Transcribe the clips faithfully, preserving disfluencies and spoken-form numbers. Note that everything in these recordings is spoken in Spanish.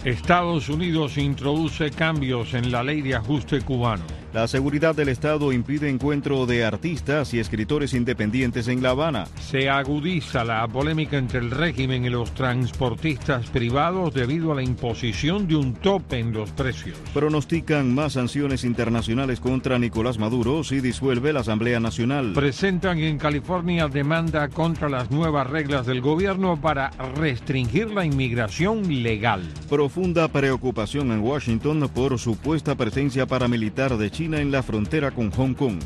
Estados Unidos introduce cambios en la ley de ajuste cubano. La seguridad del Estado impide encuentro de artistas y escritores independientes en La Habana. Se agudiza la polémica entre el régimen y los transportistas privados debido a la imposición de un tope en los precios. Pronostican más sanciones internacionales contra Nicolás Maduro si disuelve la Asamblea Nacional. Presentan en California demanda contra las nuevas reglas del gobierno para restringir la inmigración legal. Profunda preocupación en Washington por supuesta presencia paramilitar de China en la frontera con Hong Kong.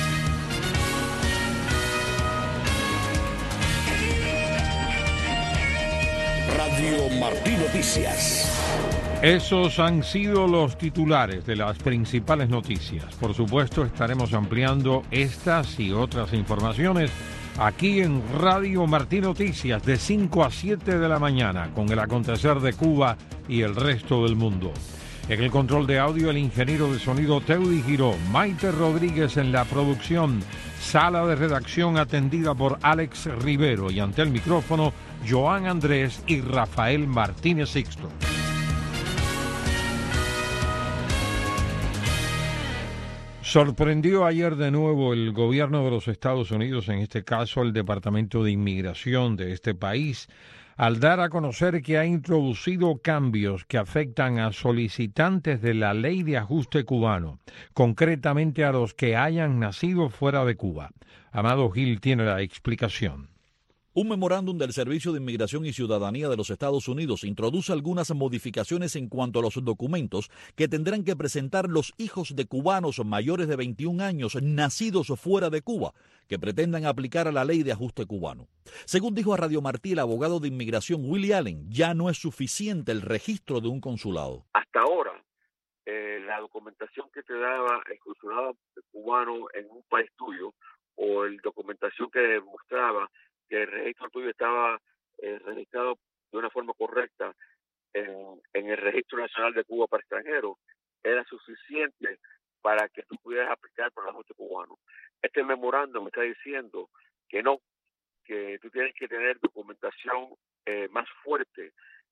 Radio Martí Noticias. Esos han sido los titulares de las principales noticias. Por supuesto, estaremos ampliando estas y otras informaciones aquí en Radio Martí Noticias de cinco a siete de la mañana con el acontecer de Cuba y el resto del mundo. En el control de audio, el ingeniero de sonido Teudy Giró, Maite Rodríguez en la producción, sala de redacción atendida por Alex Rivero y ante el micrófono, Joan Andrés y Rafael Martínez Sixto. Sorprendió ayer de nuevo el gobierno de los Estados Unidos, en este caso el Departamento de Inmigración de este país, al dar a conocer que ha introducido cambios que afectan a solicitantes de la ley de ajuste cubano, concretamente a los que hayan nacido fuera de Cuba. Amado Gil tiene la explicación. Un memorándum del Servicio de Inmigración y Ciudadanía de los Estados Unidos introduce algunas modificaciones en cuanto a los documentos que tendrán que presentar los hijos de cubanos mayores de veintiún años nacidos fuera de Cuba, que pretendan aplicar a la ley de ajuste cubano. Según dijo a Radio Martí el abogado de inmigración Willie Allen, ya no es suficiente el registro de un consulado. Hasta ahora, eh, la documentación que te daba el consulado cubano en un país tuyo, o la documentación que demostraba que el registro tuyo estaba eh, registrado de una forma correcta en, en el Registro Nacional de Cuba para Extranjeros, era suficiente para que tú pudieras aplicar por el ajuste cubano. Este memorando me está diciendo que no, que tú tienes que tener documentación eh, más fuerte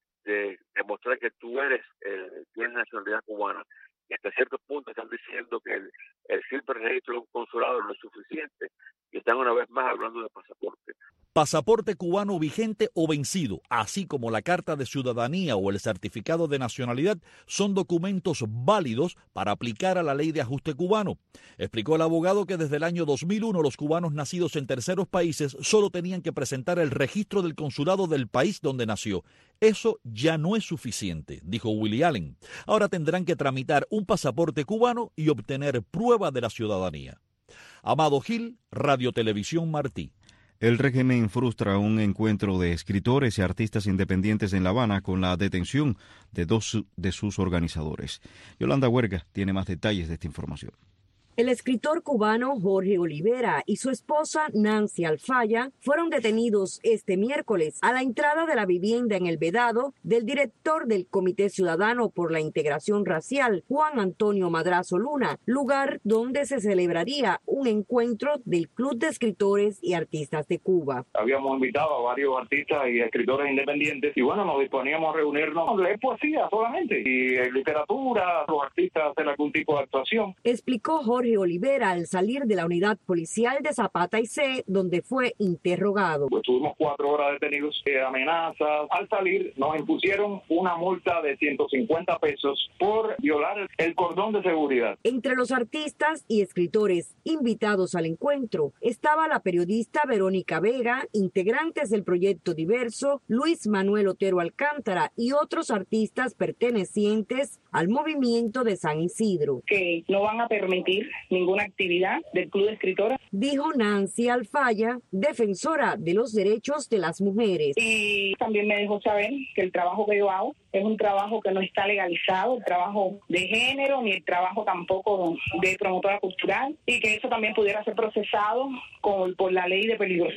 de demostrar que tú eres, eh, tienes nacionalidad cubana. Y hasta cierto punto están diciendo que el, el simple registro de un consulado no es suficiente y están una vez más hablando de pasaporte. Pasaporte cubano vigente o vencido, así como la carta de ciudadanía o el certificado de nacionalidad, son documentos válidos para aplicar a la ley de ajuste cubano. Explicó el abogado que desde el año dos mil uno los cubanos nacidos en terceros países solo tenían que presentar el registro del consulado del país donde nació. Eso ya no es suficiente, dijo Willie Allen. Ahora tendrán que tramitar un pasaporte cubano y obtener prueba de la ciudadanía. Amado Gil, Radio Televisión Martí. El régimen frustra un encuentro de escritores y artistas independientes en La Habana con la detención de dos de sus organizadores. Yolanda Huerga tiene más detalles de esta información. El escritor cubano Jorge Olivera y su esposa Nancy Alfaya fueron detenidos este miércoles a la entrada de la vivienda en El Vedado del director del Comité Ciudadano por la Integración Racial, Juan Antonio Madrazo Luna, lugar donde se celebraría un encuentro del Club de Escritores y Artistas de Cuba. Habíamos invitado a varios artistas y escritores independientes y bueno, nos disponíamos a reunirnos a leer poesía solamente y en literatura, los artistas hacen algún tipo de actuación. Explicó Jorge Jorge Olivera al salir de la unidad policial de Zapata y C, donde fue interrogado. Pues tuvimos cuatro horas detenidos, eh, amenazas. Al salir nos impusieron una multa de ciento cincuenta pesos por violar el cordón de seguridad. Entre los artistas y escritores invitados al encuentro estaba la periodista Verónica Vega, integrantes del Proyecto Diverso, Luis Manuel Otero Alcántara y otros artistas pertenecientes al movimiento de San Isidro. Que no van a permitir ninguna actividad del Club de Escritoras, dijo Nancy Alfaya, defensora de los derechos de las mujeres. Y también me dejó saber que el trabajo que yo hago es un trabajo que no está legalizado, el trabajo de género, ni el trabajo tampoco de promotora cultural, y que eso también pudiera ser procesado con, por la ley de peligrosidad.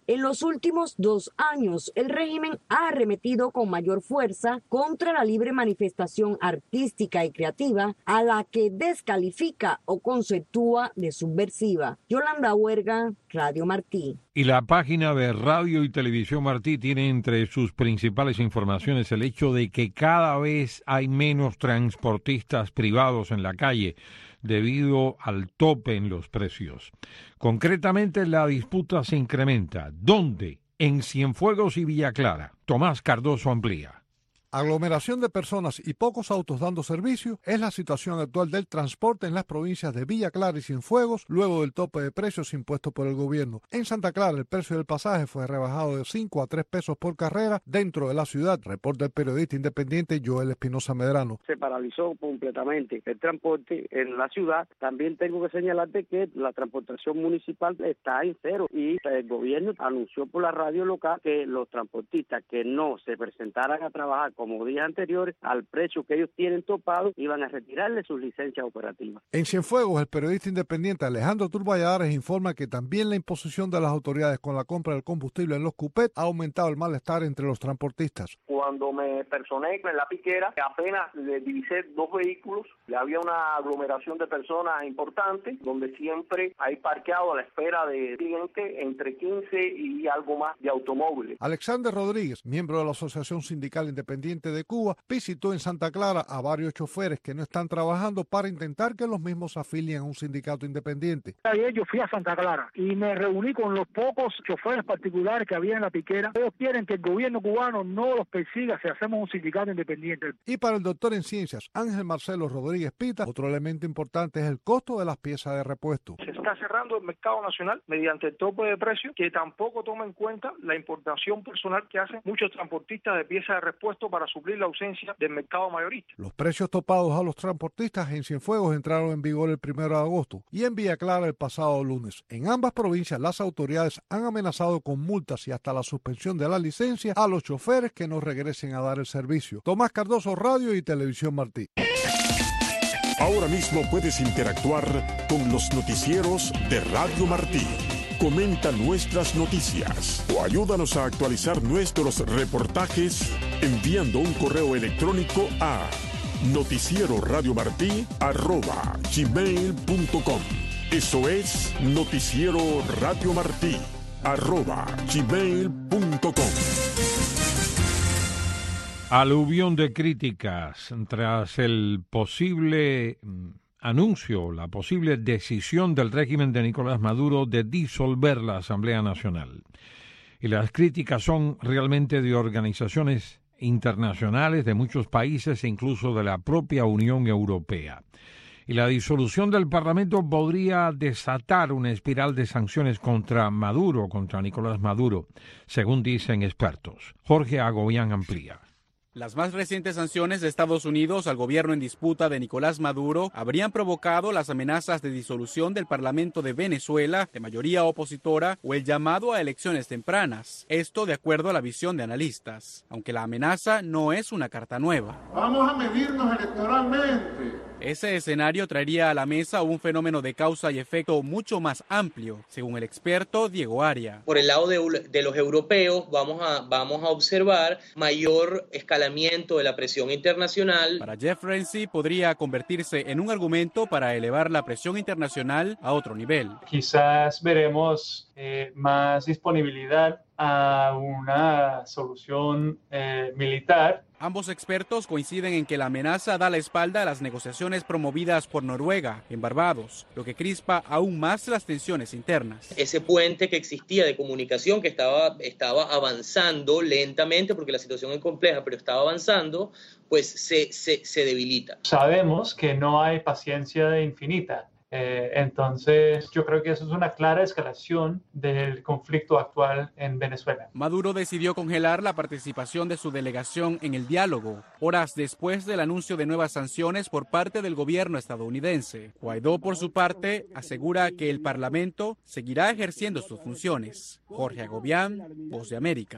En los últimos dos años, el régimen ha arremetido con mayor fuerza contra la libre manifestación artística y creativa, a la que descalifica o conceptúa de subversiva. Yolanda Huerga, Radio Martí. Y la página de Radio y Televisión Martí tiene entre sus principales informaciones el hecho de que cada vez hay menos transportistas privados en la calle debido al tope en los precios. Concretamente, la disputa se incrementa. ¿Dónde? En Cienfuegos y Villa Clara. Tomás Cardoso amplía. Aglomeración de personas y pocos autos dando servicio es la situación actual del transporte en las provincias de Villa Clara y Cienfuegos luego del tope de precios impuesto por el gobierno. En Santa Clara el precio del pasaje fue rebajado de cinco a tres pesos por carrera dentro de la ciudad, reporta el periodista independiente Joel Espinosa Medrano. Se paralizó completamente el transporte en la ciudad. También tengo que señalarte que la transportación municipal está en cero y el gobierno anunció por la radio local que los transportistas que no se presentaran a trabajar con como días anteriores, al precio que ellos tienen topado, iban a retirarle sus licencias operativas. En Cienfuegos, el periodista independiente Alejandro Turballadares informa que también la imposición de las autoridades con la compra del combustible en los cupets ha aumentado el malestar entre los transportistas. Cuando me personé en la piquera, apenas divisé dos vehículos, había una aglomeración de personas importante, donde siempre hay parqueado a la espera de clientes entre quince y algo más de automóviles. Alexander Rodríguez, miembro de la Asociación Sindical Independiente de Cuba, visitó en Santa Clara a varios choferes que no están trabajando para intentar que los mismos se afilien a un sindicato independiente. Ayer yo fui a Santa Clara y me reuní con los pocos choferes particulares que había en la piquera. Ellos quieren que el gobierno cubano no los persiga si hacemos un sindicato independiente. Y para el doctor en ciencias Ángel Marcelo Rodríguez Pita, otro elemento importante es el costo de las piezas de repuesto. Se está cerrando el mercado nacional mediante el tope de precios que tampoco toma en cuenta la importación personal que hacen muchos transportistas de piezas de repuesto para suplir la ausencia del mercado mayorista. Los precios topados a los transportistas en Cienfuegos entraron en vigor el primero de agosto y en Villa Clara el pasado lunes. En ambas provincias las autoridades han amenazado con multas y hasta la suspensión de la licencia a los choferes que no regresen a dar el servicio. Tomás Cardoso, Radio y Televisión Martí. Ahora mismo puedes interactuar con los noticieros de Radio Martí. Comenta nuestras noticias o ayúdanos a actualizar nuestros reportajes enviando un correo electrónico a noticieroradiomartí arroba gmail punto com. Eso es noticiero radio martí arroba gmail punto com. Aluvión de críticas tras el posible anuncio, la posible decisión del régimen de Nicolás Maduro de disolver la Asamblea Nacional. Y las críticas son realmente de organizaciones internacionales de muchos países e incluso de la propia Unión Europea. Y la disolución del Parlamento podría desatar una espiral de sanciones contra Maduro, contra Nicolás Maduro, según dicen expertos. Jorge Agobián amplía. Las más recientes sanciones de Estados Unidos al gobierno en disputa de Nicolás Maduro habrían provocado las amenazas de disolución del Parlamento de Venezuela, de mayoría opositora, o el llamado a elecciones tempranas. Esto de acuerdo a la visión de analistas, aunque la amenaza no es una carta nueva. Vamos a medirnos electoralmente. Ese escenario traería a la mesa un fenómeno de causa y efecto mucho más amplio, según el experto Diego Aria. Por el lado de, de los europeos vamos a, vamos a observar mayor escalamiento de la presión internacional. Para Jeff Renzi podría convertirse en un argumento para elevar la presión internacional a otro nivel. Quizás veremos eh, más disponibilidad a una solución eh, militar. Ambos expertos coinciden en que la amenaza da la espalda a las negociaciones promovidas por Noruega en Barbados, lo que crispa aún más las tensiones internas. Ese puente que existía de comunicación que estaba, estaba avanzando lentamente, porque la situación es compleja, pero estaba avanzando, pues se, se, se debilita. Sabemos que no hay paciencia infinita. Eh, entonces, yo creo que eso es una clara escalación del conflicto actual en Venezuela. Maduro decidió congelar la participación de su delegación en el diálogo, horas después del anuncio de nuevas sanciones por parte del gobierno estadounidense. Guaidó, por su parte, asegura que el Parlamento seguirá ejerciendo sus funciones. Jorge Agobián, Voz de América.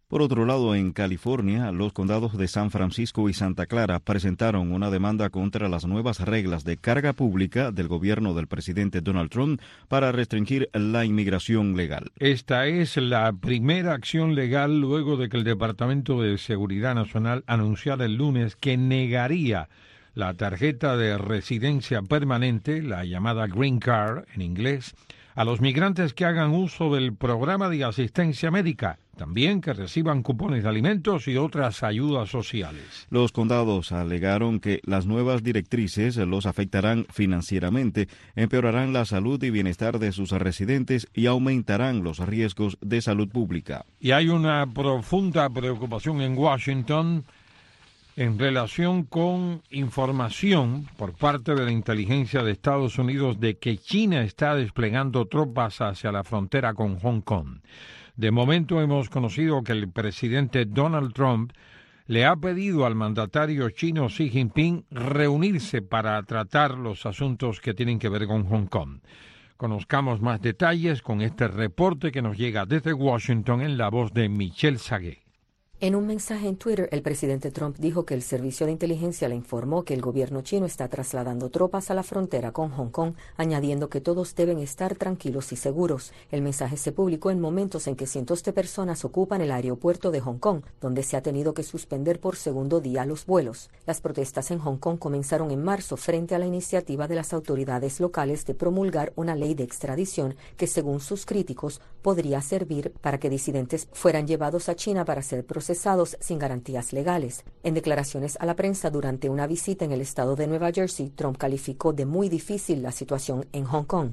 Por otro lado, en California, los condados de San Francisco y Santa Clara presentaron una demanda contra las nuevas reglas de carga pública del gobierno del presidente Donald Trump para restringir la inmigración legal. Esta es la primera acción legal luego de que el Departamento de Seguridad Nacional anunciara el lunes que negaría la tarjeta de residencia permanente, la llamada Green Card en inglés, a los migrantes que hagan uso del programa de asistencia médica, también que reciban cupones de alimentos y otras ayudas sociales. Los condados alegaron que las nuevas directrices los afectarán financieramente, empeorarán la salud y bienestar de sus residentes y aumentarán los riesgos de salud pública. Y hay una profunda preocupación en Washington en relación con información por parte de la inteligencia de Estados Unidos de que China está desplegando tropas hacia la frontera con Hong Kong. De momento hemos conocido que el presidente Donald Trump le ha pedido al mandatario chino Xi Jinping reunirse para tratar los asuntos que tienen que ver con Hong Kong. Conozcamos más detalles con este reporte que nos llega desde Washington en la voz de Michelle Sagué. En un mensaje en Twitter, el presidente Trump dijo que el servicio de inteligencia le informó que el gobierno chino está trasladando tropas a la frontera con Hong Kong, añadiendo que todos deben estar tranquilos y seguros. El mensaje se publicó en momentos en que cientos de personas ocupan el aeropuerto de Hong Kong, donde se ha tenido que suspender por segundo día los vuelos. Las protestas en Hong Kong comenzaron en marzo frente a la iniciativa de las autoridades locales de promulgar una ley de extradición que, según sus críticos, podría servir para que disidentes fueran llevados a China para ser procesados sin garantías legales. En declaraciones a la prensa durante una visita en el estado de Nueva Jersey, Trump calificó de muy difícil la situación en Hong Kong.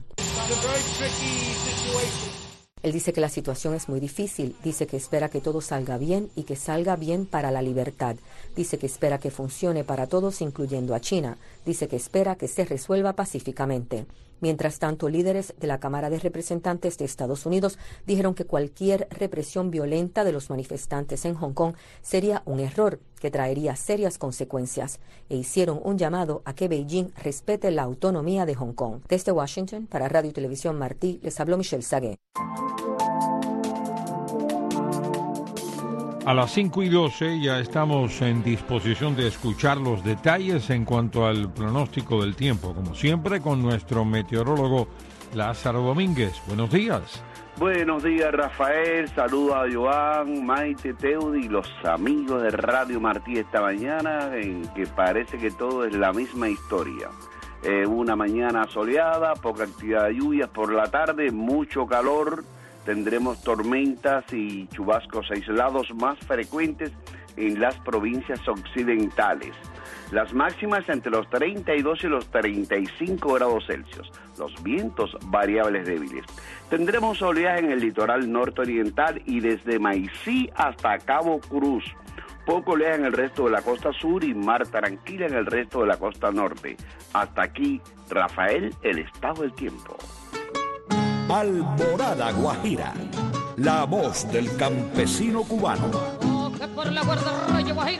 Él dice que la situación es muy difícil, dice que espera que todo salga bien y que salga bien para la libertad. Dice que espera que funcione para todos, incluyendo a China. Dice que espera que se resuelva pacíficamente. Mientras tanto, líderes de la Cámara de Representantes de Estados Unidos dijeron que cualquier represión violenta de los manifestantes en Hong Kong sería un error que traería serias consecuencias e hicieron un llamado a que Beijing respete la autonomía de Hong Kong. Desde Washington, para Radio y Televisión Martí, les habló Michelle Sagué. A las cinco y doce ya estamos en disposición de escuchar los detalles en cuanto al pronóstico del tiempo, como siempre con nuestro meteorólogo Lázaro Domínguez. Buenos días. Buenos días, Rafael. Saludos a Joan, Maite, Teudi y los amigos de Radio Martí esta mañana, en que parece que todo es la misma historia. Eh, una mañana soleada, poca actividad de lluvias por la tarde, mucho calor. Tendremos tormentas y chubascos aislados más frecuentes en las provincias occidentales. Las máximas entre los treinta y dos y los treinta y cinco grados Celsius. Los vientos variables débiles. Tendremos oleaje en el litoral norte-oriental y desde Maicí hasta Cabo Cruz. Poco oleaje en el resto de la costa sur y mar tranquila en el resto de la costa norte. Hasta aquí, Rafael, el estado del tiempo. Alborada Guajira, la voz del campesino cubano. Oh, que por la guarda Rayo Guajira.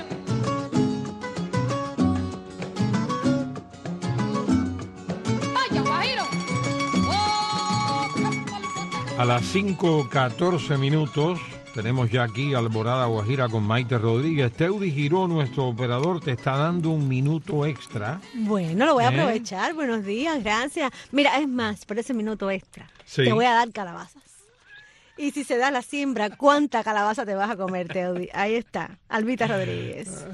Vaya Guajiro. Oh, a las cinco catorce minutos tenemos ya aquí Alborada Guajira con Maite Rodríguez. Teudi Giró, nuestro operador, te está dando un minuto extra. Bueno, lo voy a ¿Eh? aprovechar. Buenos días, gracias. Mira, es más, por ese minuto extra, sí, te voy a dar calabazas. Y si se da la siembra, ¿cuánta calabaza te vas a comer, Teudi? Ahí está, Albita Rodríguez.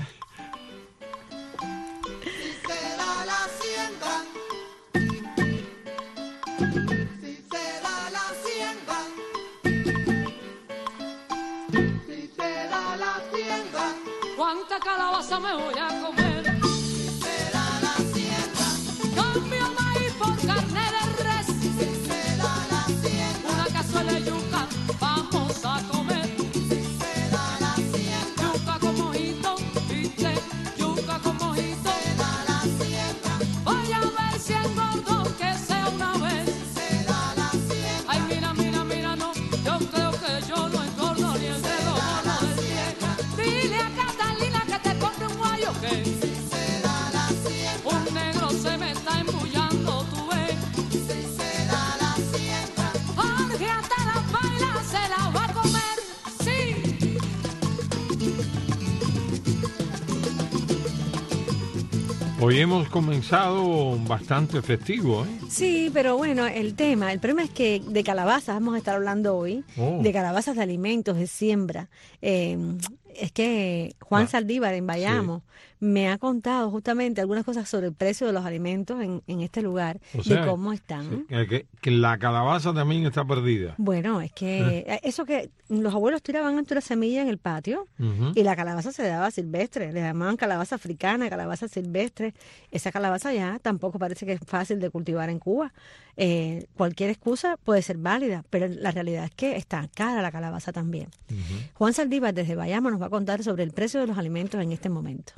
¿Cuánta calabaza me voy a comer? Si se da la siembra. Cambio maíz por carne de res. Si se da la siembra. Una cazuela de yuca vamos a comer. Si se da la siembra. Yuca con mojito, viste, yuca con mojito. Si se da la siembra. Voy a ver si engordo, que sea una vez. Si se da la siembra. Ay, mira, mira, mira, no, yo creo que yo no engordo ni el dedo mono del pie. Dile a Catalina que te compre un guayo que Hoy hemos comenzado bastante festivo, ¿eh? Sí, pero bueno, el tema, el problema es que de calabazas vamos a estar hablando hoy, Oh. de calabazas de alimentos, de siembra. Eh, es que Juan Ah, Saldívar en Bayamo me ha contado justamente algunas cosas sobre el precio de los alimentos en, en este lugar, O sea, de cómo están. sí, que, que- que la calabaza también está perdida. Bueno, es que eh, eso que los abuelos tiraban antes una semilla en el patio Ujú. y la calabaza se daba silvestre, le llamaban calabaza africana, calabaza silvestre. Esa calabaza ya tampoco parece que es fácil de cultivar en Cuba. Eh, cualquier excusa puede ser válida, pero la realidad es que está cara la calabaza también. Juan Saldívar desde Bayamo nos va a contar sobre el precio de los alimentos en este momento.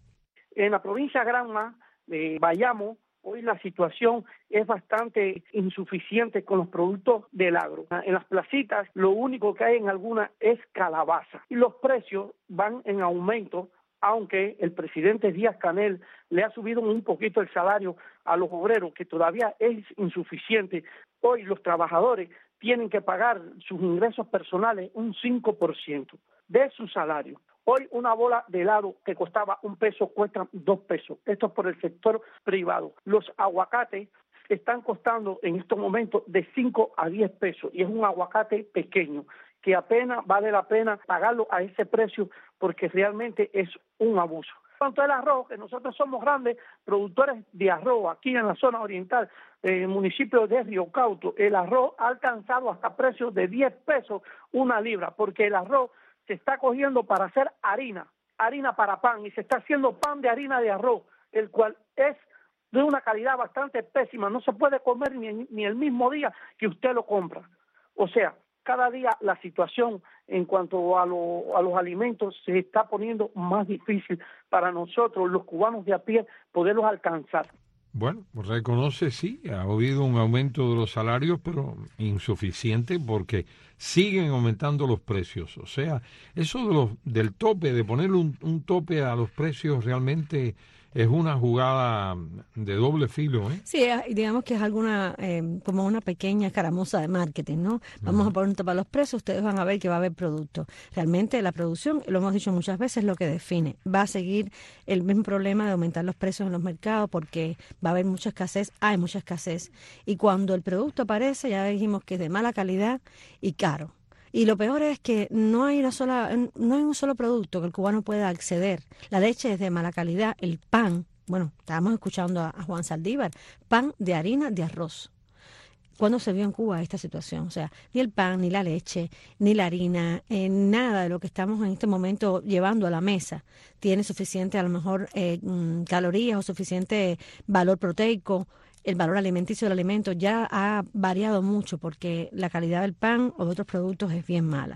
En la provincia de Granma, de Bayamo, hoy la situación es bastante insuficiente con los productos del agro. En las placitas lo único que hay en algunas es calabaza y los precios van en aumento, aunque el presidente Díaz-Canel le ha subido un poquito el salario a los obreros, que todavía es insuficiente. Hoy los trabajadores tienen que pagar sus ingresos personales un cinco por ciento de su salario. Hoy una bola de helado que costaba un peso cuesta dos pesos. Esto es por el sector privado. Los aguacates están costando en estos momentos de cinco a diez pesos y es un aguacate pequeño que apenas vale la pena pagarlo a ese precio porque realmente es un abuso. Cuanto al arroz, que nosotros somos grandes productores de arroz aquí en la zona oriental, en el municipio de Río Cauto, el arroz ha alcanzado hasta precios de diez pesos una libra, porque el arroz se está cogiendo para hacer harina, harina para pan, y se está haciendo pan de harina de arroz, el cual es de una calidad bastante pésima, no se puede comer ni, ni el mismo día que usted lo compra. O sea, cada día la situación en cuanto a, lo, a los alimentos se está poniendo más difícil para nosotros, los cubanos de a pie, poderlos alcanzar. Bueno, reconoce, sí, ha habido un aumento de los salarios, pero insuficiente porque siguen aumentando los precios. O sea, eso de los, del tope, de ponerle un, un tope a los precios realmente es una jugada de doble filo, ¿eh? Sí, eh, digamos que es alguna, eh, como una pequeña escaramuza de marketing, ¿no? Vamos a poner un tope a los precios, ustedes van a ver que va a haber producto. Realmente la producción, lo hemos dicho muchas veces, es lo que define. Va a seguir el mismo problema de aumentar los precios en los mercados porque va a haber mucha escasez, hay mucha escasez. Y cuando el producto aparece, ya dijimos que es de mala calidad y caro. Y lo peor es que no hay una sola, no hay un solo producto que el cubano pueda acceder. La leche es de mala calidad, el pan, bueno, estábamos escuchando a, a Juan Saldívar, pan de harina de arroz. ¿Cuándo se vio en Cuba esta situación? O sea, ni el pan, ni la leche, ni la harina, eh, nada de lo que estamos en este momento llevando a la mesa tiene suficiente, a lo mejor, eh, calorías o suficiente valor proteico. El valor alimenticio del alimento ya ha variado mucho porque la calidad del pan o de otros productos es bien mala.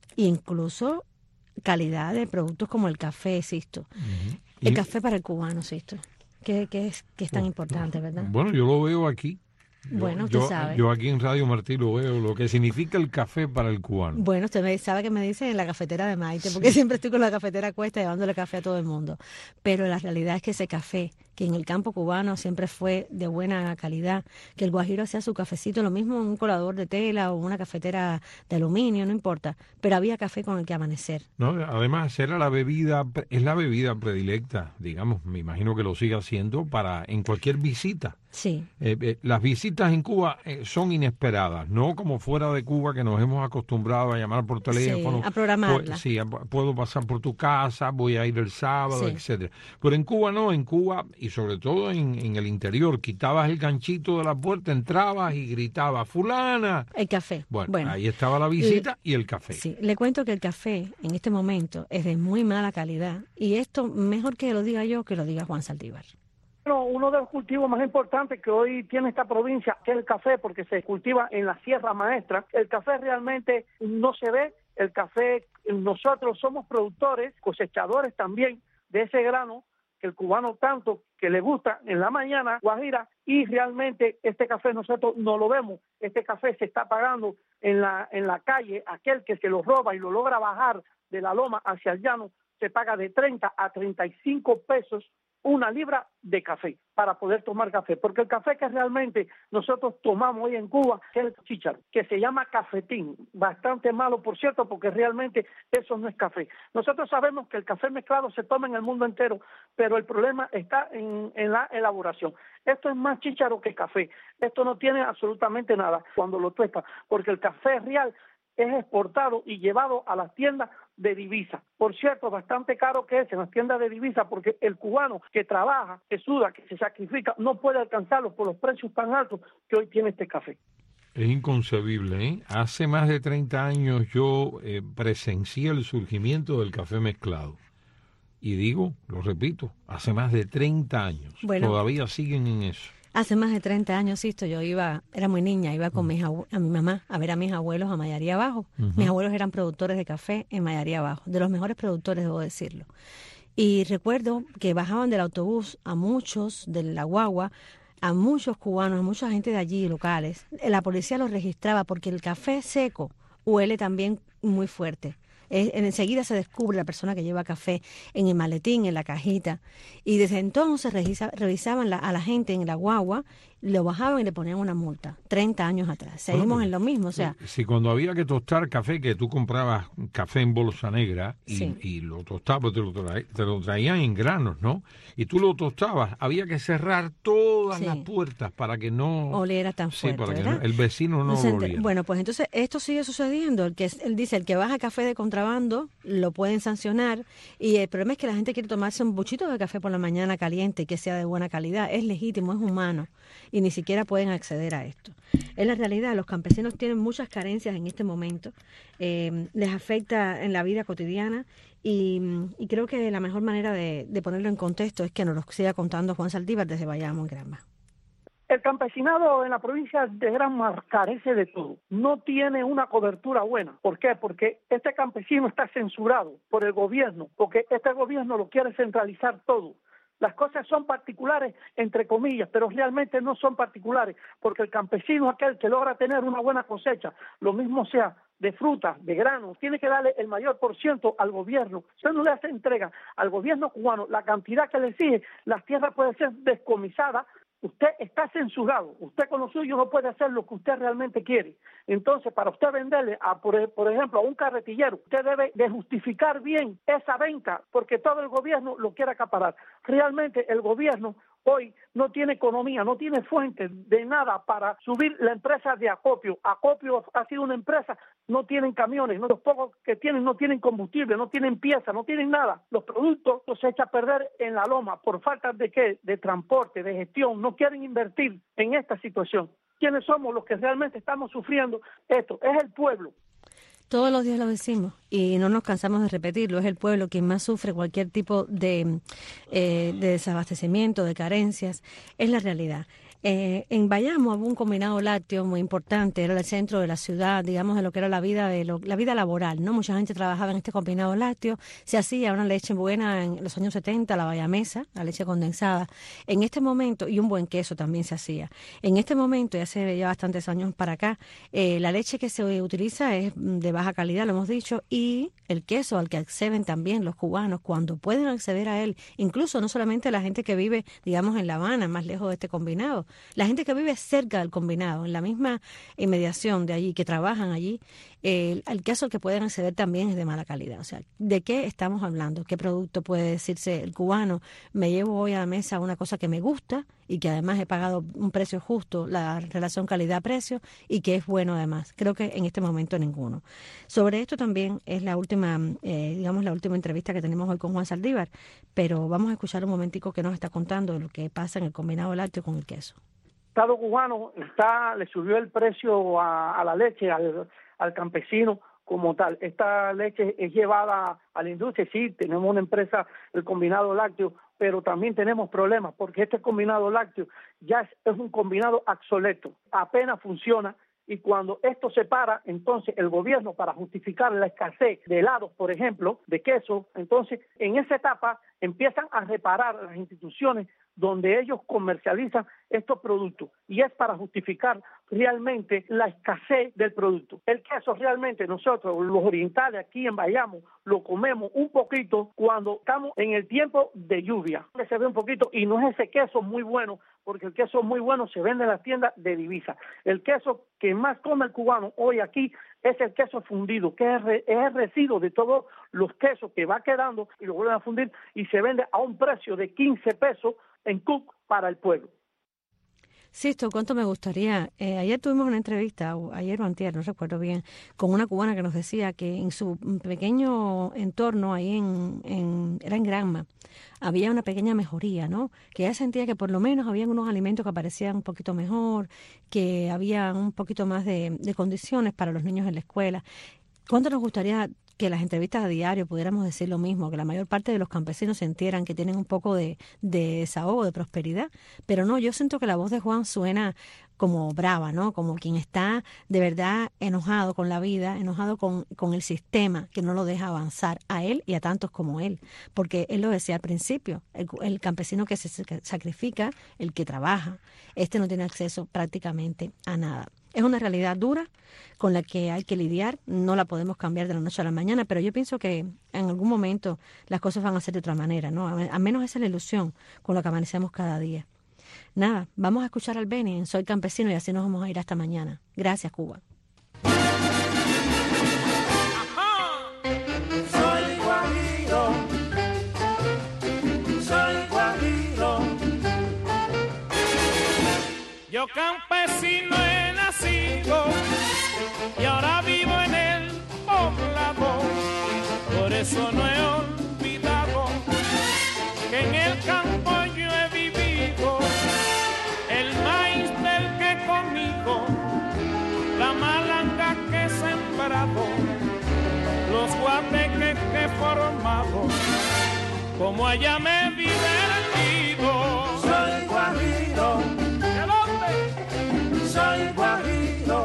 Incluso calidad de productos como el café, Sisto. Uh-huh. El Y- café para el cubano, Sisto. Que, que, es, que es tan importante, ¿verdad? Bueno, yo lo veo aquí. Yo, Bueno, usted yo, sabe. yo aquí en Radio Martí lo veo, lo que significa el café para el cubano. Bueno, usted me, sabe que me dice en la cafetera de Maite, porque siempre estoy con la cafetera a cuesta llevándole café a todo el mundo. Pero la realidad es que ese café, que en el campo cubano siempre fue de buena calidad, que el guajiro hacía su cafecito, lo mismo en un colador de tela o una cafetera de aluminio, no importa, pero había café con el que amanecer. No, además era la bebida, es la bebida predilecta, digamos, me imagino que lo sigue haciendo para en cualquier visita. Sí. Eh, eh, las visitas en Cuba eh, son inesperadas, no como fuera de Cuba que nos hemos acostumbrado a llamar por teléfono. Sí, a programarla. Pu- sí, a- puedo pasar por tu casa, voy a ir el sábado, Sí. etcétera. Pero en Cuba no, en Cuba y sobre todo en, en el interior, quitabas el ganchito de la puerta, entrabas y gritabas, fulana. El café. Bueno, Bueno, ahí estaba la visita y el café. Sí, le cuento que el café en este momento es de muy mala calidad y esto mejor que lo diga yo que lo diga Juan Saldívar. Bueno, uno de los cultivos más importantes que hoy tiene esta provincia que es el café, porque se cultiva en la Sierra Maestra. El café realmente no se ve, el café, nosotros somos productores, cosechadores también de ese grano que el cubano tanto que le gusta en la mañana, guajira, y realmente este café nosotros no lo vemos. Este café se está pagando en la, en la calle, aquel que se lo roba y lo logra bajar de la loma hacia el llano, se paga de treinta a treinta y cinco pesos una libra de café para poder tomar café, porque el café que realmente nosotros tomamos hoy en Cuba es el chícharo, que se llama cafetín, bastante malo por cierto, porque realmente eso no es café. Nosotros sabemos que el café mezclado se toma en el mundo entero, pero el problema está en, en la elaboración. Esto es más chícharo que café, esto no tiene absolutamente nada cuando lo tuestas, porque el café real es exportado y llevado a las tiendas de divisa. Por cierto, bastante caro que es en las tiendas de divisa, porque el cubano que trabaja, que suda, que se sacrifica, no puede alcanzarlos por los precios tan altos que hoy tiene este café. Es inconcebible, ¿eh? Hace más de treinta años yo eh, presencié el surgimiento del café mezclado. Y digo, lo repito, hace más de treinta años. Bueno, todavía siguen en eso. Hace más de treinta años, Sisto, yo iba, era muy niña, iba con mis abue- a mi mamá a ver a mis abuelos a Mayarí Abajo. Uh-huh. Mis abuelos eran productores de café en Mayarí Abajo, de los mejores productores, debo decirlo. Y recuerdo que bajaban del autobús a muchos, de la guagua, a muchos cubanos, a mucha gente de allí, locales. La policía los registraba porque el café seco huele también muy fuerte. Eh, enseguida se descubre la persona que lleva café en el maletín, en la cajita, y desde entonces revisa, revisaban la, a la gente en la guagua, lo bajaban y le ponían una multa, treinta años atrás. Seguimos bueno, en lo mismo, o sea... Si cuando había que tostar café, que tú comprabas café en bolsa negra y, sí. y lo tostabas, te lo, tra- te lo traían en granos, ¿no? Y tú lo tostabas, había que cerrar todas sí. las puertas para que no... oliera tan fuerte, sí, para que ¿verdad? no, el vecino no entonces, lo oliera. Bueno, pues entonces esto sigue sucediendo. El que él dice, el que baja café de contrabando lo pueden sancionar, y el problema es que la gente quiere tomarse un buchito de café por la mañana caliente y que sea de buena calidad. Es legítimo, es humano, y ni siquiera pueden acceder a esto. Es la realidad, los campesinos tienen muchas carencias en este momento, eh, les afecta en la vida cotidiana, y, y creo que la mejor manera de, de ponerlo en contexto es que nos lo siga contando Juan Saldívar desde Bayamo, en Granma. El campesinado en la provincia de Granma carece de todo. No tiene una cobertura buena. ¿Por qué? Porque este campesino está censurado por el gobierno, porque este gobierno lo quiere centralizar todo. Las cosas son particulares, entre comillas, pero realmente no son particulares, porque el campesino, aquel que logra tener una buena cosecha, lo mismo sea de frutas, de granos, tiene que darle el mayor por ciento al gobierno. Si usted no le hace entrega al gobierno cubano la cantidad que le exige, las tierras pueden ser descomisadas. Usted está censurado, usted con lo suyo no puede hacer lo que usted realmente quiere. Entonces, para usted venderle, a, por, por ejemplo, a un carretillero, usted debe de justificar bien esa venta, porque todo el gobierno lo quiere acaparar. Realmente el gobierno hoy no tiene economía, no tiene fuente de nada para subir la empresa de acopio. Acopio ha sido una empresa, no tienen camiones, no, los pocos que tienen no tienen combustible, no tienen piezas, no tienen nada. Los productos los se echan a perder en la loma por falta de qué, de transporte, de gestión. No quieren invertir en esta situación. ¿Quiénes somos los que realmente estamos sufriendo esto? Es el pueblo. Todos los días lo decimos y no nos cansamos de repetirlo. Es el pueblo quien más sufre cualquier tipo de, eh, de desabastecimiento, de carencias. Es la realidad. Eh, en Bayamo había un combinado lácteo muy importante, era el centro de la ciudad, digamos, de lo que era la vida de lo, la vida laboral, ¿no? Mucha gente trabajaba en este combinado lácteo, se hacía una leche buena en los años setenta, la bayamesa, la leche condensada. En este momento, y un buen queso también se hacía. En este momento, ya hace ya bastantes años para acá, eh, la leche que se utiliza es de baja calidad, lo hemos dicho, y el queso al que acceden también los cubanos cuando pueden acceder a él, incluso no solamente la gente que vive, digamos, en La Habana, más lejos de este combinado, la gente que vive cerca del combinado, en la misma inmediación de allí, que trabajan allí, eh, el queso al que pueden acceder también es de mala calidad. O sea, ¿de qué estamos hablando? ¿Qué producto puede decirse el cubano? Me llevo hoy a la mesa una cosa que me gusta y que además he pagado un precio justo, la relación calidad-precio, y que es bueno además. Creo que en este momento ninguno. Sobre esto también es la última, eh, digamos, la última entrevista que tenemos hoy con Juan Saldívar, pero vamos a escuchar un momentico que nos está contando de lo que pasa en el combinado lácteo con el queso. El Estado cubano está, le subió el precio a, a la leche, al, al campesino como tal. Esta leche es llevada a la industria, sí, tenemos una empresa, el combinado lácteo, pero también tenemos problemas porque este combinado lácteo ya es, es un combinado obsoleto, apenas funciona. Y cuando esto se para, entonces el gobierno, para justificar la escasez de helados, por ejemplo, de queso, entonces en esa etapa empiezan a reparar las instituciones donde ellos comercializan estos productos y es para justificar realmente la escasez del producto. El queso realmente nosotros, los orientales aquí en Bayamo, lo comemos un poquito cuando estamos en el tiempo de lluvia. Se ve un poquito y no es ese queso muy bueno, porque el queso muy bueno se vende en las tiendas de divisa. El queso que más come el cubano hoy aquí es el queso fundido, que es, re, es el residuo de todos los quesos que va quedando y lo vuelven a fundir y se vende a un precio de quince pesos en Cook para el pueblo. Sisto, ¿cuánto me gustaría? Eh, ayer tuvimos una entrevista, o ayer o antier, no recuerdo bien, con una cubana que nos decía que en su pequeño entorno, ahí en, en era en Granma, había una pequeña mejoría, ¿no? Que ella sentía que por lo menos habían unos alimentos que aparecían un poquito mejor, que había un poquito más de, de condiciones para los niños en la escuela. ¿Cuánto nos gustaría que las entrevistas a diario pudiéramos decir lo mismo, que la mayor parte de los campesinos sintieran que tienen un poco de, de desahogo, de prosperidad? Pero no, yo siento que la voz de Juan suena como brava, ¿no? Como quien está de verdad enojado con la vida, enojado con, con el sistema que no lo deja avanzar a él y a tantos como él. Porque él lo decía al principio, el, el campesino que se sacrifica, el que trabaja, este no tiene acceso prácticamente a nada. Es una realidad dura con la que hay que lidiar, no la podemos cambiar de la noche a la mañana, pero yo pienso que en algún momento las cosas van a ser de otra manera, ¿no? A menos esa es la ilusión con la que amanecemos cada día. Nada, vamos a escuchar al Beni en Soy Campesino y así nos vamos a ir hasta mañana. Gracias, Cuba. Soy guajiro, soy guajiro, yo campesino he nacido y ahora vivo en el poblado, por eso no he olvidado que en el campo yo he vivido, el maíz del que comido, la malanga que he sembrado, los guateques que he formado, como allá me he divertido. Soy guajiro, soy guajiro,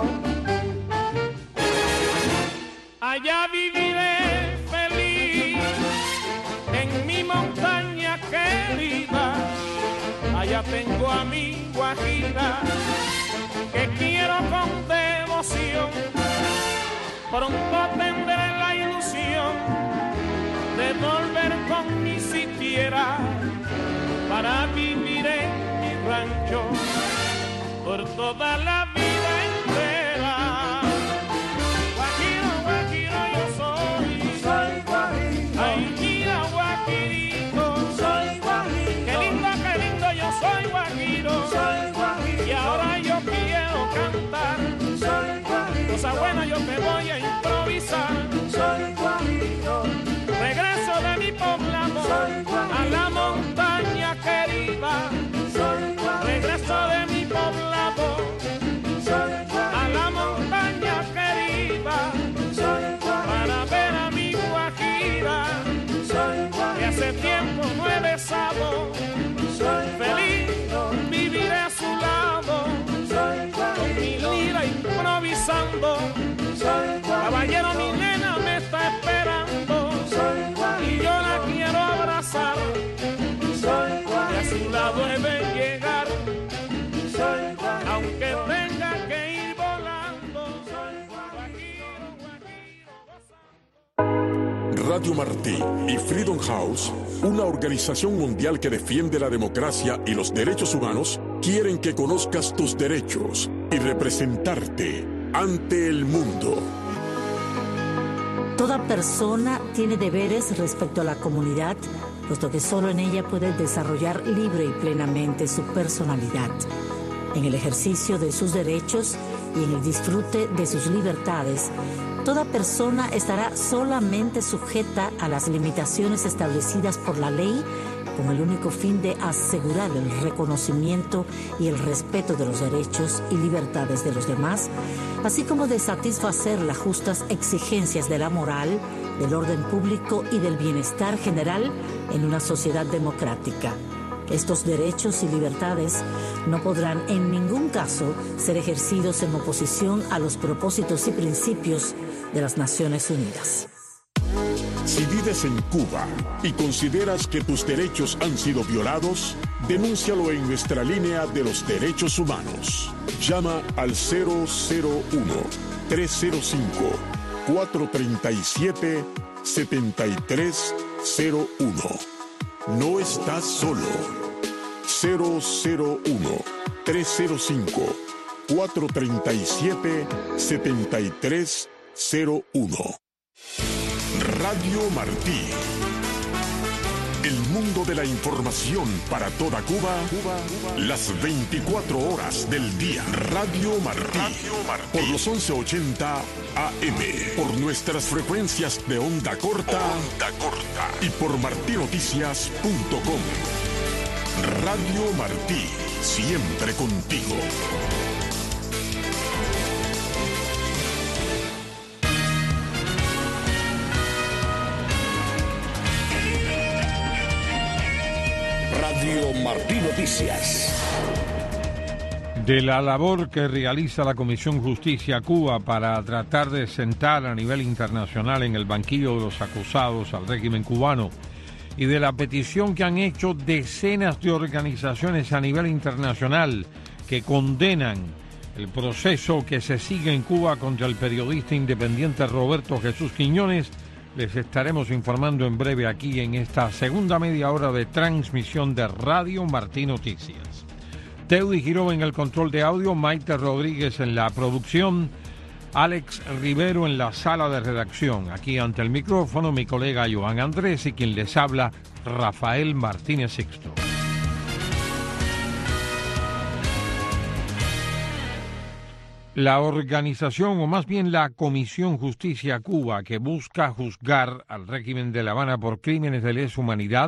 allá viviré feliz, en mi montaña querida, allá tengo a mi guajira, que quiero con devoción, pronto tendré la ilusión de volver con mi siquiera, para vivir en mi rancho, por toda la vida entera. Guajiro, guajiro yo soy, soy guajiro. Ay, mira guajirito, soy guajiro. Qué lindo, qué lindo yo soy guajiro, soy guajiro. Y ahora yo quiero cantar, soy guajiro. Cosa buena yo te voy a improvisar, soy guajiro. Regreso de mi poblado, soy guajiro. A la montaña querida, soy guajiro. Regreso de mi poblado, a la montaña querida, para ver a mi guajira, que hace tiempo no he besado, feliz viviré a su lado, con mi lira improvisando, caballero mi nena me está esperando, y yo la quiero abrazar, y a su lado he de llegar, aunque tenga que ir volando. Radio Martí y Freedom House, una organización mundial que defiende la democracia y los derechos humanos, quieren que conozcas tus derechos y representarte ante el mundo. Toda persona tiene deberes respecto a la comunidad, puesto que solo en ella puede desarrollar libre y plenamente su personalidad. En el ejercicio de sus derechos y en el disfrute de sus libertades, toda persona estará solamente sujeta a las limitaciones establecidas por la ley, con el único fin de asegurar el reconocimiento y el respeto de los derechos y libertades de los demás, así como de satisfacer las justas exigencias de la moral, del orden público y del bienestar general en una sociedad democrática. Estos derechos y libertades no podrán en ningún caso ser ejercidos en oposición a los propósitos y principios de las Naciones Unidas. Si vives en Cuba y consideras que tus derechos han sido violados, Denúncialo en nuestra línea de los derechos humanos. Llama al cero cero uno, tres cero cinco, cuatro tres siete, siete tres cero uno. No estás solo. cero cero uno, tres cero cinco, cuatro tres siete, siete tres cero uno. Radio Martí. El mundo de la información para toda Cuba, Cuba, Cuba, las veinticuatro horas del día. Radio Martí. Radio Martí. Por los once ochenta A M. Por nuestras frecuencias de onda corta. Onda corta. Y por martí noticias punto com. Radio Martí. Siempre contigo. Radio Martí Noticias. De la labor que realiza la Comisión Justicia Cuba para tratar de sentar a nivel internacional en el banquillo de los acusados al régimen cubano y de la petición que han hecho decenas de organizaciones a nivel internacional que condenan el proceso que se sigue en Cuba contra el periodista independiente Roberto Jesús Quiñones, les estaremos informando en breve aquí en esta segunda media hora de transmisión de Radio Martí Noticias. Teudy Giró en el control de audio, Maite Rodríguez en la producción, Alex Rivero en la sala de redacción. Aquí ante el micrófono mi colega Joan Andrés y quien les habla, Rafael Martínez Sixto. La organización, o más bien la Comisión Justicia Cuba, que busca juzgar al régimen de La Habana por crímenes de lesa humanidad,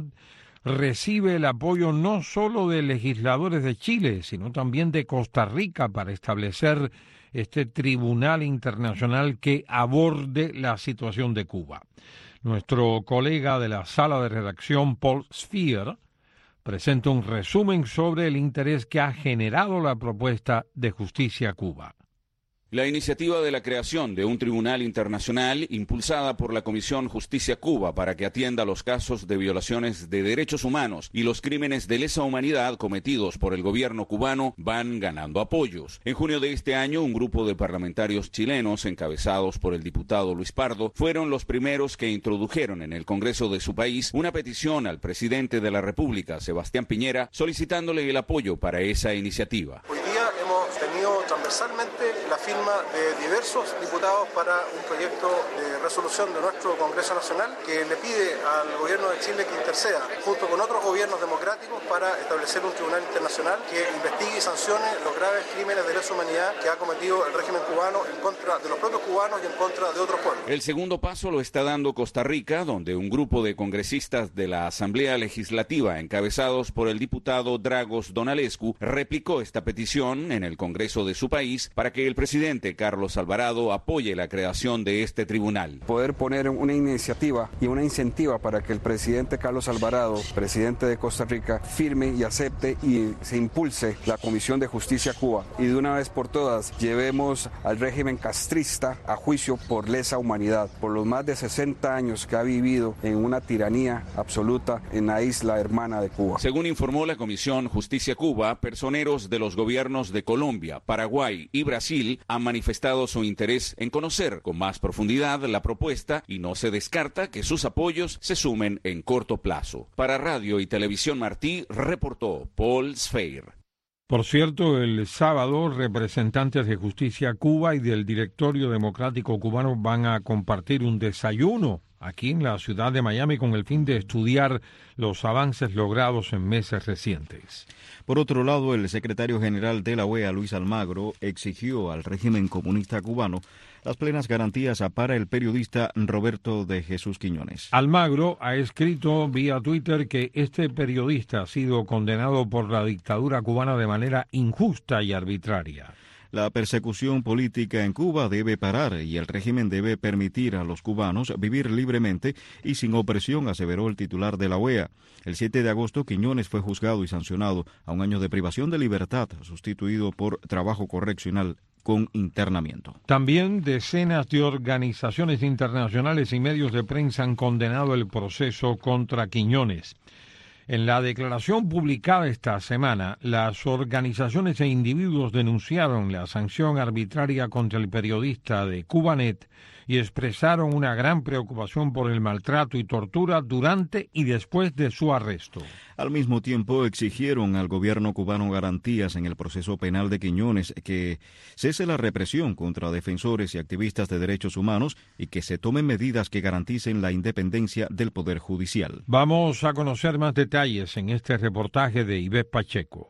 recibe el apoyo no solo de legisladores de Chile, sino también de Costa Rica para establecer este tribunal internacional que aborde la situación de Cuba. Nuestro colega de la sala de redacción, Paul Sphere, presenta un resumen sobre el interés que ha generado la propuesta de Justicia Cuba. La iniciativa de la creación de un tribunal internacional impulsada por la Comisión Justicia Cuba para que atienda los casos de violaciones de derechos humanos y los crímenes de lesa humanidad cometidos por el gobierno cubano van ganando apoyos. En junio de este año, un grupo de parlamentarios chilenos encabezados por el diputado Luis Pardo fueron los primeros que introdujeron en el Congreso de su país una petición al presidente de la República, Sebastián Piñera, solicitándole el apoyo para esa iniciativa. Hoy día hemos tenido transversalmente la firma de diversos diputados para un proyecto de resolución de nuestro Congreso Nacional que le pide al gobierno de Chile que interceda junto con otros gobiernos democráticos para establecer un tribunal internacional que investigue y sancione los graves crímenes de lesa humanidad que ha cometido el régimen cubano en contra de los propios cubanos y en contra de otros pueblos. El segundo paso lo está dando Costa Rica, donde un grupo de congresistas de la Asamblea Legislativa, encabezados por el diputado Dragos Donalescu, replicó esta petición en el Congreso de su país para que el presidente Carlos Alvarado apoye la creación de este tribunal. Poder poner una iniciativa y una incentiva para que el presidente Carlos Alvarado, presidente de Costa Rica, firme y acepte y se impulse la Comisión de Justicia Cuba y de una vez por todas llevemos al régimen castrista a juicio por lesa humanidad, por los más de sesenta años que ha vivido en una tiranía absoluta en la isla hermana de Cuba. Según informó la Comisión Justicia Cuba, personeros de los gobiernos de Colombia, Paraguay y Brasil han manifestado su interés en conocer con más profundidad la propuesta y no se descarta que sus apoyos se sumen en corto plazo. Para Radio y Televisión Martí, reportó Paul Sphere. Por cierto, el sábado, representantes de Justicia Cuba y del Directorio Democrático Cubano van a compartir un desayuno aquí en la ciudad de Miami con el fin de estudiar los avances logrados en meses recientes. Por otro lado, el secretario general de la O E A, Luis Almagro, exigió al régimen comunista cubano las plenas garantías para el periodista Roberto de Jesús Quiñones. Almagro ha escrito vía Twitter que este periodista ha sido condenado por la dictadura cubana de manera injusta y arbitraria. La persecución política en Cuba debe parar y el régimen debe permitir a los cubanos vivir libremente y sin opresión, aseveró el titular de la O E A. El siete de agosto, Quiñones fue juzgado y sancionado a un año de privación de libertad, sustituido por trabajo correccional con internamiento. También decenas de organizaciones internacionales y medios de prensa han condenado el proceso contra Quiñones. En la declaración publicada esta semana, las organizaciones e individuos denunciaron la sanción arbitraria contra el periodista de Cubanet y expresaron una gran preocupación por el maltrato y tortura durante y después de su arresto. Al mismo tiempo, exigieron al gobierno cubano garantías en el proceso penal de Quiñones, que cese la represión contra defensores y activistas de derechos humanos y que se tomen medidas que garanticen la independencia del Poder Judicial. Vamos a conocer más detalles en este reportaje de Ivette Pacheco.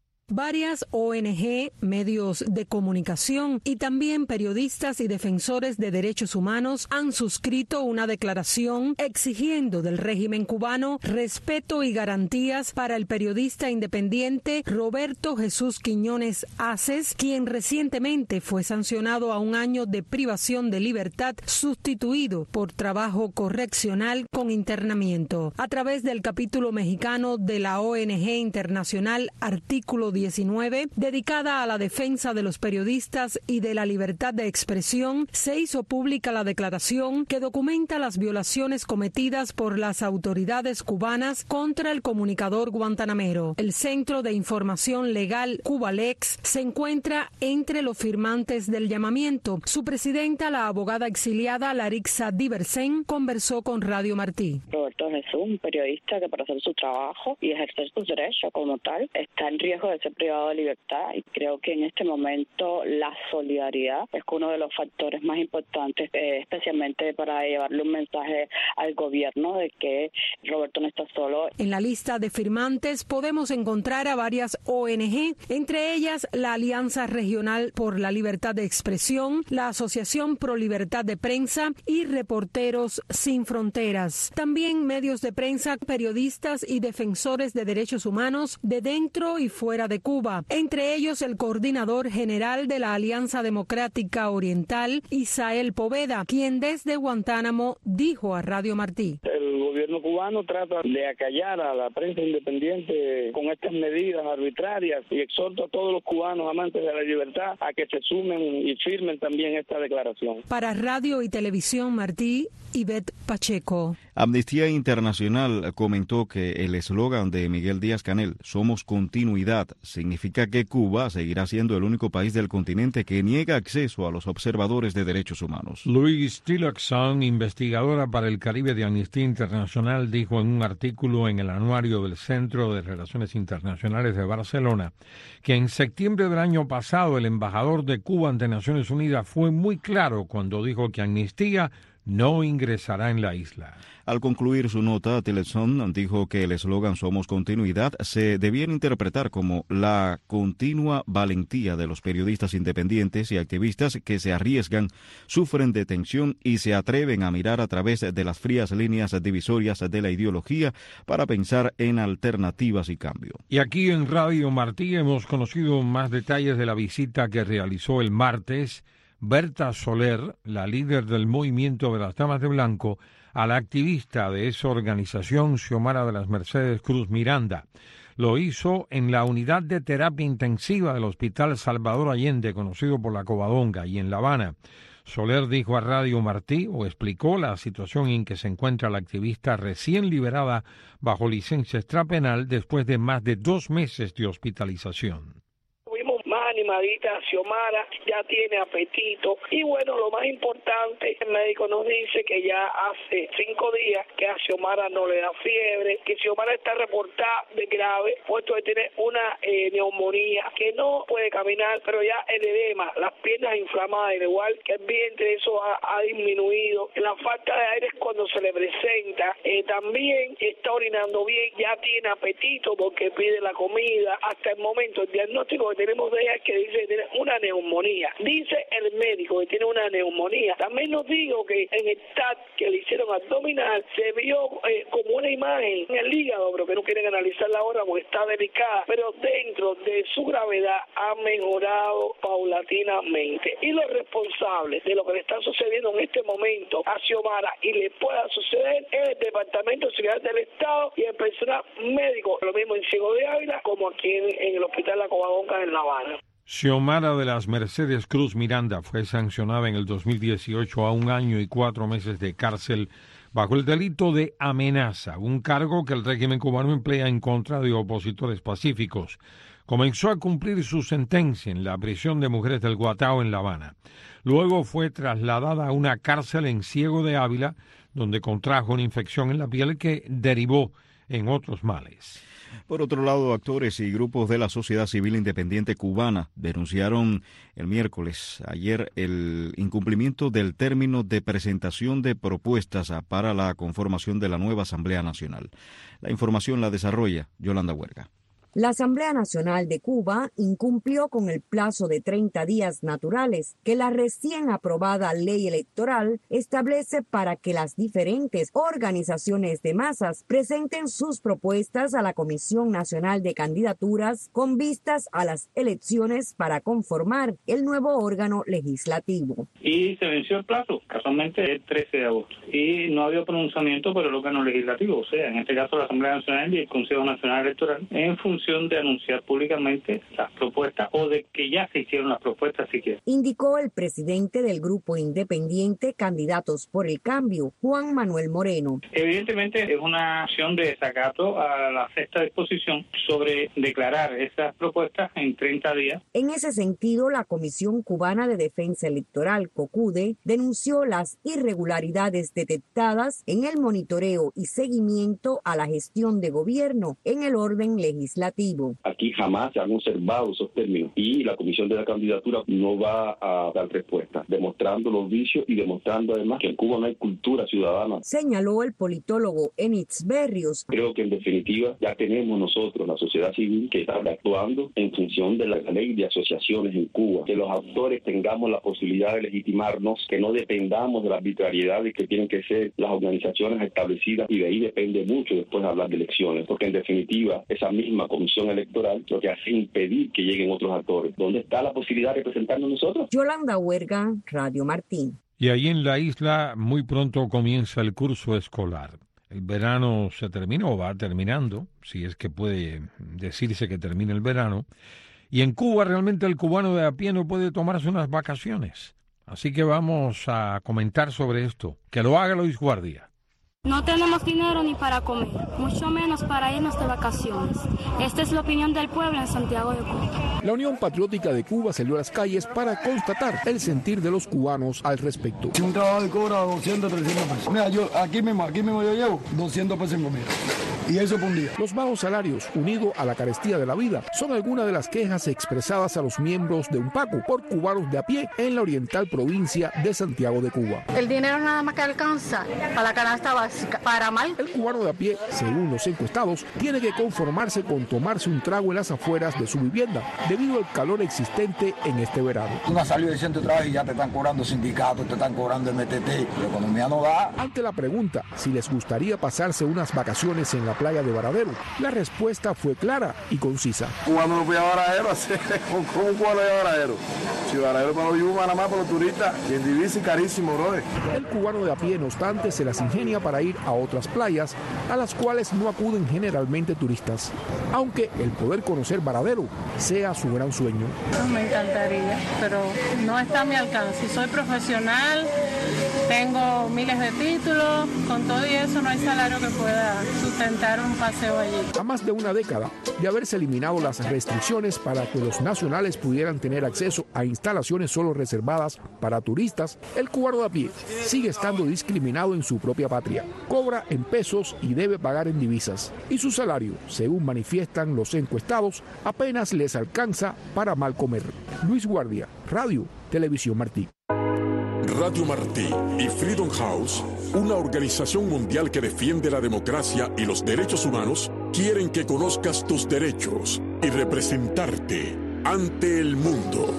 Varias O N Ge, medios de comunicación y también periodistas y defensores de derechos humanos han suscrito una declaración exigiendo del régimen cubano respeto y garantías para el periodista independiente Roberto Jesús Quiñones Aces, quien recientemente fue sancionado a un año de privación de libertad sustituido por trabajo correccional con internamiento. A través del capítulo mexicano de la O N Ge Internacional Artículo diecinueve, dedicada a la defensa de los periodistas y de la libertad de expresión, se hizo pública la declaración que documenta las violaciones cometidas por las autoridades cubanas contra el comunicador guantanamero. El Centro de Información Legal Cubalex se encuentra entre los firmantes del llamamiento. Su presidenta, la abogada exiliada Larixa Diversen, conversó con Radio Martí. Roberto Jesús, un periodista que para hacer su trabajo y ejercer sus derechos como tal, está en riesgo de ser privado de libertad, y creo que en este momento la solidaridad es uno de los factores más importantes, eh, especialmente para llevarle un mensaje al gobierno de que Roberto no está solo. En la lista de firmantes podemos encontrar a varias O N Ge, entre ellas la Alianza Regional por la Libertad de Expresión, la Asociación Pro Libertad de Prensa y Reporteros Sin Fronteras. También medios de prensa, periodistas y defensores de derechos humanos de dentro y fuera de Cuba, entre ellos el coordinador general de la Alianza Democrática Oriental, Isael Poveda, quien desde Guantánamo dijo a Radio Martí. El gobierno cubano trata de acallar a la prensa independiente con estas medidas arbitrarias, y exhorto a todos los cubanos amantes de la libertad a que se sumen y firmen también esta declaración. Para Radio y Televisión Martí, Ivette Pacheco. Amnistía Internacional comentó que el eslogan de Miguel Díaz-Canel, "Somos continuidad", significa que Cuba seguirá siendo el único país del continente que niega acceso a los observadores de derechos humanos. Louise Tillotson, investigadora para el Caribe de Amnistía Internacional, dijo en un artículo en el anuario del Centro de Relaciones Internacionales de Barcelona que en septiembre del año pasado el embajador de Cuba ante Naciones Unidas fue muy claro cuando dijo que Amnistía no ingresará en la isla. Al concluir su nota, Tillotson dijo que el eslogan "Somos continuidad" se debiera interpretar como la continua valentía de los periodistas independientes y activistas que se arriesgan, sufren detención y se atreven a mirar a través de las frías líneas divisorias de la ideología para pensar en alternativas y cambio. Y aquí en Radio Martí hemos conocido más detalles de la visita que realizó el martes Berta Soler, la líder del movimiento de las Damas de Blanco, a la activista de esa organización, Xiomara de las Mercedes Cruz Miranda. Lo hizo en la unidad de terapia intensiva del Hospital Salvador Allende, conocido por la Covadonga, y en La Habana. Soler dijo a Radio Martí, o explicó la situación en que se encuentra la activista recién liberada bajo licencia extrapenal después de más de dos meses de hospitalización. Más animadita, Xiomara ya tiene apetito, y bueno, lo más importante, el médico nos dice que ya hace cinco días que a Xiomara no le da fiebre, que Xiomara está reportada de grave, puesto que tiene una eh, neumonía, que no puede caminar, pero ya el edema, las piernas inflamadas, al igual que el vientre, eso ha, ha disminuido. La falta de aire es cuando se le presenta, eh, también está orinando bien, ya tiene apetito porque pide la comida. Hasta el momento el diagnóstico que tenemos de ella es que dice que tiene una neumonía. Dice el médico que tiene una neumonía. También nos dijo que en el T A C que le hicieron abdominal se vio eh, como una imagen en el hígado, pero que no quieren analizarla ahora porque está delicada, pero dentro de su gravedad ha mejorado paulatinamente. Y los responsables de lo que le está sucediendo en este momento a Xiomara y le pueda suceder es el Departamento de Seguridad del Estado y el personal médico, lo mismo en Ciego de Ávila como aquí en, en el Hospital La Covadonga en La Habana. Xiomara de las Mercedes Cruz Miranda fue sancionada en el dos mil dieciocho a un año y cuatro meses de cárcel bajo el delito de amenaza, un cargo que el régimen cubano emplea en contra de opositores pacíficos. Comenzó a cumplir su sentencia en la prisión de mujeres del Guatao en La Habana. Luego fue trasladada a una cárcel en Ciego de Ávila, donde contrajo una infección en la piel que derivó en otros males. Por otro lado, actores y grupos de la sociedad civil independiente cubana denunciaron el miércoles, ayer, el incumplimiento del término de presentación de propuestas para la conformación de la nueva Asamblea Nacional. La información la desarrolla Yolanda Huerga. La Asamblea Nacional de Cuba incumplió con el plazo de treinta días naturales que la recién aprobada ley electoral establece para que las diferentes organizaciones de masas presenten sus propuestas a la Comisión Nacional de Candidaturas con vistas a las elecciones para conformar el nuevo órgano legislativo. Y se venció el plazo, casualmente el trece de agosto, y no había pronunciamiento por el órgano legislativo, o sea, en este caso la Asamblea Nacional y el Consejo Nacional Electoral, en función de anunciar públicamente las propuestas o de que ya se hicieron las propuestas siquiera. Indicó el presidente del grupo independiente Candidatos por el Cambio, Juan Manuel Moreno. Evidentemente es una acción de desacato a la sexta disposición sobre declarar esas propuestas en treinta días. En ese sentido, la Comisión Cubana de Defensa Electoral, COCUDE, denunció las irregularidades detectadas en el monitoreo y seguimiento a la gestión de gobierno en el orden legislativo. Aquí jamás se han observado esos términos y la Comisión de la Candidatura no va a dar respuesta, demostrando los vicios y demostrando además que en Cuba no hay cultura ciudadana. Señaló el politólogo Enitz Berrios. Creo que en definitiva ya tenemos nosotros, la sociedad civil, que está actuando en función de la ley de asociaciones en Cuba, que los actores tengamos la posibilidad de legitimarnos, que no dependamos de las arbitrariedades que tienen que ser las organizaciones establecidas, y de ahí depende mucho después hablar de elecciones, porque en definitiva esa misma comisión electoral lo que hace impedir que lleguen otros actores. ¿Dónde está la posibilidad de representarnos nosotros? Yolanda Huerga, Radio Martín. Y ahí en la isla muy pronto comienza el curso escolar. El verano se termina o va terminando, si es que puede decirse que termina el verano. Y en Cuba realmente el cubano de a pie no puede tomarse unas vacaciones. Así que vamos a comentar sobre esto. Que lo haga Luis Guardia. No tenemos dinero ni para comer, mucho menos para irnos de vacaciones. Esta es la opinión del pueblo en Santiago de Cuba. La Unión Patriótica de Cuba salió a las calles para constatar el sentir de los cubanos al respecto. Si un trabajo cobra doscientos, trescientos pesos. Mira, yo aquí mismo, aquí mismo yo llevo doscientos pesos en comida. Y eso por un día. Los bajos salarios, unidos a la carestía de la vida, son algunas de las quejas expresadas a los miembros de UNPACU por cubanos de a pie en la oriental provincia de Santiago de Cuba. El dinero nada más que alcanza para la canasta básica, para mal. El cubano de a pie, según los encuestados, tiene que conformarse con tomarse un trago en las afueras de su vivienda, debido al calor existente en este verano. Una salida de ciento trabajo y ya te están cobrando sindicatos, te están cobrando M T T, la economía no da. Ante la pregunta si les gustaría pasarse unas vacaciones en la playa de Varadero, la respuesta fue clara y concisa. Cubano no fui a Varadero, ¿cómo un cubano a Varadero? Si Varadero para los yumas, nada más para los turistas, y en divisa carísimo, brother. El cubano de a pie, no obstante, se las ingenia para ir a otras playas, a las cuales no acuden generalmente turistas, aunque el poder conocer Varadero sea su gran sueño. Me encantaría, pero no está a mi alcance. Soy profesional, tengo miles de títulos, con todo y eso no hay salario que pueda sustentar un paseo allí. A más de una década de haberse eliminado las restricciones para que los nacionales pudieran tener acceso a instalaciones solo reservadas para turistas, el cubano de a pie sigue estando discriminado en su propia patria. Cobra en pesos y debe pagar en divisas. Y su salario, según manifiestan los encuestados, apenas les alcanza para mal comer. Luis Guardia, Radio Televisión Martí. Radio Martí y Freedom House, una organización mundial que defiende la democracia y los derechos humanos, quieren que conozcas tus derechos y representarte ante el mundo.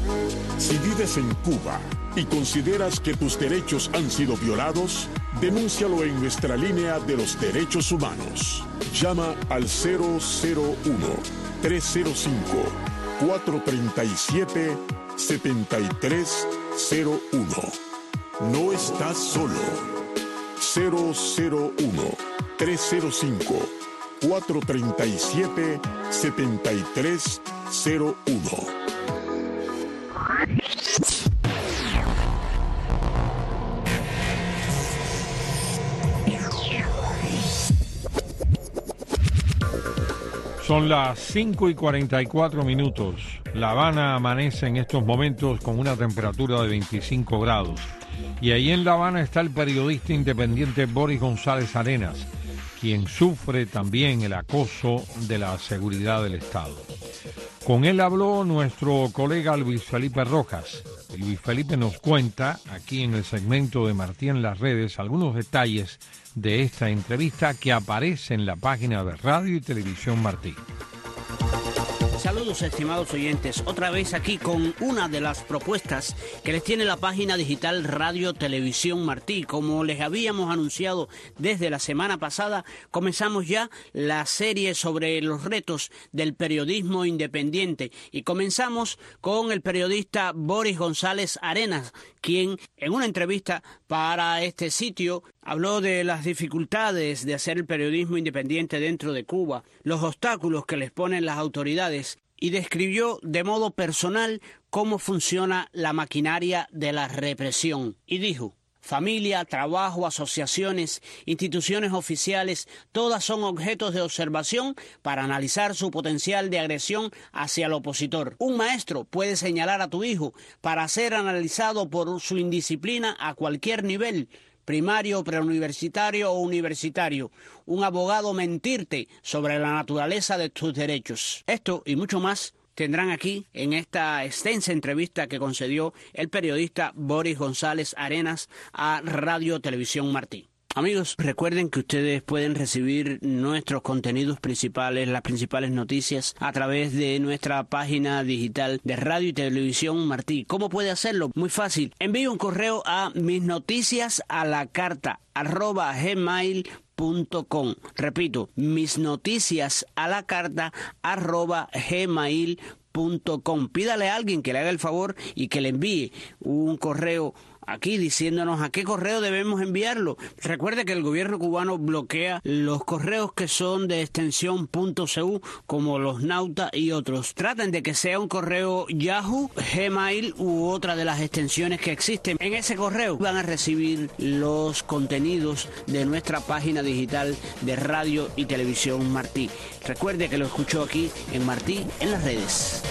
Si vives en Cuba y consideras que tus derechos han sido violados, denúncialo en nuestra línea de los derechos humanos. Llama al cero cero uno, tres cero cinco, cuatro tres siete, siete tres cero uno. No estás solo. cero cero uno, tres cero cinco, cuatro tres siete, siete tres cero uno. Son las cinco y cuarenta y cuatro minutos. La Habana amanece en estos momentos con una temperatura de veinticinco grados. Y ahí en La Habana está el periodista independiente Boris González Arenas, quien sufre también el acoso de la seguridad del Estado. Con él habló nuestro colega Luis Felipe Rojas. Y Luis Felipe nos cuenta, aquí en el segmento de Martí en las redes, algunos detalles de esta entrevista que aparece en la página de Radio y Televisión Martí. Saludos, estimados oyentes, otra vez aquí con una de las propuestas que les tiene la página digital Radio Televisión Martí. Como les habíamos anunciado desde la semana pasada, comenzamos ya la serie sobre los retos del periodismo independiente y comenzamos con el periodista Boris González Arenas, quien en una entrevista para este sitio habló de las dificultades de hacer el periodismo independiente dentro de Cuba, los obstáculos que les ponen las autoridades y describió de modo personal cómo funciona la maquinaria de la represión. Y dijo: familia, trabajo, asociaciones, instituciones oficiales, todas son objetos de observación para analizar su potencial de agresión hacia el opositor. Un maestro puede señalar a tu hijo para ser analizado por su indisciplina a cualquier nivel, primario, preuniversitario o universitario. Un abogado mentirte sobre la naturaleza de tus derechos. Esto y mucho más tendrán aquí en esta extensa entrevista que concedió el periodista Boris González Arenas a Radio Televisión Martí. Amigos, recuerden que ustedes pueden recibir nuestros contenidos principales, las principales noticias, a través de nuestra página digital de Radio y Televisión Martí. ¿Cómo puede hacerlo? Muy fácil. Envíe un correo a misnoticiasalacarta arroba gmail punto com. Repito, misnoticiasalacarta arroba gmail punto com. Pídale a alguien que le haga el favor y que le envíe un correo aquí diciéndonos a qué correo debemos enviarlo. Recuerde que el gobierno cubano bloquea los correos que son de extensión .cu, como los Nauta y otros. Traten de que sea un correo Yahoo, Gmail u otra de las extensiones que existen. En ese correo van a recibir los contenidos de nuestra página digital de Radio y Televisión Martí. Recuerde que lo escuchó aquí en Martí en las redes.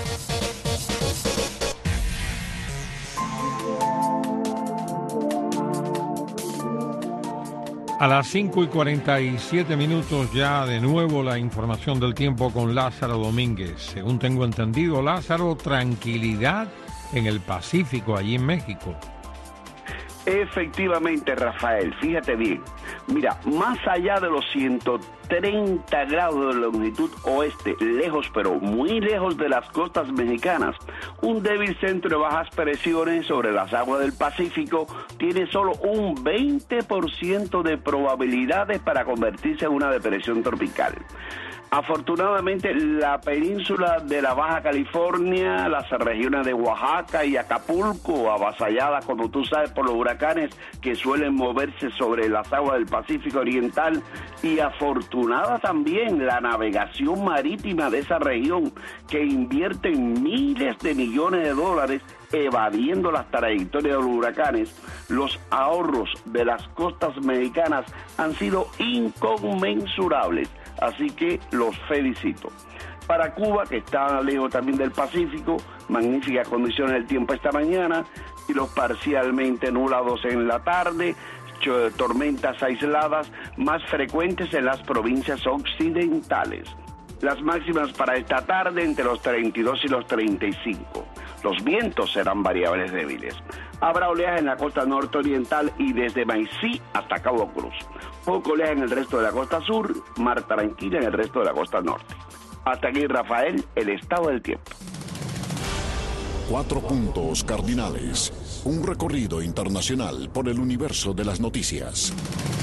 A las cinco y cuarenta y siete minutos ya de nuevo la información del tiempo con Lázaro Domínguez. Según tengo entendido, Lázaro, tranquilidad en el Pacífico, allí en México. Efectivamente, Rafael, fíjate bien. Mira, más allá de los ciento treinta grados de longitud oeste, lejos pero muy lejos de las costas mexicanas, un débil centro de bajas presiones sobre las aguas del Pacífico tiene solo un veinte por ciento de probabilidades para convertirse en una depresión tropical. Afortunadamente, la península de la Baja California, las regiones de Oaxaca y Acapulco, avasalladas, como tú sabes, por los huracanes que suelen moverse sobre las aguas del Pacífico Oriental, y afortunada también la navegación marítima de esa región, que invierte miles de millones de dólares evadiendo las trayectorias de los huracanes. Los ahorros de las costas mexicanas han sido inconmensurables. Así que los felicito. Para Cuba, que está lejos también del Pacífico, magníficas condiciones del tiempo esta mañana, y los parcialmente nublados en la tarde, tormentas aisladas más frecuentes en las provincias occidentales. Las máximas para esta tarde entre los treinta y dos y los treinta y cinco. Los vientos serán variables débiles. Habrá oleaje en la costa norte-oriental y desde Maicí hasta Cabo Cruz. Poco oleaje en el resto de la costa sur, mar tranquila en el resto de la costa norte. Hasta aquí, Rafael, el estado del tiempo. Cuatro puntos cardinales. Un recorrido internacional por el universo de las noticias.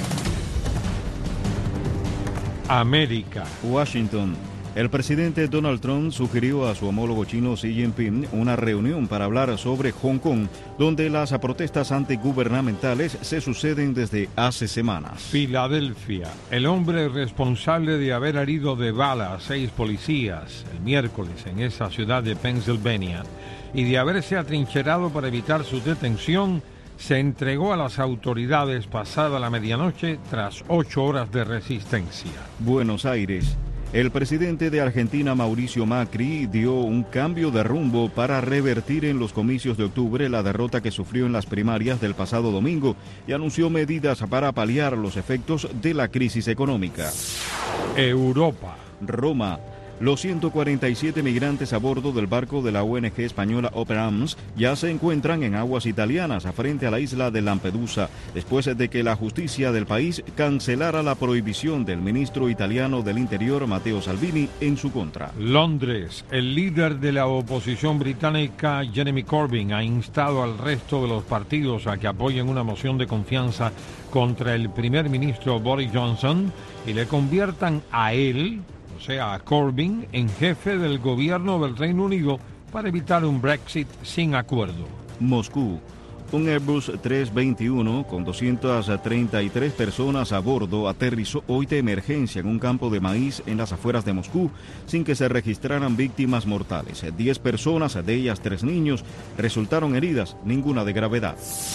América. Washington. El presidente Donald Trump sugirió a su homólogo chino Xi Jinping una reunión para hablar sobre Hong Kong, donde las protestas antigubernamentales se suceden desde hace semanas. Filadelfia. El hombre responsable de haber herido de bala a seis policías el miércoles en esa ciudad de Pennsylvania y de haberse atrincherado para evitar su detención, se entregó a las autoridades pasada la medianoche tras ocho horas de resistencia. Buenos Aires. El presidente de Argentina, Mauricio Macri, dio un cambio de rumbo para revertir en los comicios de octubre la derrota que sufrió en las primarias del pasado domingo y anunció medidas para paliar los efectos de la crisis económica. Europa. Roma. Los ciento cuarenta y siete migrantes a bordo del barco de la O N G española Open Arms ya se encuentran en aguas italianas frente a la isla de Lampedusa, después de que la justicia del país cancelara la prohibición del ministro italiano del Interior, Matteo Salvini, en su contra. Londres. El líder de la oposición británica, Jeremy Corbyn, ha instado al resto de los partidos a que apoyen una moción de confianza contra el primer ministro Boris Johnson y le conviertan a él, o sea, a Corbyn, en jefe del gobierno del Reino Unido para evitar un Brexit sin acuerdo. Moscú. Un Airbus trescientos veintiuno con doscientas treinta y tres personas a bordo aterrizó hoy de emergencia en un campo de maíz en las afueras de Moscú sin que se registraran víctimas mortales. Diez personas, de ellas tres niños, resultaron heridas, ninguna de gravedad.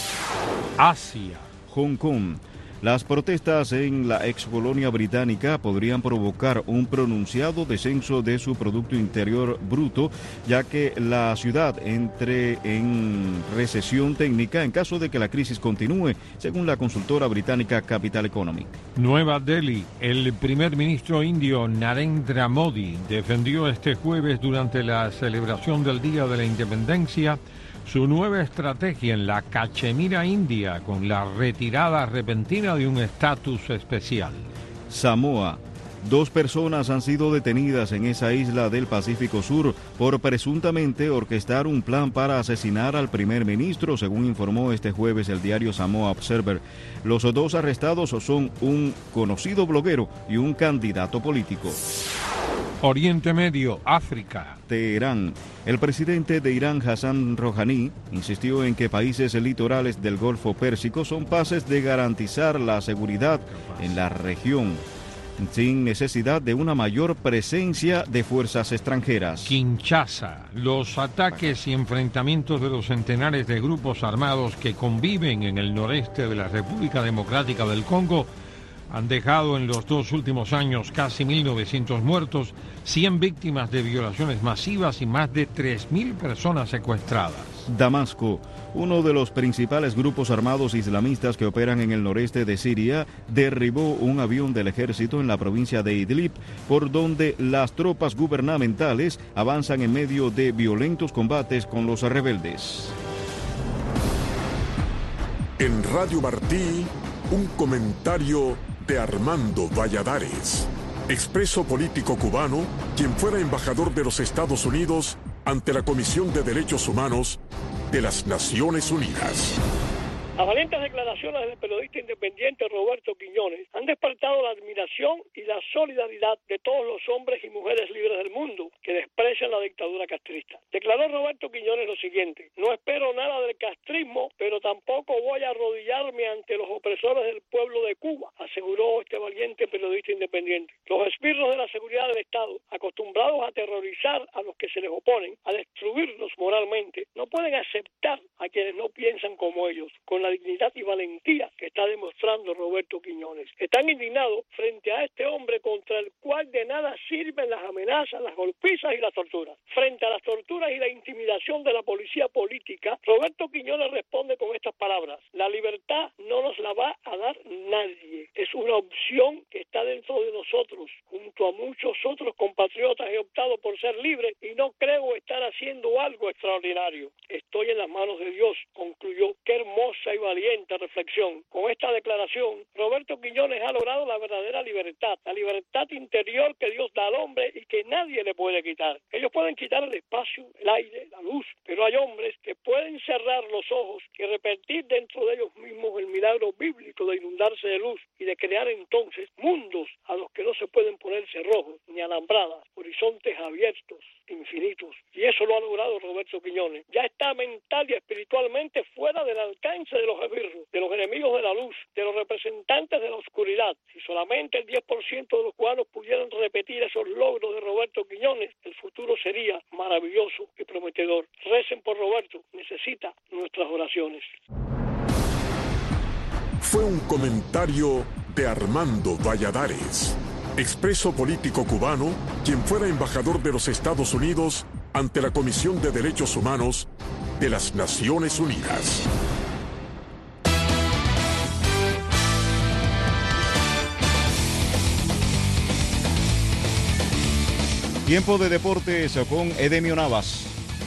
Asia. Hong Kong. Las protestas en la excolonia británica podrían provocar un pronunciado descenso de su Producto Interior Bruto, ya que la ciudad entre en recesión técnica en caso de que la crisis continúe, según la consultora británica Capital Economic. Nueva Delhi. El primer ministro indio Narendra Modi defendió este jueves durante la celebración del Día de la Independencia su nueva estrategia en la Cachemira India con la retirada repentina de un estatus especial. Samoa. Dos personas han sido detenidas en esa isla del Pacífico Sur por presuntamente orquestar un plan para asesinar al primer ministro, según informó este jueves el diario Samoa Observer. Los dos arrestados son un conocido bloguero y un candidato político. Oriente Medio, África. Teherán. El presidente de Irán, Hassan Rouhani, insistió en que países litorales del Golfo Pérsico son capaces de garantizar la seguridad en la región, sin necesidad de una mayor presencia de fuerzas extranjeras. Kinshasa. Los ataques y enfrentamientos de los centenares de grupos armados que conviven en el noreste de la República Democrática del Congo han dejado en los dos últimos años casi mil novecientos muertos, cien víctimas de violaciones masivas y más de tres mil personas secuestradas. Damasco. Uno de los principales grupos armados islamistas que operan en el noreste de Siria derribó un avión del ejército en la provincia de Idlib, por donde las tropas gubernamentales avanzan en medio de violentos combates con los rebeldes. En Radio Martí, un comentario de Armando Valladares, expreso político cubano, quien fuera embajador de los Estados Unidos ante la Comisión de Derechos Humanos de las Naciones Unidas. Las valientes declaraciones del periodista independiente Roberto Quiñones han despertado la admiración y la solidaridad de todos los hombres y mujeres libres del mundo que desprecian la dictadura castrista. Declaró Roberto Quiñones lo siguiente: no espero nada del castrismo, pero tampoco voy a arrodillarme ante los opresores del pueblo de Cuba, aseguró este valiente periodista independiente. Los esbirros de la seguridad del Estado, acostumbrados a aterrorizar a los que se les oponen, a destruirlos moralmente, no pueden aceptar a quienes no piensan como ellos, con la dignidad y valentía que está demostrando Roberto Quiñones. Están indignados frente a este hombre contra el cual de nada sirven las amenazas, las golpizas y las torturas. Frente a las torturas y la intimidación de la policía política, Roberto Quiñones responde con estas palabras: la libertad no nos la va a dar nadie. Es una opción que está dentro de nosotros. Junto a muchos otros compatriotas he optado por ser libre y no creo estar haciendo algo extraordinario. Estoy en las manos de Dios, concluyó. Qué hermosa y valiente reflexión. Con esta declaración, Roberto Quiñones ha logrado la verdadera libertad, la libertad interior que Dios da al hombre y que nadie le puede quitar. Ellos pueden quitar el espacio, el aire, la luz, pero hay hombres que pueden cerrar los ojos y repetir dentro de ellos mismos el milagro bíblico de inundarse de luz y de crear entonces mundos a los que no se pueden poner cerrojos ni alambradas, horizontes abiertos, infinitos. Y eso lo ha logrado Roberto Quiñones. Ya está mental y espiritualmente fuera del alcance de los esbirros, de los enemigos de la luz, de los representantes de la oscuridad. Si solamente el diez por ciento de los cubanos pudieran repetir esos logros de Roberto Quiñones, el futuro sería maravilloso y prometedor. Recen por Roberto, necesita nuestras oraciones. Fue un comentario de Armando Valladares. expreso político cubano, quien fuera embajador de los Estados Unidos ante la Comisión de Derechos Humanos de las Naciones Unidas. Tiempo de deportes con Edemio Navas.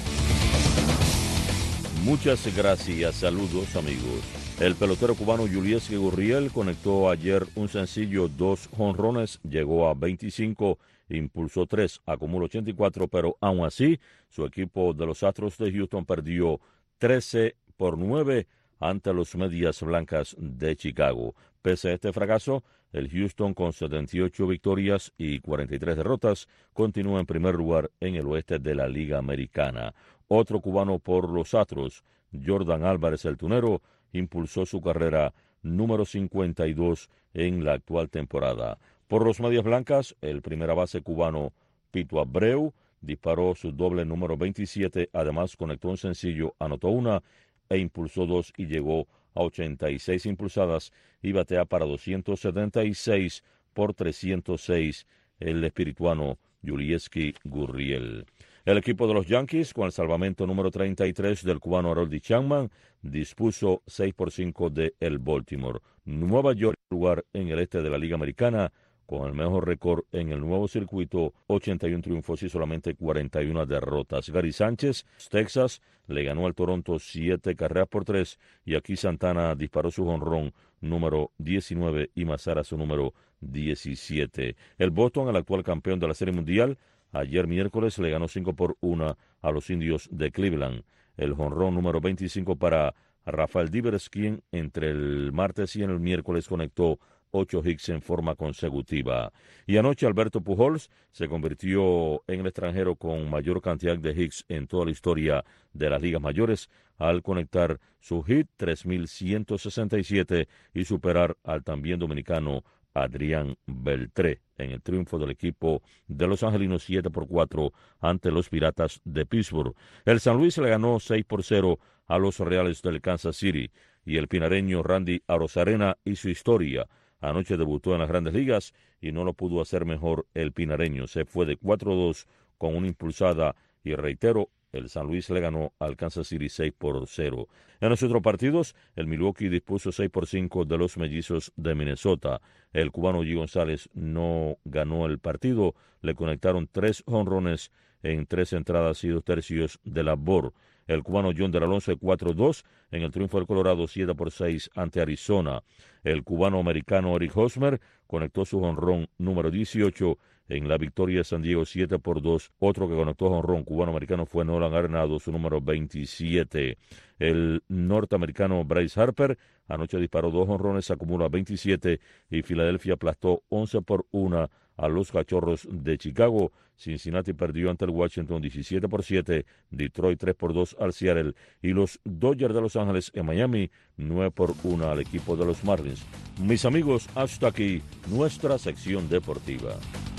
Muchas gracias, saludos amigos. El pelotero cubano Yulieski Gurriel conectó ayer un sencillo, dos jonrones, llegó a veinticinco, impulsó tres, acumuló ochenta y cuatro, pero aún así su equipo de los Astros de Houston perdió trece por nueve ante los Medias Blancas de Chicago. Pese a este fracaso, el Houston, con setenta y ocho victorias y cuarenta y tres derrotas, continúa en primer lugar en el oeste de la Liga Americana. Otro cubano por los Astros, Jordan Álvarez, el tunero, impulsó su carrera número cincuenta y dos en la actual temporada. Por los Medias Blancas, el primera base cubano Pito Abreu disparó su doble número veintisiete, además conectó un sencillo, anotó una e impulsó dos y llegó a ochenta y seis impulsadas y batea para doscientos setenta y seis por trescientos seis el espirituano Yulieski Gurriel. El equipo de los Yankees, con el salvamento número treinta y tres del cubano Harold Chapman, dispuso seis por cinco de el Baltimore. Nueva York, lugar en el este de la Liga Americana, con el mejor récord en el nuevo circuito, ochenta y uno triunfos y solamente cuarenta y una derrotas. Gary Sánchez, Texas, le ganó al Toronto siete carreras por tres, y aquí Santana disparó su jonrón número diecinueve y Mazara su número diecisiete. El Boston, el actual campeón de la Serie Mundial, ayer miércoles le ganó cinco por uno a los Indios de Cleveland. El jonrón número veinticinco para Rafael Devers, quien entre el martes y el miércoles conectó ocho hits en forma consecutiva. Y anoche Alberto Pujols se convirtió en el extranjero con mayor cantidad de hits en toda la historia de las ligas mayores al conectar su hit tres mil ciento sesenta y siete y superar al también dominicano Adrián Beltré en el triunfo del equipo de los angelinos siete por cuatro ante los Piratas de Pittsburgh. El San Luis le ganó seis por cero a los Reales del Kansas City, y el pinareño Randy Arozarena hizo historia. Anoche debutó en las Grandes Ligas y no lo pudo hacer mejor el pinareño. Se fue de cuatro dos con una impulsada y, reitero, el San Luis le ganó al Kansas City seis por cero. En los otros partidos, el Milwaukee dispuso seis por cinco de los Mellizos de Minnesota. El cubano G. González no ganó el partido. Le conectaron tres jonrones en tres entradas y dos tercios de labor. El cubano John del Alonso de cuatro dos en el triunfo del Colorado siete por seis ante Arizona. El cubano americano Eric Hosmer conectó su jonrón número dieciocho en la victoria de San Diego siete por dos. Otro que conectó jonrón cubano-americano fue Nolan Arenado, su número veintisiete. El norteamericano Bryce Harper anoche disparó dos jonrones, acumula veintisiete, y Filadelfia aplastó once por uno a los Cachorros de Chicago. Cincinnati perdió ante el Washington diecisiete por siete, Detroit tres por dos al Seattle, y los Dodgers de Los Ángeles en Miami nueve por uno al equipo de los Marlins. Mis amigos, hasta aquí nuestra sección deportiva.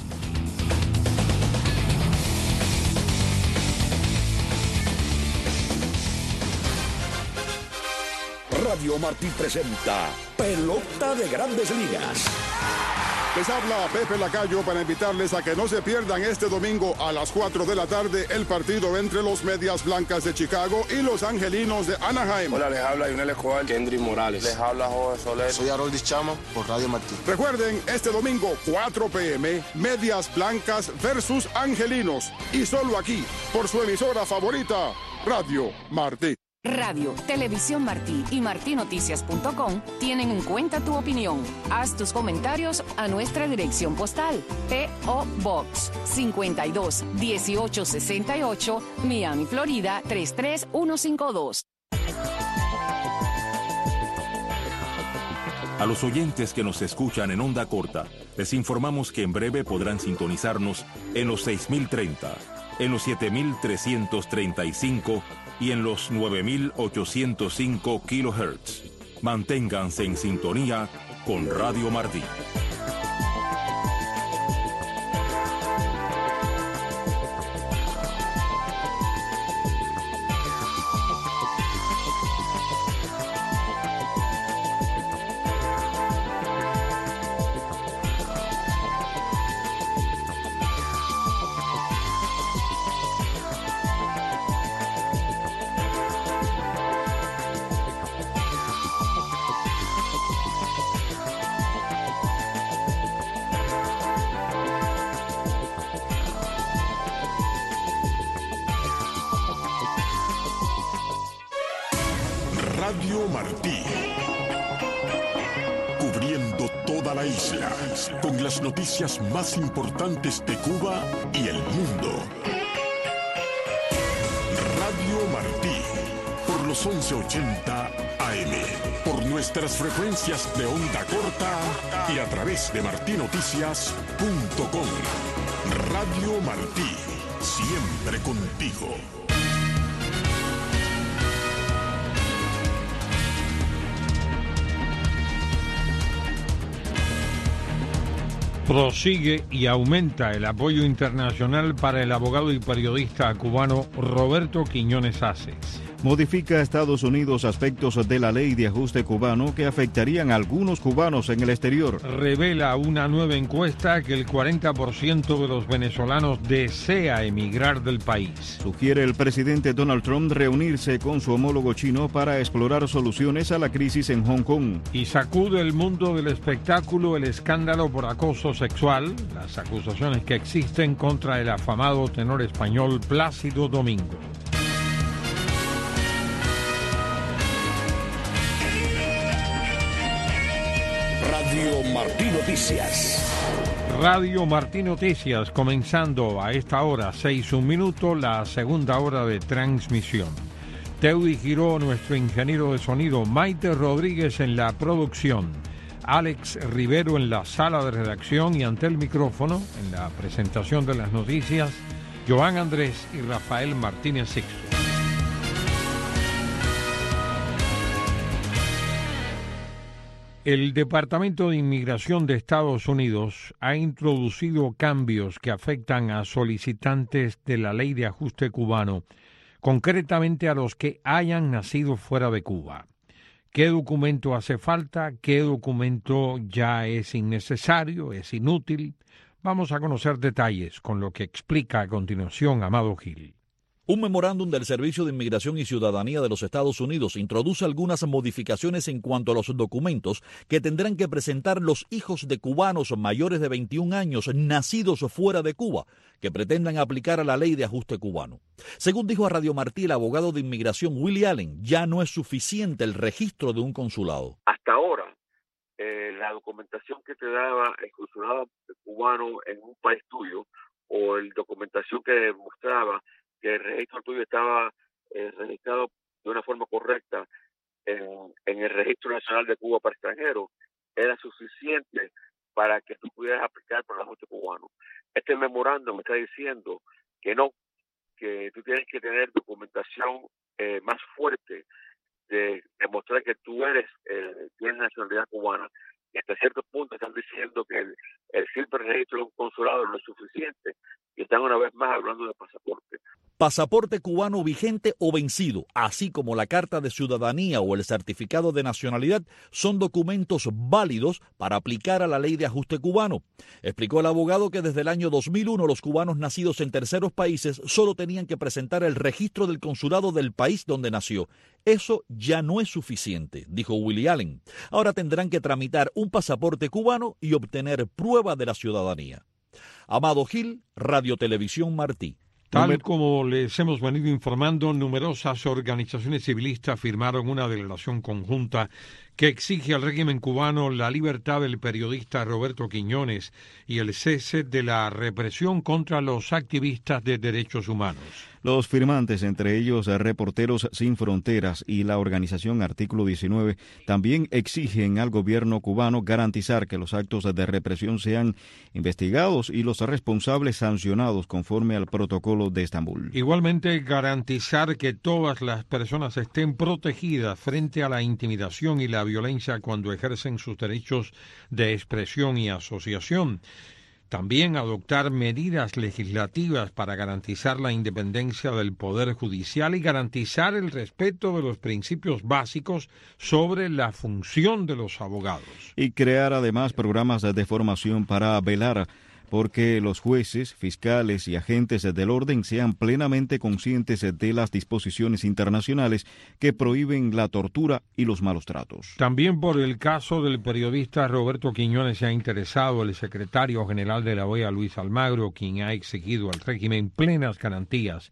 Radio Martí presenta Pelota de Grandes Ligas. Les habla Pepe Lacayo para invitarles a que no se pierdan este domingo a las cuatro de la tarde el partido entre los Medias Blancas de Chicago y los Angelinos de Anaheim. Hola, les habla Yunel Escobar, Kendry Morales. Les habla Jorge Soler. Soy Harold Chama por Radio Martí. Recuerden, este domingo cuatro p m Medias Blancas versus Angelinos, y solo aquí por su emisora favorita, Radio Martí. Radio, Televisión Martí y martí noticias punto com tienen en cuenta tu opinión. Haz tus comentarios a nuestra dirección postal: P O Box cincuenta y dos dieciocho sesenta y ocho, Miami, Florida tres tres uno cinco dos. A los oyentes que nos escuchan en onda corta, les informamos que en breve podrán sintonizarnos en los seis mil treinta, en los siete mil trescientos treinta y cinco y en los nueve mil ochocientos cinco kilohertz. Manténganse en sintonía con Radio Martí. Radio Martí. Cubriendo toda la isla, con las noticias más importantes de Cuba y el mundo. Radio Martí, por los once ochenta A M, por nuestras frecuencias de onda corta y a través de martí noticias punto com. Radio Martí, siempre contigo. Prosigue y aumenta el apoyo internacional para el abogado y periodista cubano Roberto Quiñones Aces. Modifica Estados Unidos aspectos de la ley de ajuste cubano que afectarían a algunos cubanos en el exterior. Revela una nueva encuesta que el cuarenta por ciento de los venezolanos desea emigrar del país. Sugiere el presidente Donald Trump reunirse con su homólogo chino para explorar soluciones a la crisis en Hong Kong. Y sacude el mundo del espectáculo el escándalo por acoso sexual, las acusaciones que existen contra el afamado tenor español Plácido Domingo. Radio Martí Noticias. Radio Martí Noticias, comenzando a esta hora, seis un minuto, la segunda hora de transmisión. Teudi Giró, nuestro ingeniero de sonido, Maite Rodríguez en la producción, Alex Rivero en la sala de redacción y ante el micrófono, en la presentación de las noticias, Joan Andrés y Rafael Martínez Sixto. El Departamento de Inmigración de Estados Unidos ha introducido cambios que afectan a solicitantes de la ley de ajuste cubano, concretamente a los que hayan nacido fuera de Cuba. ¿Qué documento hace falta? ¿Qué documento ya es innecesario? ¿Es inútil? Vamos a conocer detalles con lo que explica a continuación Amado Gil. Un memorándum del Servicio de Inmigración y Ciudadanía de los Estados Unidos introduce algunas modificaciones en cuanto a los documentos que tendrán que presentar los hijos de cubanos mayores de veintiún años nacidos fuera de Cuba, que pretendan aplicar a la ley de ajuste cubano. Según dijo a Radio Martí el abogado de inmigración Willie Allen, ya no es suficiente el registro de un consulado. Hasta ahora, eh, la documentación que te daba el consulado cubano en un país tuyo, o la documentación que demostraba que el registro tuyo estaba eh, registrado de una forma correcta en, en el Registro Nacional de Cuba para extranjeros, era suficiente para que tú pudieras aplicar por el ajuste cubano. Este memorando me está diciendo que no, que tú tienes que tener documentación eh, más fuerte de demostrar que tú eres eh, tienes nacionalidad cubana. Y hasta cierto punto están diciendo que el, el simple registro de un consulado no es suficiente y están una vez más hablando de pasaporte. Pasaporte cubano vigente o vencido, así como la carta de ciudadanía o el certificado de nacionalidad, son documentos válidos para aplicar a la ley de ajuste cubano. Explicó el abogado que desde el año dos mil uno los cubanos nacidos en terceros países solo tenían que presentar el registro del consulado del país donde nació. Eso ya no es suficiente, dijo Willie Allen. Ahora tendrán que tramitar un pasaporte cubano y obtener prueba de la ciudadanía. Amado Gil, Radio Televisión Martí. Tal como les hemos venido informando, numerosas organizaciones civilistas firmaron una declaración conjunta que exige al régimen cubano la libertad del periodista Roberto Quiñones y el cese de la represión contra los activistas de derechos humanos. Los firmantes, entre ellos Reporteros Sin Fronteras y la organización Artículo diecinueve, también exigen al gobierno cubano garantizar que los actos de represión sean investigados y los responsables sancionados conforme al protocolo de Estambul. Igualmente, garantizar que todas las personas estén protegidas frente a la intimidación y la violencia cuando ejercen sus derechos de expresión y asociación. También adoptar medidas legislativas para garantizar la independencia del Poder Judicial y garantizar el respeto de los principios básicos sobre la función de los abogados. Y crear además programas de formación para velar porque los jueces, fiscales y agentes del orden sean plenamente conscientes de las disposiciones internacionales que prohíben la tortura y los malos tratos. También por el caso del periodista Roberto Quiñones se ha interesado el secretario general de la O E A, Luis Almagro, quien ha exigido al régimen plenas garantías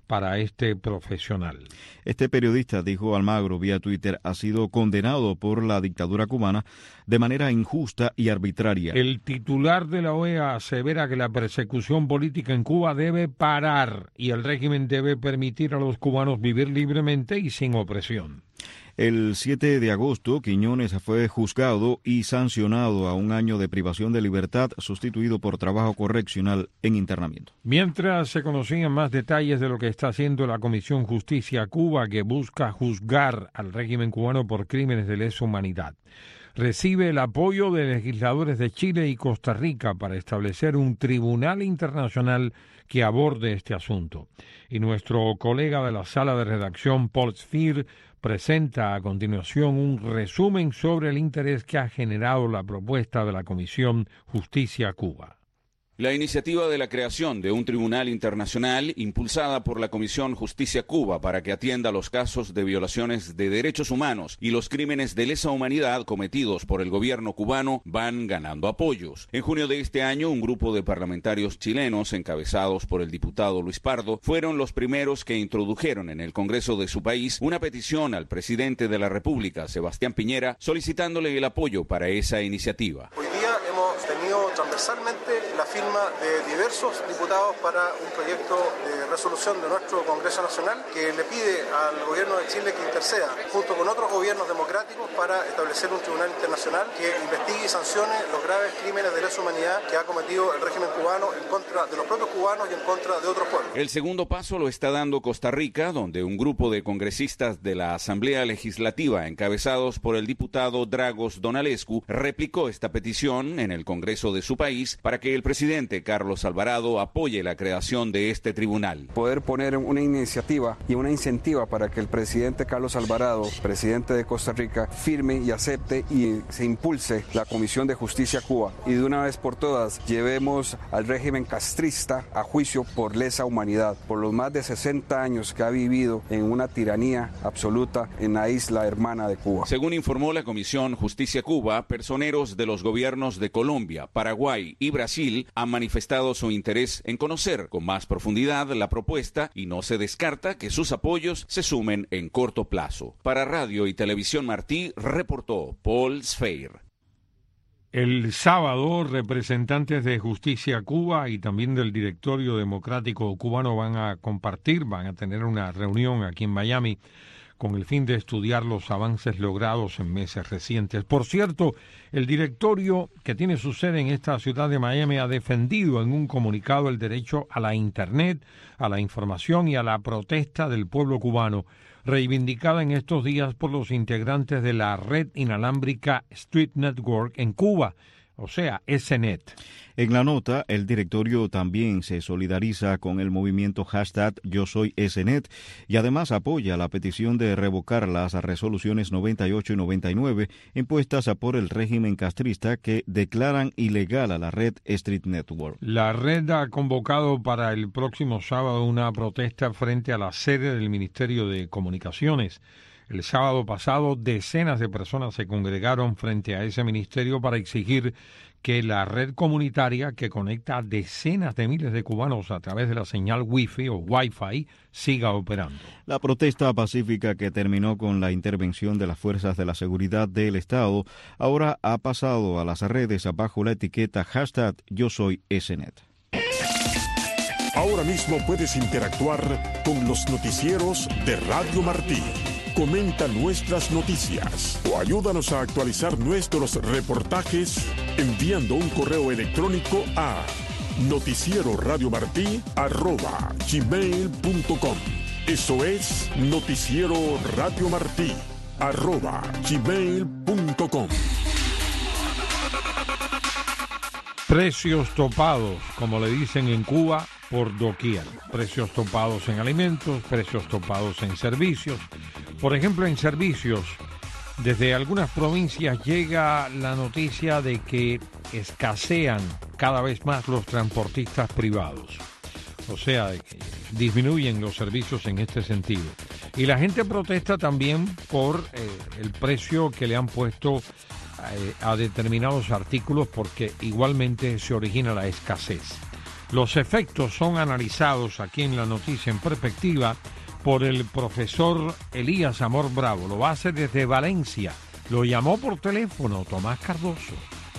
para este profesional. Este periodista, dijo Almagro vía Twitter, ha sido condenado por la dictadura cubana de manera injusta y arbitraria. El titular de la O E A asevera que la persecución política en Cuba debe parar y el régimen debe permitir a los cubanos vivir libremente y sin opresión. El siete de agosto, Quiñones fue juzgado y sancionado a un año de privación de libertad, sustituido por trabajo correccional en internamiento. Mientras se conocían más detalles de lo que está haciendo la Comisión Justicia Cuba, que busca juzgar al régimen cubano por crímenes de lesa humanidad, recibe el apoyo de legisladores de Chile y Costa Rica para establecer un tribunal internacional que aborde este asunto. Y nuestro colega de la sala de redacción, Paul Sphere, presenta a continuación un resumen sobre el interés que ha generado la propuesta de la Comisión Justicia Cuba. La iniciativa de la creación de un tribunal internacional impulsada por la Comisión Justicia Cuba para que atienda los casos de violaciones de derechos humanos y los crímenes de lesa humanidad cometidos por el gobierno cubano van ganando apoyos. En junio de este año, un grupo de parlamentarios chilenos encabezados por el diputado Luis Pardo fueron los primeros que introdujeron en el Congreso de su país una petición al presidente de la República, Sebastián Piñera, solicitándole el apoyo para esa iniciativa. Hoy día hemos tenido transversalmente la firma de diversos diputados para un proyecto de resolución de nuestro Congreso Nacional que le pide al gobierno de Chile que interceda junto con otros gobiernos democráticos para establecer un tribunal internacional que investigue y sancione los graves crímenes de lesa humanidad que ha cometido el régimen cubano en contra de los propios cubanos y en contra de otros pueblos. El segundo paso lo está dando Costa Rica, donde un grupo de congresistas de la Asamblea Legislativa, encabezados por el diputado Dragos Donalescu, replicó esta petición en el Congreso de su país para que el presidente Carlos Alvarado apoye la creación de este tribunal. Poder poner una iniciativa y una incentiva para que el presidente Carlos Alvarado, presidente de Costa Rica, firme y acepte y se impulse la Comisión de Justicia Cuba y de una vez por todas llevemos al régimen castrista a juicio por lesa humanidad, por los más de sesenta años que ha vivido en una tiranía absoluta en la isla hermana de Cuba. Según informó la Comisión Justicia Cuba, personeros de los gobiernos de Colombia, Paraguay y Brasil han manifestado su interés en conocer con más profundidad la propuesta y no se descarta que sus apoyos se sumen en corto plazo. Para Radio y Televisión Martí, reportó Paul Sphere. El sábado, representantes de Justicia Cuba y también del Directorio Democrático Cubano van a compartir, van a tener una reunión aquí en Miami con el fin de estudiar los avances logrados en meses recientes. Por cierto, el directorio, que tiene su sede en esta ciudad de Miami, ha defendido en un comunicado el derecho a la Internet, a la información y a la protesta del pueblo cubano, reivindicada en estos días por los integrantes de la red inalámbrica Street Network en Cuba, o sea, S N E T. En la nota, el directorio también se solidariza con el movimiento hashtag Yo Soy S N E T y además apoya la petición de revocar las resoluciones noventa y ocho y noventa y nueve impuestas por el régimen castrista que declaran ilegal a la red Street Network. La red ha convocado para el próximo sábado una protesta frente a la sede del Ministerio de Comunicaciones. El sábado pasado, decenas de personas se congregaron frente a ese ministerio para exigir que la red comunitaria que conecta a decenas de miles de cubanos a través de la señal Wi-Fi o Wi-Fi siga operando. La protesta pacífica que terminó con la intervención de las fuerzas de la seguridad del Estado ahora ha pasado a las redes bajo la etiqueta hashtag Yo Soy S N E T. Ahora mismo puedes interactuar con los noticieros de Radio Martí. Comenta nuestras noticias o ayúdanos a actualizar nuestros reportajes enviando un correo electrónico a noticieroradiomartí arroba gmail punto com. Eso es noticiero radio martí arroba gmail punto com. Precios topados, como le dicen en Cuba, por doquier. Precios topados en alimentos, precios topados en servicios. Por ejemplo, en servicios, desde algunas provincias llega la noticia de que escasean cada vez más los transportistas privados. O sea, que disminuyen los servicios en este sentido. Y la gente protesta también por eh, el precio que le han puesto eh, a determinados artículos porque igualmente se origina la escasez. Los efectos son analizados aquí en La Noticia en Perspectiva por el profesor Elías Amor Bravo. Lo va a hacer desde Valencia. Lo llamó por teléfono Tomás Cardoso.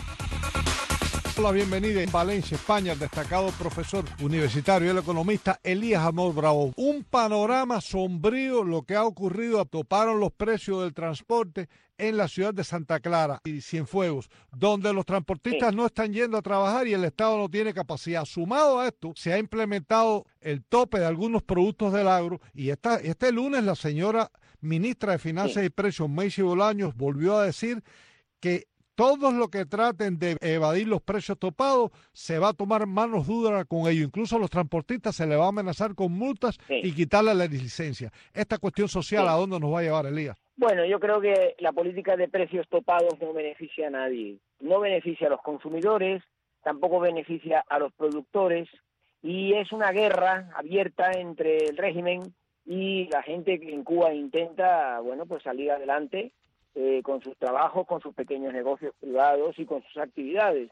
La bienvenida en Valencia, España, al destacado profesor universitario y el economista Elías Amor Bravo. Un panorama sombrío lo que ha ocurrido. Toparon los precios del transporte en la ciudad de Santa Clara y Cienfuegos, donde los transportistas sí. no están yendo a trabajar y el Estado no tiene capacidad. Sumado a esto, se ha implementado el tope de algunos productos del agro y esta, este lunes la señora ministra de Finanzas sí. y Precios, Macy Bolaños, volvió a decir que todos los que traten de evadir los precios topados, se va a tomar manos duras con ellos. Incluso a los transportistas se les va a amenazar con multas sí. y quitarle la licencia. Esta cuestión social, sí. ¿a dónde nos va a llevar, Elías? Bueno, yo creo que la política de precios topados no beneficia a nadie. No beneficia a los consumidores, tampoco beneficia a los productores, y es una guerra abierta entre el régimen y la gente que en Cuba intenta, bueno, pues salir adelante Eh, con sus trabajos, con sus pequeños negocios privados y con sus actividades.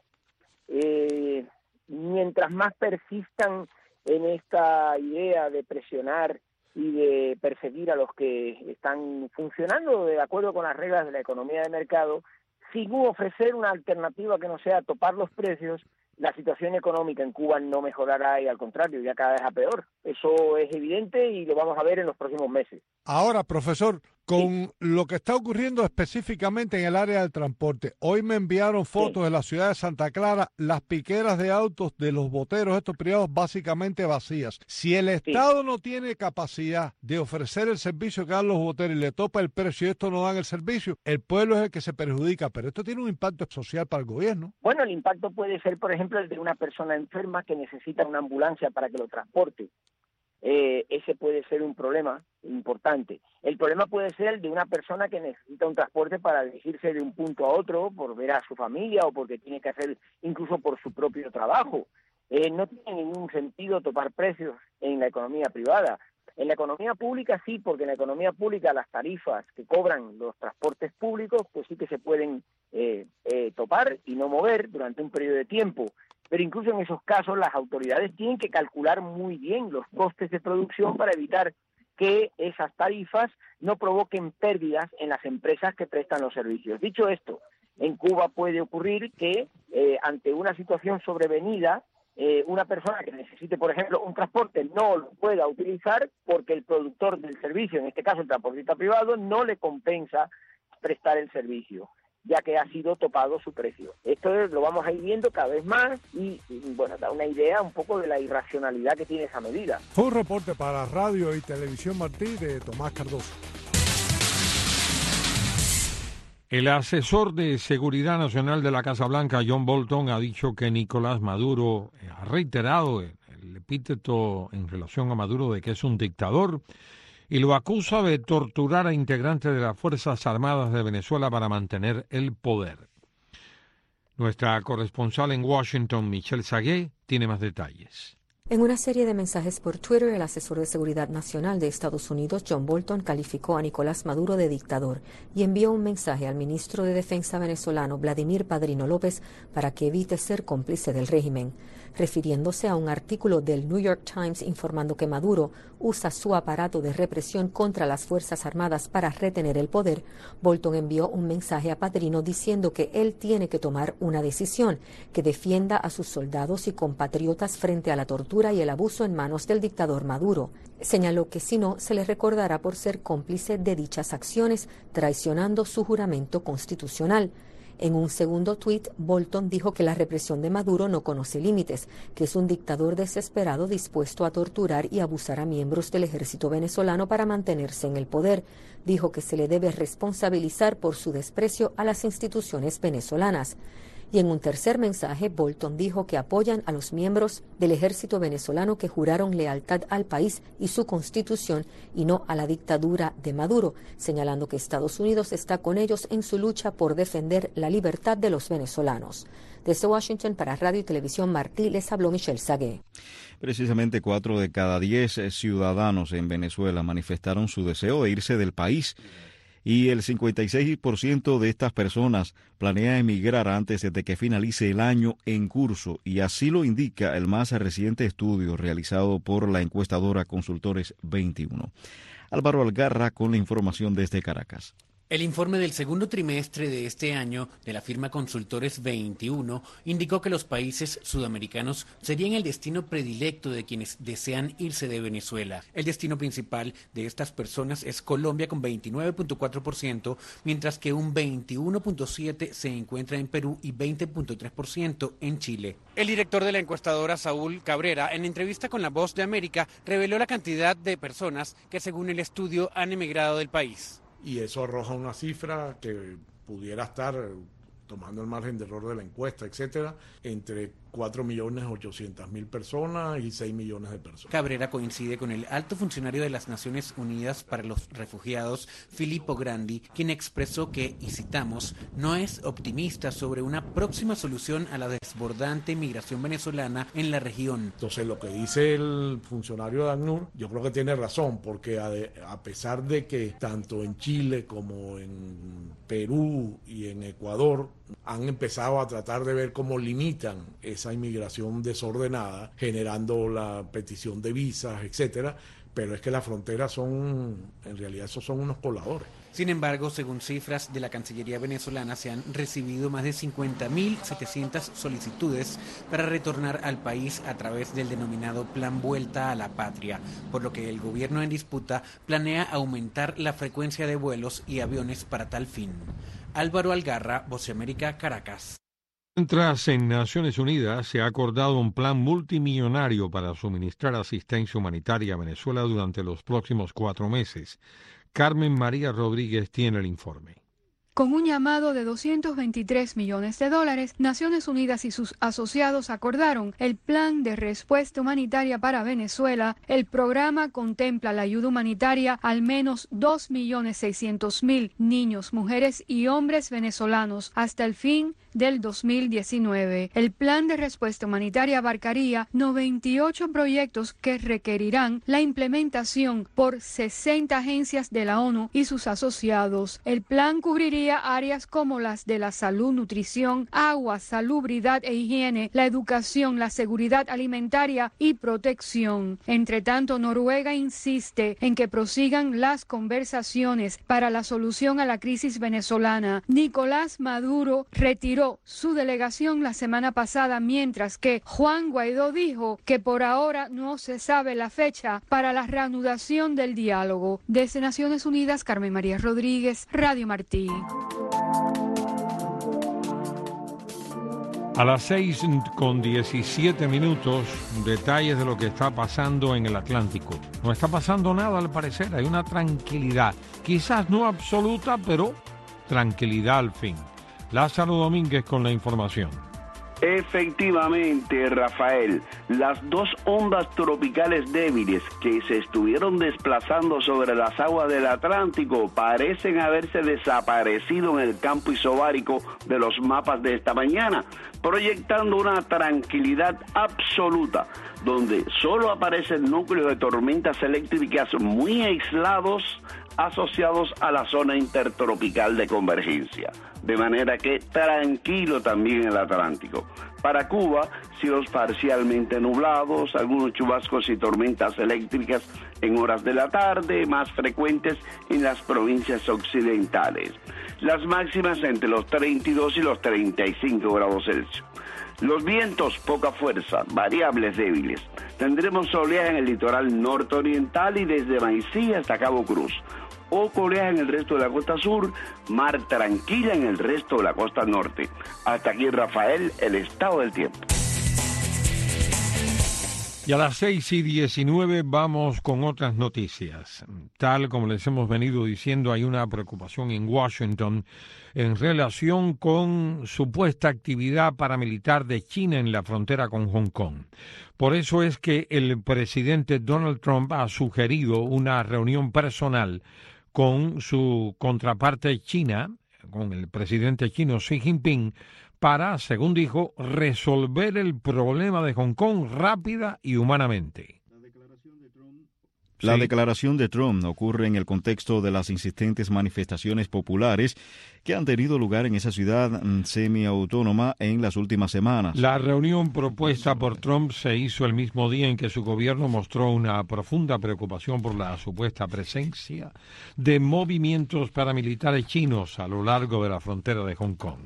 Eh, mientras más persistan en esta idea de presionar y de perseguir a los que están funcionando de acuerdo con las reglas de la economía de mercado, sin ofrecer una alternativa que no sea topar los precios, la situación económica en Cuba no mejorará y al contrario, ya cada vez a peor. Eso es evidente y lo vamos a ver en los próximos meses. Ahora, profesor, con sí. lo que está ocurriendo específicamente en el área del transporte, hoy me enviaron fotos sí. de la ciudad de Santa Clara, las piqueras de autos de los boteros, estos privados, básicamente vacías. Si el Estado sí. no tiene capacidad de ofrecer el servicio que dan los boteros y le topa el precio y estos no dan el servicio, el pueblo es el que se perjudica, pero esto tiene un impacto social para el gobierno. Bueno, el impacto puede ser, por ejemplo, el de una persona enferma que necesita una ambulancia para que lo transporte. Eh, ese puede ser un problema importante. El problema puede ser el de una persona que necesita un transporte para dirigirse de un punto a otro, por ver a su familia o porque tiene que hacer incluso por su propio trabajo. Eh, no tiene ningún sentido topar precios en la economía privada. En la economía pública sí, porque en la economía pública las tarifas que cobran los transportes públicos pues sí que se pueden eh, eh, topar y no mover durante un periodo de tiempo. Pero incluso en esos casos las autoridades tienen que calcular muy bien los costes de producción para evitar que esas tarifas no provoquen pérdidas en las empresas que prestan los servicios. Dicho esto, en Cuba puede ocurrir que eh, ante una situación sobrevenida, eh, una persona que necesite, por ejemplo, un transporte no lo pueda utilizar porque el productor del servicio, en este caso el transportista privado, no le compensa prestar el servicio, ya que ha sido topado su precio. Esto lo vamos a ir viendo cada vez más y, y, bueno, da una idea un poco de la irracionalidad que tiene esa medida. Fue un reporte para Radio y Televisión Martí de Tomás Cardoso. El asesor de Seguridad Nacional de la Casa Blanca, John Bolton, ha dicho que Nicolás Maduro ha reiterado el epíteto en relación a Maduro de que es un dictador y lo acusa de torturar a integrantes de las Fuerzas Armadas de Venezuela para mantener el poder. Nuestra corresponsal en Washington, Michelle Sagué, tiene más detalles. En una serie de mensajes por Twitter, el asesor de Seguridad Nacional de Estados Unidos, John Bolton, calificó a Nicolás Maduro de dictador y envió un mensaje al ministro de Defensa venezolano, Vladimir Padrino López, para que evite ser cómplice del régimen. Refiriéndose a un artículo del New York Times informando que Maduro usa su aparato de represión contra las Fuerzas Armadas para retener el poder, Bolton envió un mensaje a Padrino diciendo que él tiene que tomar una decisión que defienda a sus soldados y compatriotas frente a la tortura y el abuso en manos del dictador Maduro. Señaló que si no, se le recordará por ser cómplice de dichas acciones, traicionando su juramento constitucional. En un segundo tuit, Bolton dijo que la represión de Maduro no conoce límites, que es un dictador desesperado dispuesto a torturar y abusar a miembros del ejército venezolano para mantenerse en el poder. Dijo que se le debe responsabilizar por su desprecio a las instituciones venezolanas. Y en un tercer mensaje, Bolton dijo que apoyan a los miembros del ejército venezolano que juraron lealtad al país y su constitución y no a la dictadura de Maduro, señalando que Estados Unidos está con ellos en su lucha por defender la libertad de los venezolanos. Desde Washington para Radio y Televisión Martí les habló Michelle Sagué. Precisamente cuatro de cada diez ciudadanos en Venezuela manifestaron su deseo de irse del país. y el cincuenta y seis por ciento de estas personas planea emigrar antes de que finalice el año en curso, y así lo indica el más reciente estudio realizado por la encuestadora Consultores veintiuno. Álvaro Algarra con la información desde Caracas. El informe del segundo trimestre de este año de la firma Consultores veintiuno indicó que los países sudamericanos serían el destino predilecto de quienes desean irse de Venezuela. El destino principal de estas personas es Colombia con veintinueve punto cuatro por ciento, mientras que un veintiuno punto siete por ciento se encuentra en Perú y veinte punto tres por ciento en Chile. El director de la encuestadora, Saúl Cabrera, en entrevista con La Voz de América, reveló la cantidad de personas que según el estudio han emigrado del país. Y eso arroja una cifra que pudiera estar, tomando el margen de error de la encuesta, etcétera, entre cuatro millones ochocientas mil personas y seis millones de personas. Cabrera coincide con el alto funcionario de las Naciones Unidas para los Refugiados, Filippo Grandi, quien expresó que, y citamos, no es optimista sobre una próxima solución a la desbordante migración venezolana en la región. Entonces, lo que dice el funcionario de ACNUR, yo creo que tiene razón, porque a, de, a pesar de que tanto en Chile como en Perú y en Ecuador han empezado a tratar de ver cómo limitan esa inmigración desordenada, generando la petición de visas, etcétera, pero es que las fronteras son, en realidad, esos son unos coladores. Sin embargo, según cifras de la Cancillería venezolana, se han recibido más de cincuenta mil setecientas solicitudes para retornar al país a través del denominado Plan Vuelta a la Patria, por lo que el gobierno en disputa planea aumentar la frecuencia de vuelos y aviones para tal fin. Álvaro Algarra, Voz de América, Caracas. Mientras en Naciones Unidas se ha acordado un plan multimillonario para suministrar asistencia humanitaria a Venezuela durante los próximos cuatro meses. Carmen María Rodríguez tiene el informe. Con un llamado de doscientos veintitrés millones de dólares, Naciones Unidas y sus asociados acordaron el Plan de Respuesta Humanitaria para Venezuela. El programa contempla la ayuda humanitaria a al menos dos millones seiscientos mil niños, mujeres y hombres venezolanos hasta el fin del dos mil diecinueve. El Plan de Respuesta Humanitaria abarcaría noventa y ocho proyectos que requerirán la implementación por sesenta agencias de la ONU y sus asociados. El plan cubriría áreas como las de la salud, nutrición, agua, salubridad e higiene, la educación, la seguridad alimentaria y protección. Entre tanto, Noruega insiste en que prosigan las conversaciones para la solución a la crisis venezolana. Nicolás Maduro retiró su delegación la semana pasada, mientras que Juan Guaidó dijo que por ahora no se sabe la fecha para la reanudación del diálogo. Desde Naciones Unidas, Carmen María Rodríguez, Radio Martí. A las seis con diecisiete minutos, detalles de lo que está pasando en el Atlántico. No está pasando nada al parecer, hay una tranquilidad, quizás no absoluta, pero tranquilidad al fin. Lázaro Domínguez con la información. Efectivamente, Rafael, las dos ondas tropicales débiles que se estuvieron desplazando sobre las aguas del Atlántico parecen haberse desaparecido en el campo isobárico de los mapas de esta mañana, proyectando una tranquilidad absoluta, donde solo aparecen núcleos de tormentas eléctricas muy aislados asociados a la zona intertropical de convergencia. De manera que tranquilo también el Atlántico. Para Cuba, cielos parcialmente nublados, algunos chubascos y tormentas eléctricas en horas de la tarde, más frecuentes en las provincias occidentales. Las máximas entre los treinta y dos y los treinta y cinco grados Celsius. Los vientos, poca fuerza, variables débiles. Tendremos oleaje en el litoral norte-oriental y desde Maicí hasta Cabo Cruz. O oleaje en el resto de la costa sur, mar tranquila en el resto de la costa norte. Hasta aquí, Rafael, el estado del tiempo. Y a las seis y diecinueve vamos con otras noticias. Tal como les hemos venido diciendo, hay una preocupación en Washington en relación con supuesta actividad paramilitar de China en la frontera con Hong Kong. Por eso es que el presidente Donald Trump ha sugerido una reunión personal con su contraparte china, con el presidente chino Xi Jinping, para, según dijo, resolver el problema de Hong Kong rápida y humanamente. La Sí. declaración de Trump ocurre en el contexto de las insistentes manifestaciones populares que han tenido lugar en esa ciudad mm, semiautónoma en las últimas semanas. La reunión propuesta por Trump se hizo el mismo día en que su gobierno mostró una profunda preocupación por la supuesta presencia de movimientos paramilitares chinos a lo largo de la frontera de Hong Kong.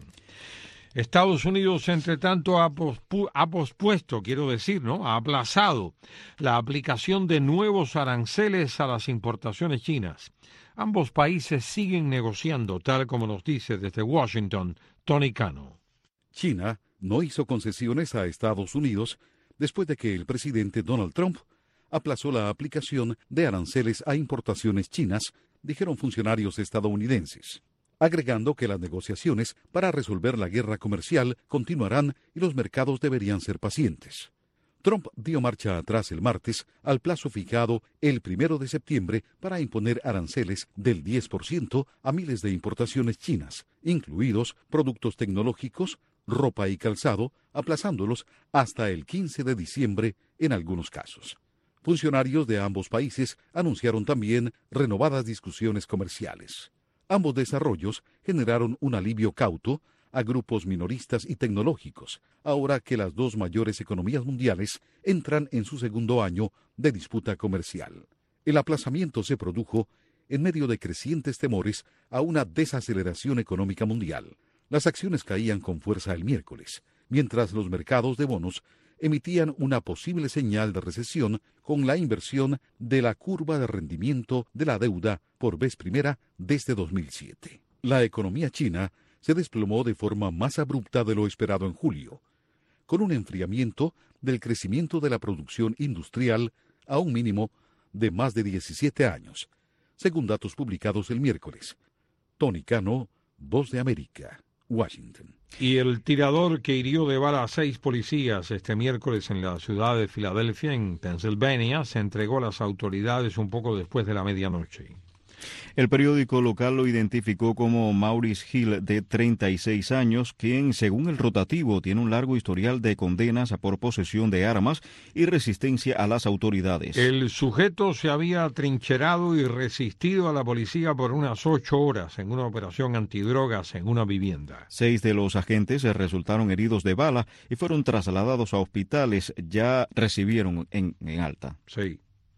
Estados Unidos, entre tanto, ha, pospu- ha pospuesto, quiero decir, ¿no? Ha aplazado la aplicación de nuevos aranceles a las importaciones chinas. Ambos países siguen negociando, tal como nos dice desde Washington Tony Cano. China no hizo concesiones a Estados Unidos después de que el presidente Donald Trump aplazó la aplicación de aranceles a importaciones chinas, dijeron funcionarios estadounidenses, agregando que las negociaciones para resolver la guerra comercial continuarán y los mercados deberían ser pacientes. Trump dio marcha atrás el martes al plazo fijado el primero de septiembre para imponer aranceles del diez por ciento a miles de importaciones chinas, incluidos productos tecnológicos, ropa y calzado, aplazándolos hasta el quince de diciembre en algunos casos. Funcionarios de ambos países anunciaron también renovadas discusiones comerciales. Ambos desarrollos generaron un alivio cauto a grupos minoristas y tecnológicos, ahora que las dos mayores economías mundiales entran en su segundo año de disputa comercial. El aplazamiento se produjo en medio de crecientes temores a una desaceleración económica mundial. Las acciones caían con fuerza el miércoles, mientras los mercados de bonos emitían una posible señal de recesión con la inversión de la curva de rendimiento de la deuda por vez primera desde dos mil siete. La economía china se desplomó de forma más abrupta de lo esperado en julio, con un enfriamiento del crecimiento de la producción industrial a un mínimo de más de diecisiete años, según datos publicados el miércoles. Tony Cano, Voz de América, Washington. Y el tirador que hirió de bala a seis policías este miércoles en la ciudad de Filadelfia, en Pensilvania, se entregó a las autoridades un poco después de la medianoche. El periódico local lo identificó como Maurice Hill, de treinta y seis años, quien, según el rotativo, tiene un largo historial de condenas por posesión de armas y resistencia a las autoridades. El sujeto se había atrincherado y resistido a la policía por unas ocho horas en una operación antidrogas en una vivienda. Seis de los agentes resultaron heridos de bala y fueron trasladados a hospitales. Ya recibieron en, en alta. Sí.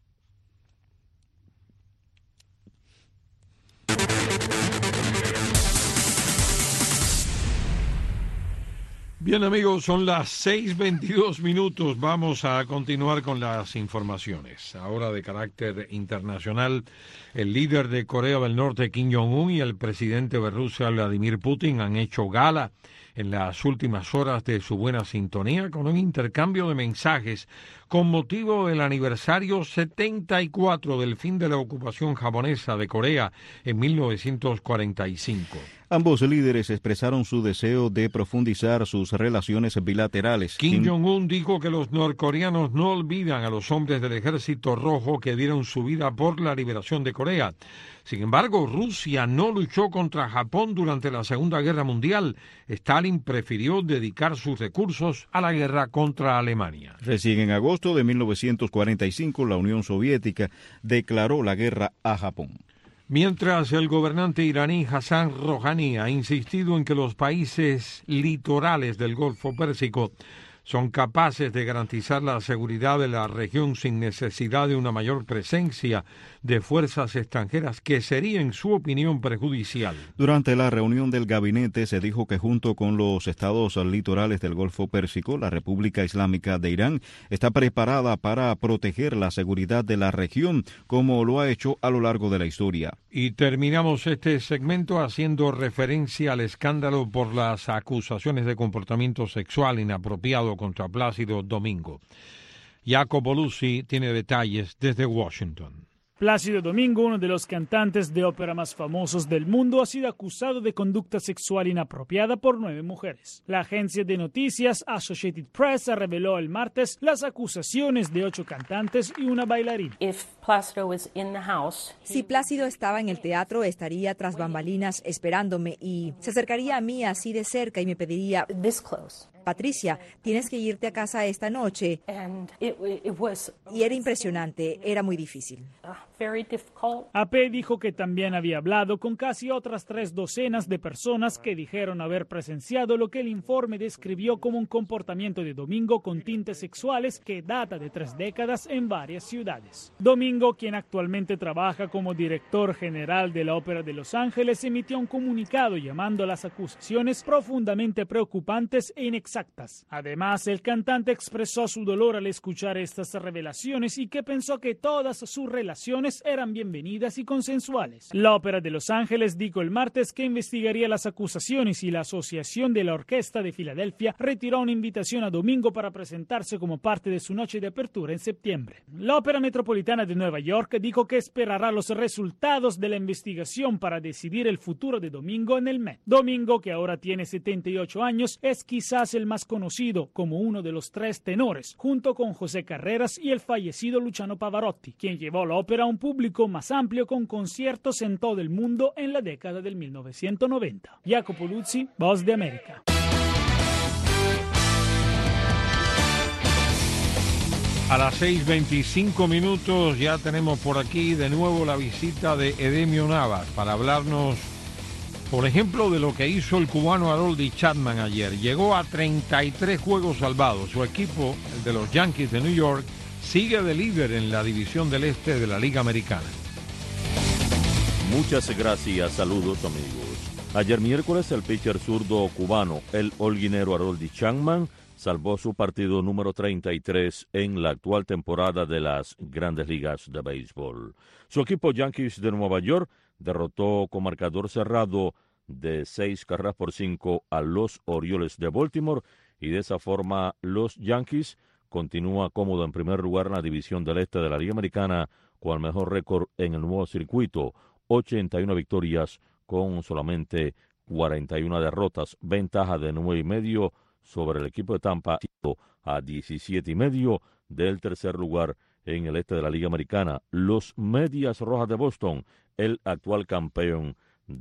Bien, amigos, son las seis veintidós minutos. Vamos a continuar con las informaciones. Ahora de carácter internacional, el líder de Corea del Norte, Kim Jong-un, y el presidente de Rusia, Vladimir Putin, han hecho gala en las últimas horas de su buena sintonía con un intercambio de mensajes con motivo del aniversario setenta y cuatro del fin de la ocupación japonesa de Corea en mil novecientos cuarenta y cinco. Ambos líderes expresaron su deseo de profundizar sus relaciones bilaterales. Kim Jong-un dijo que los norcoreanos no olvidan a los hombres del Ejército Rojo que dieron su vida por la liberación de Corea. Sin embargo, Rusia no luchó contra Japón durante la Segunda Guerra Mundial. Stalin prefirió dedicar sus recursos a la guerra contra Alemania. Recién en agosto de mil novecientos cuarenta y cinco, la Unión Soviética declaró la guerra a Japón. Mientras el gobernante iraní Hassan Rouhani ha insistido en que los países litorales del Golfo Pérsico son capaces de garantizar la seguridad de la región sin necesidad de una mayor presencia de fuerzas extranjeras, que sería, en su opinión, perjudicial. Durante la reunión del gabinete se dijo que junto con los estados litorales del Golfo Pérsico, la República Islámica de Irán está preparada para proteger la seguridad de la región, como lo ha hecho a lo largo de la historia. Y terminamos este segmento haciendo referencia al escándalo por las acusaciones de comportamiento sexual inapropiado contra Plácido Domingo. Jacopo Luzzi tiene detalles desde Washington. Plácido Domingo, uno de los cantantes de ópera más famosos del mundo, ha sido acusado de conducta sexual inapropiada por nueve mujeres. La agencia de noticias Associated Press reveló el martes las acusaciones de ocho cantantes y una bailarina. Si Plácido estaba en el teatro, estaría tras bambalinas esperándome y se acercaría a mí así de cerca y me pediría Patricia, tienes que irte a casa esta noche. Y era impresionante, era muy difícil. A P dijo que también había hablado con casi otras tres docenas de personas que dijeron haber presenciado lo que el informe describió como un comportamiento de Domingo con tintes sexuales que data de tres décadas en varias ciudades. Domingo, quien actualmente trabaja como director general de la Ópera de Los Ángeles, emitió un comunicado llamando a las acusaciones profundamente preocupantes e inexactas. Además, el cantante expresó su dolor al escuchar estas revelaciones y que pensó que todas sus relaciones eran bienvenidas y consensuales. La Ópera de Los Ángeles dijo el martes que investigaría las acusaciones y la Asociación de la Orquesta de Filadelfia retiró una invitación a Domingo para presentarse como parte de su noche de apertura en septiembre. La Ópera Metropolitana de Nueva York dijo que esperará los resultados de la investigación para decidir el futuro de Domingo en el Met. Domingo, que ahora tiene setenta y ocho años, es quizás el más conocido como uno de los tres tenores, junto con José Carreras y el fallecido Luciano Pavarotti, quien llevó la ópera a un público más amplio con conciertos en todo el mundo en la década del mil novecientos noventa. Jacopo Luzzi, Voz de América. A las seis veinticinco minutos ya tenemos por aquí de nuevo la visita de Edemio Navas para hablarnos, por ejemplo, de lo que hizo el cubano Aroldis Chapman ayer. Llegó a treinta y tres juegos salvados. Su equipo, el de los Yankees de New York, sigue de líder en la división del este de la Liga Americana. Muchas gracias, saludos amigos. Ayer miércoles el pitcher zurdo cubano, el holguinero Aroldis Chapman, salvó su partido número treinta y tres en la actual temporada de las Grandes Ligas de Béisbol. Su equipo Yankees de Nueva York derrotó con marcador cerrado de seis carreras por cinco a los Orioles de Baltimore y de esa forma los Yankees continúa cómodo en primer lugar en la división del este de la Liga Americana con el mejor récord en el nuevo circuito, ochenta y una victorias con solamente cuarenta y una derrotas, ventaja de nueve y medio sobre el equipo de Tampa a diecisiete y medio del tercer lugar en el este de la Liga Americana. Los Medias Rojas de Boston, el actual campeón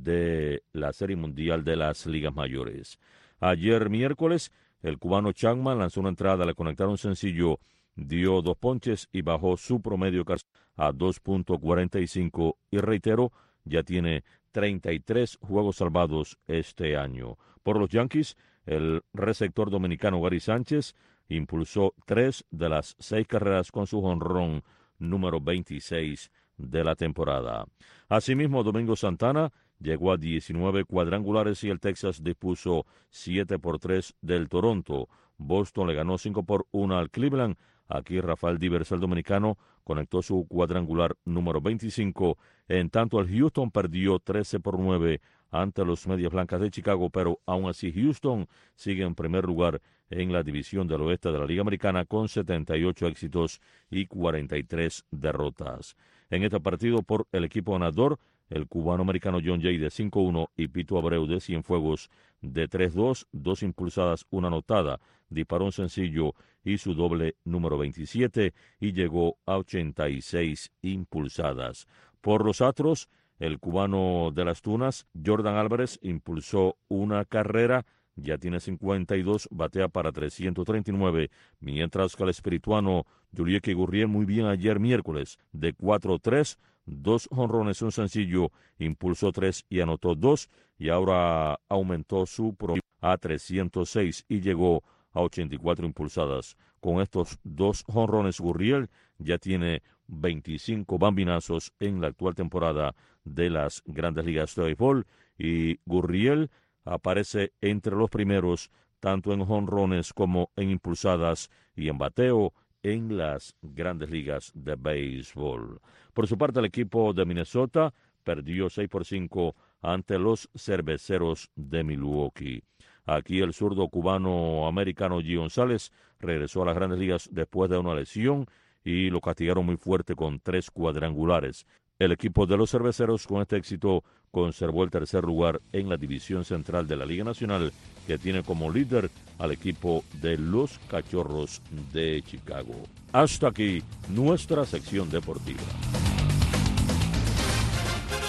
de la Serie Mundial de las Ligas Mayores. Ayer miércoles, el cubano Chapman lanzó una entrada, le conectaron sencillo, dio dos ponches y bajó su promedio a dos punto cuarenta y cinco y reitero, ya tiene treinta y tres juegos salvados este año. Por los Yankees, el receptor dominicano Gary Sánchez impulsó tres de las seis carreras con su jonrón número veintiséis de la temporada. Asimismo, Domingo Santana llegó a diecinueve cuadrangulares y el Texas dispuso siete por tres del Toronto. Boston le ganó cinco por uno al Cleveland. Aquí Rafael Devers, el dominicano, conectó su cuadrangular número veinticinco. En tanto, el Houston perdió trece por nueve ante los Medias Blancas de Chicago, pero aún así Houston sigue en primer lugar en la división del oeste de la Liga Americana con setenta y ocho éxitos y cuarenta y tres derrotas. En este partido por el equipo ganador, el cubano-americano John Jay de cinco uno y Pito Abreu de Cienfuegos de tres dos, dos impulsadas, una anotada, disparó un sencillo y su doble número veintisiete y llegó a ochenta y seis impulsadas. Por los Astros, el cubano de las Tunas, Jordan Álvarez, impulsó una carrera, ya tiene cincuenta y dos, batea para trescientos treinta y nueve, mientras que el espirituano Yurieki Gurriel muy bien ayer miércoles, de cuatro tres, dos jonrones, un sencillo, impulsó tres y anotó dos, y ahora aumentó su promedio a trescientos seis y llegó a ochenta y cuatro impulsadas. Con estos dos jonrones, Gurriel ya tiene veinticinco bambinazos en la actual temporada de las Grandes Ligas de Béisbol y Gurriel aparece entre los primeros tanto en jonrones como en impulsadas y en bateo en las Grandes Ligas de Béisbol. Por su parte, el equipo de Minnesota perdió seis por cinco ante los Cerveceros de Milwaukee. Aquí el zurdo cubano-americano G. González regresó a las Grandes Ligas después de una lesión y lo castigaron muy fuerte con tres cuadrangulares. El equipo de los Cerveceros con este éxito conservó el tercer lugar en la división central de la Liga Nacional, que tiene como líder al equipo de los Cachorros de Chicago. Hasta aquí nuestra sección deportiva.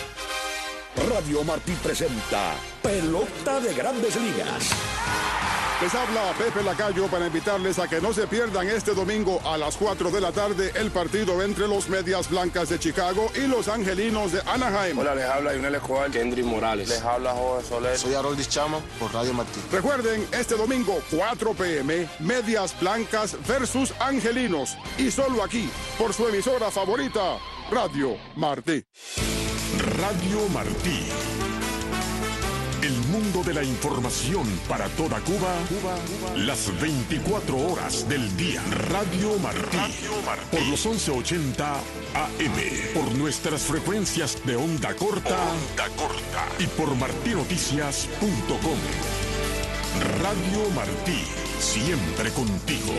Radio Martí presenta Pelota de Grandes Ligas. Les habla Pepe Lacayo para invitarles a que no se pierdan este domingo a las cuatro de la tarde el partido entre los Medias Blancas de Chicago y los Angelinos de Anaheim. Hola, les habla Yunel Escobar, Kendrick Morales. Les habla Jorge Soler. Soy Haroldis Chama por Radio Martí. Recuerden, este domingo cuatro p m Medias Blancas versus Angelinos. Y solo aquí, por su emisora favorita, Radio Martí. Radio Martí. El mundo de la información para toda Cuba, Cuba, Cuba, las veinticuatro horas del día. Radio Martí, Radio Martí. Por los once ochenta A M, por nuestras frecuencias de onda corta, onda corta y por martinoticias punto com. Radio Martí, siempre contigo.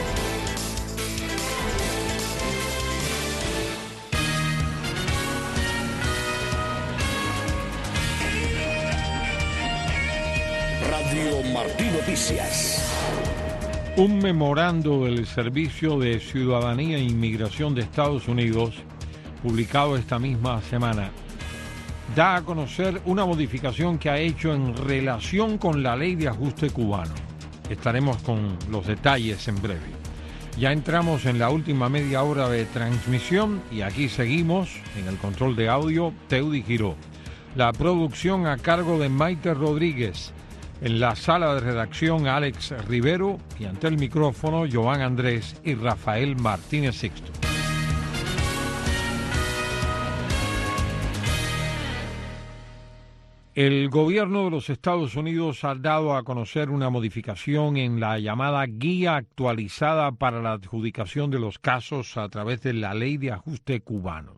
Radio Martí Noticias. Un memorando del Servicio de Ciudadanía e Inmigración de Estados Unidos, publicado esta misma semana, da a conocer una modificación que ha hecho en relación con la ley de ajuste cubano. Estaremos con los detalles en breve. Ya entramos en la última media hora de transmisión y aquí seguimos en el control de audio Teudi Giró. La producción a cargo de Maite Rodríguez. En la sala de redacción, Alex Rivero, y ante el micrófono, Joan Andrés y Rafael Martínez Sixto. El gobierno de los Estados Unidos ha dado a conocer una modificación en la llamada Guía Actualizada para la Adjudicación de los Casos a través de la Ley de Ajuste Cubano.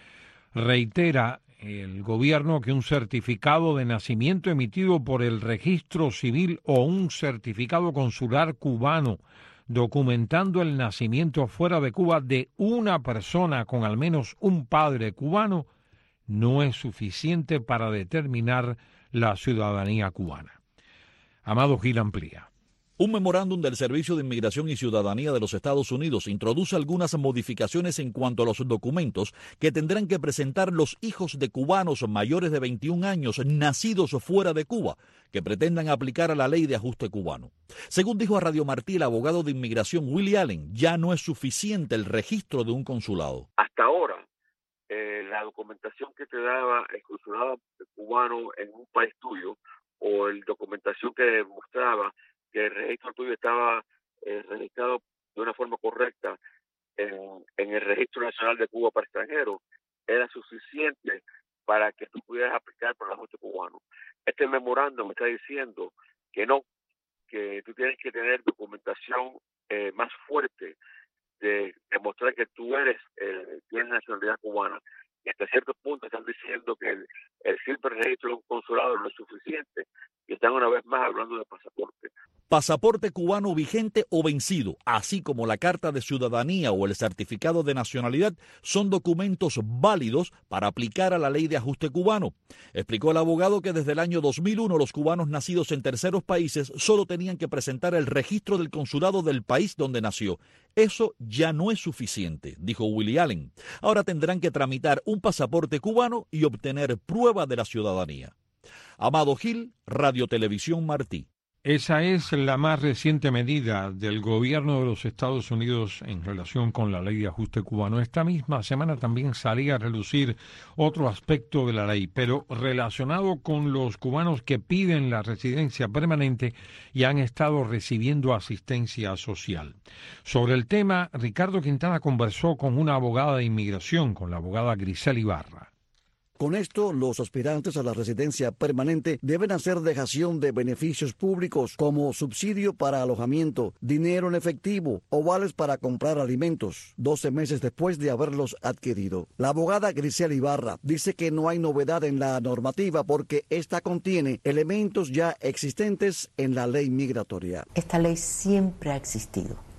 Reitera el gobierno que un certificado de nacimiento emitido por el registro civil o un certificado consular cubano documentando el nacimiento fuera de Cuba de una persona con al menos un padre cubano no es suficiente para determinar la ciudadanía cubana. Amado Gil amplía. Un memorándum del Servicio de Inmigración y Ciudadanía de los Estados Unidos introduce algunas modificaciones en cuanto a los documentos que tendrán que presentar los hijos de cubanos mayores de veintiún años nacidos fuera de Cuba que pretendan aplicar a la ley de ajuste cubano. Según dijo a Radio Martí el abogado de inmigración Willie Allen, ya no es suficiente el registro de un consulado. Hasta ahora, eh, la documentación que te daba el consulado cubano en un país tuyo o la documentación que demostraba que el registro tuyo estaba eh, registrado de una forma correcta en, en el Registro Nacional de Cuba para extranjeros, era suficiente para que tú pudieras aplicar por el ajuste cubano. Este memorando me está diciendo que no, que tú tienes que tener documentación eh, más fuerte de demostrar que tú eres eh, tienes nacionalidad cubana. Y hasta cierto punto están diciendo que el, el simple registro de un consulado no es suficiente y están una vez más hablando de pasaporte. Pasaporte cubano vigente o vencido, así como la carta de ciudadanía o el certificado de nacionalidad, son documentos válidos para aplicar a la ley de ajuste cubano. Explicó el abogado que desde el año dos mil uno los cubanos nacidos en terceros países solo tenían que presentar el registro del consulado del país donde nació. Eso ya no es suficiente, dijo Willie Allen. Ahora tendrán que tramitar un pasaporte cubano y obtener prueba de la ciudadanía. Amado Gil, Radio Televisión Martí. Esa es la más reciente medida del gobierno de los Estados Unidos en relación con la ley de ajuste cubano. Esta misma semana también salía a relucir otro aspecto de la ley, pero relacionado con los cubanos que piden la residencia permanente y han estado recibiendo asistencia social. Sobre el tema, Ricardo Quintana conversó con una abogada de inmigración, con la abogada Grisel Ibarra. Con esto, los aspirantes a la residencia permanente deben hacer dejación de beneficios públicos como subsidio para alojamiento, dinero en efectivo o vales para comprar alimentos, doce meses después de haberlos adquirido. La abogada Grisel Ibarra dice que no hay novedad en la normativa porque esta contiene elementos ya existentes en la ley migratoria. Esta ley siempre ha existido.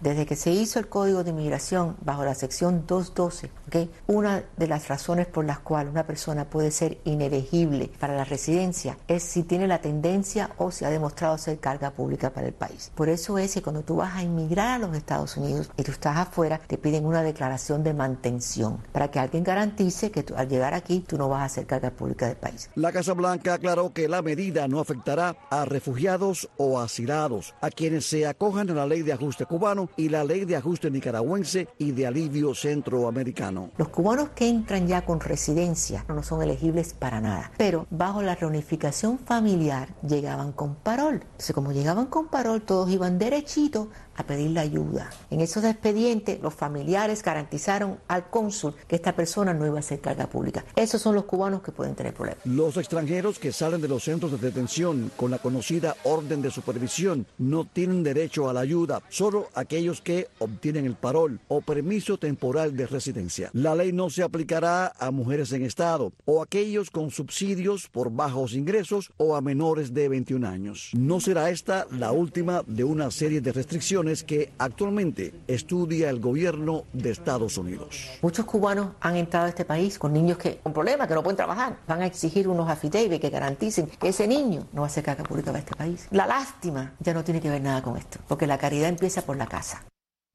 Desde que se hizo el Código de Inmigración bajo la sección doscientos doce, ¿okay? Una de las razones por las cuales una persona puede ser inelegible para la residencia es si tiene la tendencia o si ha demostrado ser carga pública para el país. Por eso es que cuando tú vas a inmigrar a los Estados Unidos y tú estás afuera, te piden una declaración de mantención para que alguien garantice que tú, al llegar aquí tú no vas a ser carga pública del país. La Casa Blanca aclaró que la medida no afectará a refugiados o asilados, a quienes se acojan a la ley de ajuste cubano y la ley de ajuste nicaragüense y de alivio centroamericano. Los cubanos que entran ya con residencia no son elegibles para nada, pero bajo la reunificación familiar llegaban con parol. Entonces, como llegaban con parol, todos iban derechito a pedir la ayuda. En esos expedientes, los familiares garantizaron al cónsul que esta persona no iba a ser carga pública. Esos son los cubanos que pueden tener problemas. Los extranjeros que salen de los centros de detención con la conocida orden de supervisión no tienen derecho a la ayuda, solo aquellos que obtienen el parol o permiso temporal de residencia. La ley no se aplicará a mujeres en estado o aquellos con subsidios por bajos ingresos o a menores de veintiún años. No será esta la última de una serie de restricciones que actualmente estudia el gobierno de Estados Unidos. Muchos cubanos han entrado a este país con niños que con problemas, que no pueden trabajar. Van a exigir unos affidavits que garanticen que ese niño no va a ser carga pública para este país. La lástima ya no tiene que ver nada con esto, porque la caridad empieza por la casa.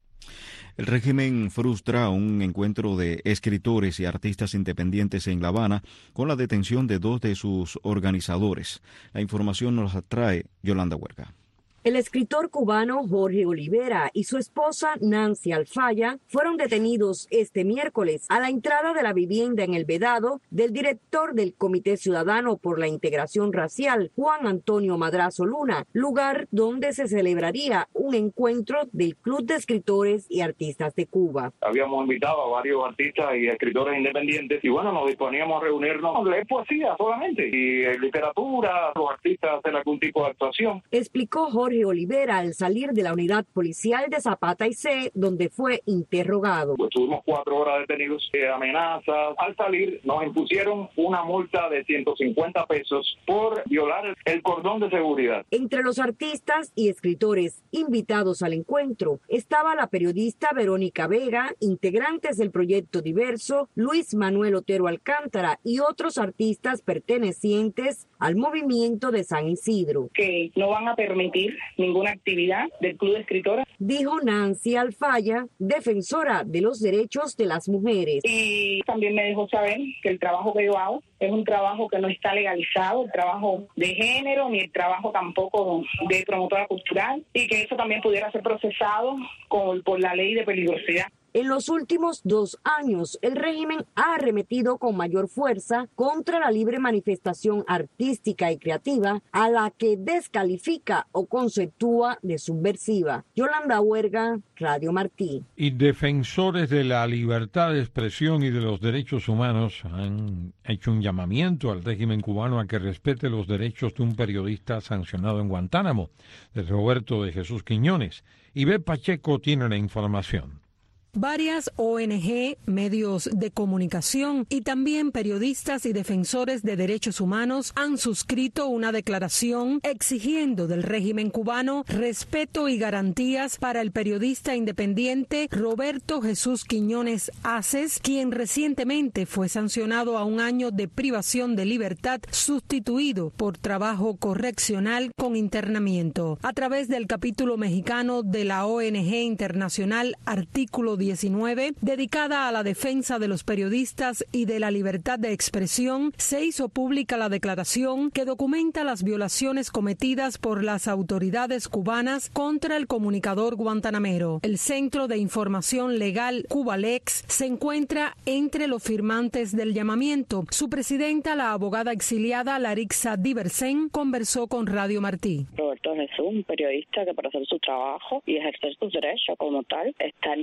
El régimen frustra un encuentro de escritores y artistas independientes en La Habana con la detención de dos de sus organizadores. La información nos la trae Yolanda Huerga. El escritor cubano Jorge Olivera y su esposa Nancy Alfaya fueron detenidos este miércoles a la entrada de la vivienda en El Vedado del director del Comité Ciudadano por la Integración Racial, Juan Antonio Madrazo Luna, lugar donde se celebraría un encuentro del Club de Escritores y Artistas de Cuba. Habíamos invitado a varios artistas y escritores independientes y bueno, nos disponíamos a reunirnos a leer poesía solamente y en literatura, los artistas hacer algún tipo de actuación. Explicó Jorge Olivera al salir de la unidad policial de Zapata y C, donde fue interrogado. Pues tuvimos cuatro horas detenidos, eh, amenazas. Al salir nos impusieron una multa de ciento cincuenta pesos por violar el cordón de seguridad. Entre los artistas y escritores invitados al encuentro estaba la periodista Verónica Vega, integrantes del Proyecto Diverso, Luis Manuel Otero Alcántara y otros artistas pertenecientes al movimiento de San Isidro. Que no van a permitir ninguna actividad del Club de Escritoras, dijo Nancy Alfaya, defensora de los derechos de las mujeres. Y también me dejó saber que el trabajo que yo hago es un trabajo que no está legalizado, el trabajo de género, ni el trabajo tampoco de promotora cultural, y que eso también pudiera ser procesado con, por la ley de peligrosidad. En los últimos dos años, el régimen ha arremetido con mayor fuerza contra la libre manifestación artística y creativa, a la que descalifica o conceptúa de subversiva. Yolanda Huerga, Radio Martí. Y defensores de la libertad de expresión y de los derechos humanos han hecho un llamamiento al régimen cubano a que respete los derechos de un periodista sancionado en Guantánamo, de Roberto de Jesús Quiñones. Y B. Pacheco tiene la información. Varias O N Ge, medios de comunicación y también periodistas y defensores de derechos humanos han suscrito una declaración exigiendo del régimen cubano respeto y garantías para el periodista independiente Roberto Jesús Quiñones Aces, quien recientemente fue sancionado a un año de privación de libertad sustituido por trabajo correccional con internamiento. A través del capítulo mexicano de la O N Ge internacional Artículo diecinueve, dedicada a la defensa de los periodistas y de la libertad de expresión, se hizo pública la declaración que documenta las violaciones cometidas por las autoridades cubanas contra el comunicador guantanamero. El Centro de Información Legal Cubalex se encuentra entre los firmantes del llamamiento. Su presidenta, la abogada exiliada Larixa Diversen, conversó con Radio Martí. Roberto Jesús, un periodista que para hacer su trabajo y ejercer sus derechos como tal, está en riesgo de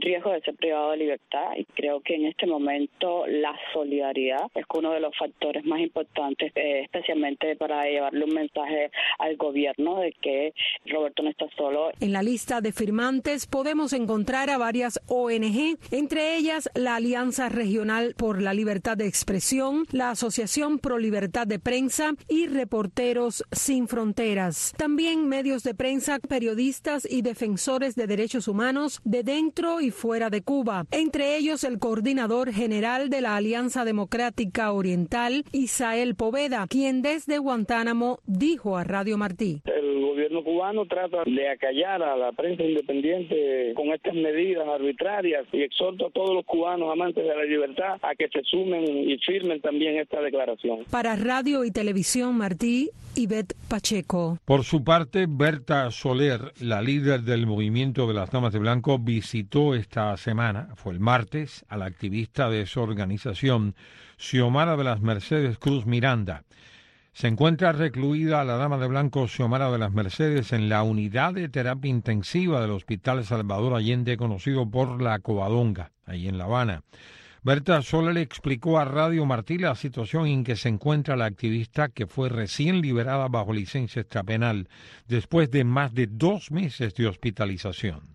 ser privado de libertad, y creo que en este momento la solidaridad es uno de los factores más importantes, eh, especialmente para llevarle un mensaje al gobierno de que Roberto no está solo. En la lista de firmantes podemos encontrar a varias O N Ge, entre ellas la Alianza Regional por la Libertad de Expresión, la Asociación Pro Libertad de Prensa y Reporteros Sin Fronteras. También medios de prensa, periodistas y defensores de derechos humanos de dentro y fuera de Cuba, entre ellos el coordinador general de la Alianza Democrática Oriental, Isael Poveda, quien desde Guantánamo dijo a Radio Martí: el gobierno cubano trata de acallar a la prensa independiente con estas medidas arbitrarias, y exhorto a todos los cubanos amantes de la libertad a que se sumen y firmen también esta declaración. Para Radio y Televisión Martí, Ivette Pacheco. Por su parte, Berta Soler, la líder del movimiento de las Damas de Blanco, visitó esta semana, fue el martes, a la activista de su organización, Xiomara de las Mercedes Cruz Miranda. Se encuentra recluida la dama de blanco Xiomara de las Mercedes en la unidad de terapia intensiva del Hospital Salvador Allende, conocido por la Covadonga, ahí en La Habana. Berta Soler explicó a Radio Martí la situación en que se encuentra la activista, que fue recién liberada bajo licencia extrapenal después de más de dos meses de hospitalización.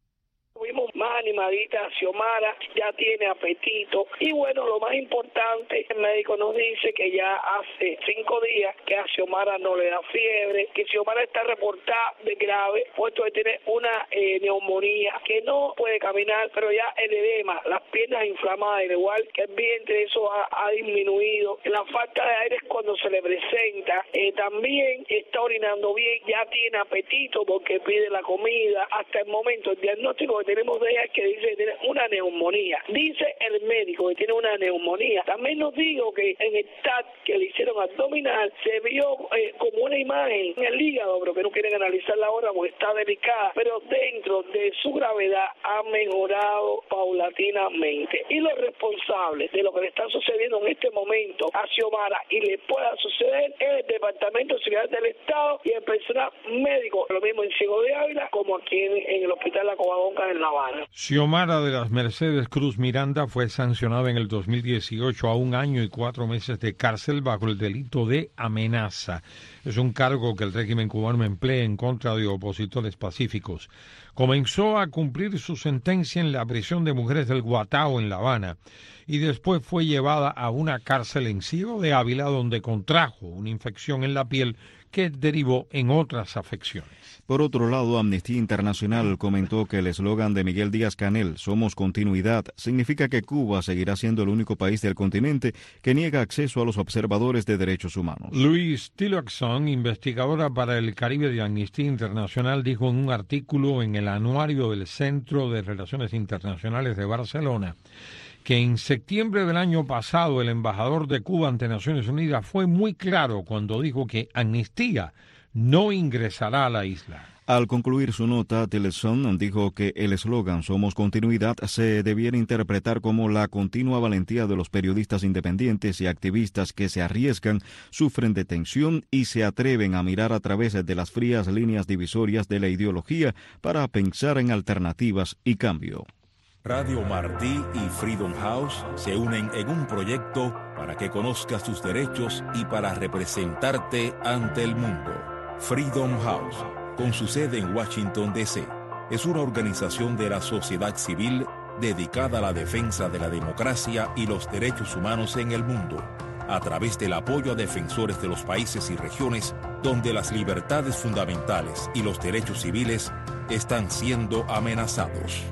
Más animadita, Xiomara ya tiene apetito, y bueno, lo más importante, el médico nos dice que ya hace cinco días que a Xiomara no le da fiebre, que Xiomara está reportada de grave, puesto que tiene una eh, neumonía, que no puede caminar, pero ya el edema, las piernas inflamadas, al igual que el vientre, eso ha, ha disminuido. La falta de aire es cuando se le presenta, eh, también está orinando bien, ya tiene apetito porque pide la comida. Hasta el momento el diagnóstico que tenemos de ella es que dice que tiene una neumonía. Dice el médico que tiene una neumonía. También nos dijo que en el T A C que le hicieron abdominal se vio eh, como una imagen en el hígado, pero que no quieren analizarla ahora porque está delicada, pero dentro de su gravedad ha mejorado paulatinamente. Y los responsables de lo que le está sucediendo en este momento a Xiomara y le pueda suceder es el Departamento de Seguridad del Estado y el personal médico, lo mismo en Ciego de Ávila como aquí en, en el Hospital La Covadonga en La Habana. Xiomara de las Mercedes Cruz Miranda fue sancionada en el dos mil dieciocho a un año y cuatro meses de cárcel bajo el delito de amenaza. Es un cargo que el régimen cubano emplea en contra de opositores pacíficos. Comenzó a cumplir su sentencia en la prisión de mujeres del Guatao en La Habana y después fue llevada a una cárcel en Ciego de Ávila, donde contrajo una infección en la piel que derivó en otras afecciones. Por otro lado, Amnistía Internacional comentó que el eslogan de Miguel Díaz-Canel, "Somos continuidad", significa que Cuba seguirá siendo el único país del continente que niega acceso a los observadores de derechos humanos. Louise Tillotson, investigadora para el Caribe de Amnistía Internacional, dijo en un artículo en el anuario del Centro de Relaciones Internacionales de Barcelona que en septiembre del año pasado el embajador de Cuba ante Naciones Unidas fue muy claro cuando dijo que Amnistía no ingresará a la isla. Al concluir su nota, Tillerson dijo que el eslogan "Somos continuidad" se debiera interpretar como la continua valentía de los periodistas independientes y activistas que se arriesgan, sufren detención y se atreven a mirar a través de las frías líneas divisorias de la ideología para pensar en alternativas y cambio. Radio Martí y Freedom House se unen en un proyecto para que conozcas tus derechos y para representarte ante el mundo. Freedom House, con su sede en Washington, D C, es una organización de la sociedad civil dedicada a la defensa de la democracia y los derechos humanos en el mundo, a través del apoyo a defensores de los países y regiones donde las libertades fundamentales y los derechos civiles están siendo amenazados.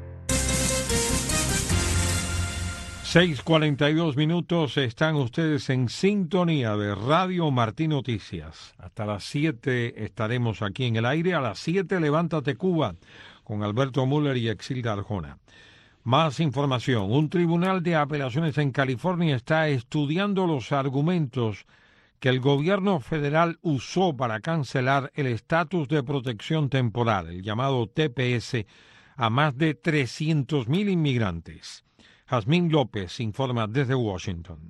seis cuarenta y dos minutos, están ustedes en sintonía de Radio Martí Noticias. Hasta las siete estaremos aquí en el aire. A las siete, Levántate Cuba, con Alberto Müller y Exilda Arjona. Más información. Un tribunal de apelaciones en California está estudiando los argumentos que el gobierno federal usó para cancelar el estatus de protección temporal, el llamado T P S, a más de trescientos mil inmigrantes. Jazmín López informa desde Washington.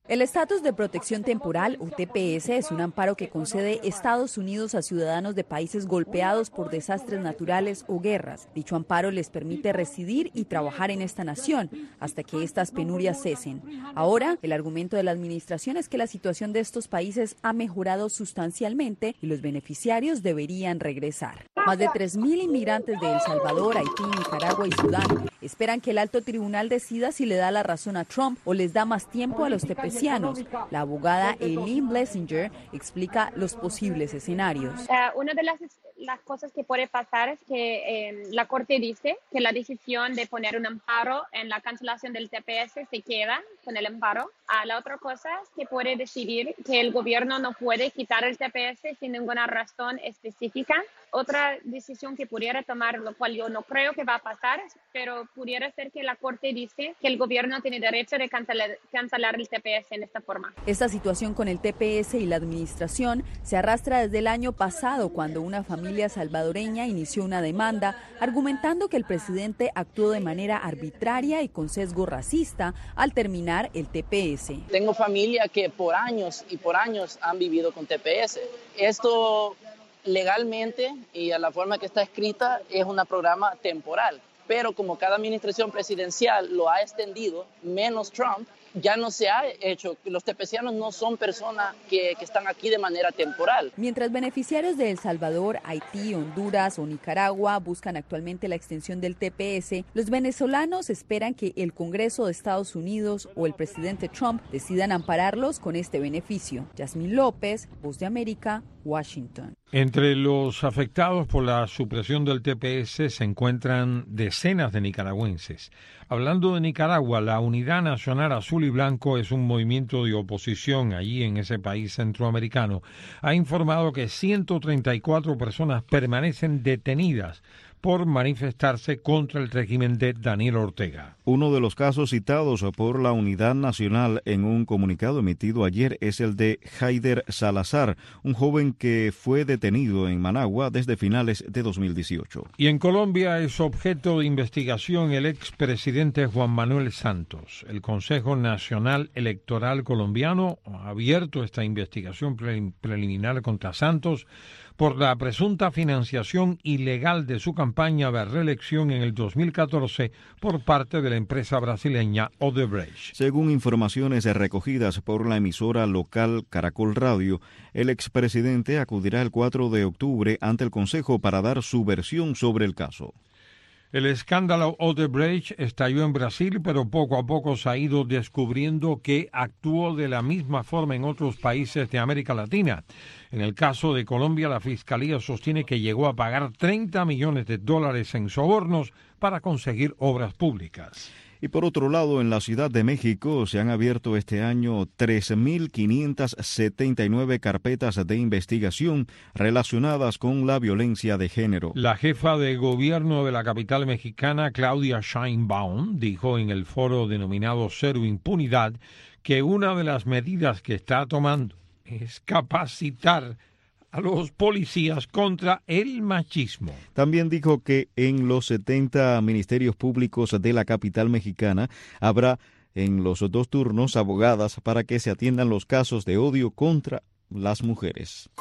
El estatus de protección temporal, o T P S, es un amparo que concede Estados Unidos a ciudadanos de países golpeados por desastres naturales o guerras. Dicho amparo les permite residir y trabajar en esta nación hasta que estas penurias cesen. Ahora, el argumento de la administración es que la situación de estos países ha mejorado sustancialmente y los beneficiarios deberían regresar. Más de tres mil inmigrantes de El Salvador, Haití, Nicaragua y Sudán esperan que el alto tribunal decida si le da la razón a Trump o les da más tiempo a los tepecianos. La abogada Eileen Blessinger explica los posibles escenarios. Uh, una de las, las cosas que puede pasar es que eh, la Corte dice que la decisión de poner un amparo en la cancelación del T P S se queda con el amparo. Uh, la otra cosa es que puede decidir que el gobierno no puede quitar el T P S sin ninguna razón específica. Otra decisión que pudiera tomar, lo cual yo no creo que va a pasar, pero pudiera ser que la Corte dice que el gobierno tiene derecho de cancelar, cancelar el T P S en esta forma. Esta situación con el T P S y la administración se arrastra desde el año pasado, cuando una familia salvadoreña inició una demanda argumentando que el presidente actuó de manera arbitraria y con sesgo racista al terminar el T P S. Tengo familia que por años y por años han vivido con T P S. Esto legalmente y a la forma que está escrita es un programa temporal, pero como cada administración presidencial lo ha extendido, menos Trump, ya no se ha hecho, los tepecianos no son personas que, que están aquí de manera temporal. Mientras beneficiarios de El Salvador, Haití, Honduras o Nicaragua buscan actualmente la extensión del T P S, los venezolanos esperan que el Congreso de Estados Unidos o el presidente Trump decidan ampararlos con este beneficio. Yasmín López, Voz de América, Washington. Entre los afectados por la supresión del T P S se encuentran decenas de nicaragüenses. Hablando de Nicaragua, la Unidad Nacional Azul y Blanco es un movimiento de oposición allí en ese país centroamericano. Ha informado que ciento treinta y cuatro personas permanecen detenidas por manifestarse contra el régimen de Daniel Ortega. Uno de los casos citados por la Unidad Nacional en un comunicado emitido ayer es el de Haider Salazar, un joven que fue detenido en Managua desde finales de dos mil dieciocho. Y en Colombia es objeto de investigación el expresidente Juan Manuel Santos. El Consejo Nacional Electoral colombiano ha abierto esta investigación preliminar contra Santos por la presunta financiación ilegal de su campaña de reelección en el dos mil catorce por parte de la empresa brasileña Odebrecht. Según informaciones recogidas por la emisora local Caracol Radio, el expresidente acudirá el cuatro de octubre ante el Consejo para dar su versión sobre el caso. El escándalo Odebrecht estalló en Brasil, pero poco a poco se ha ido descubriendo que actuó de la misma forma en otros países de América Latina. En el caso de Colombia, la Fiscalía sostiene que llegó a pagar treinta millones de dólares en sobornos para conseguir obras públicas. Y por otro lado, en la Ciudad de México se han abierto este año tres mil quinientas setenta y nueve carpetas de investigación relacionadas con la violencia de género. La jefa de gobierno de la capital mexicana, Claudia Sheinbaum, dijo en el foro denominado Cero Impunidad que una de las medidas que está tomando es capacitar a los policías contra el machismo. También dijo que en los setenta ministerios públicos de la capital mexicana habrá en los dos turnos abogadas para que se atiendan los casos de odio contra las mujeres.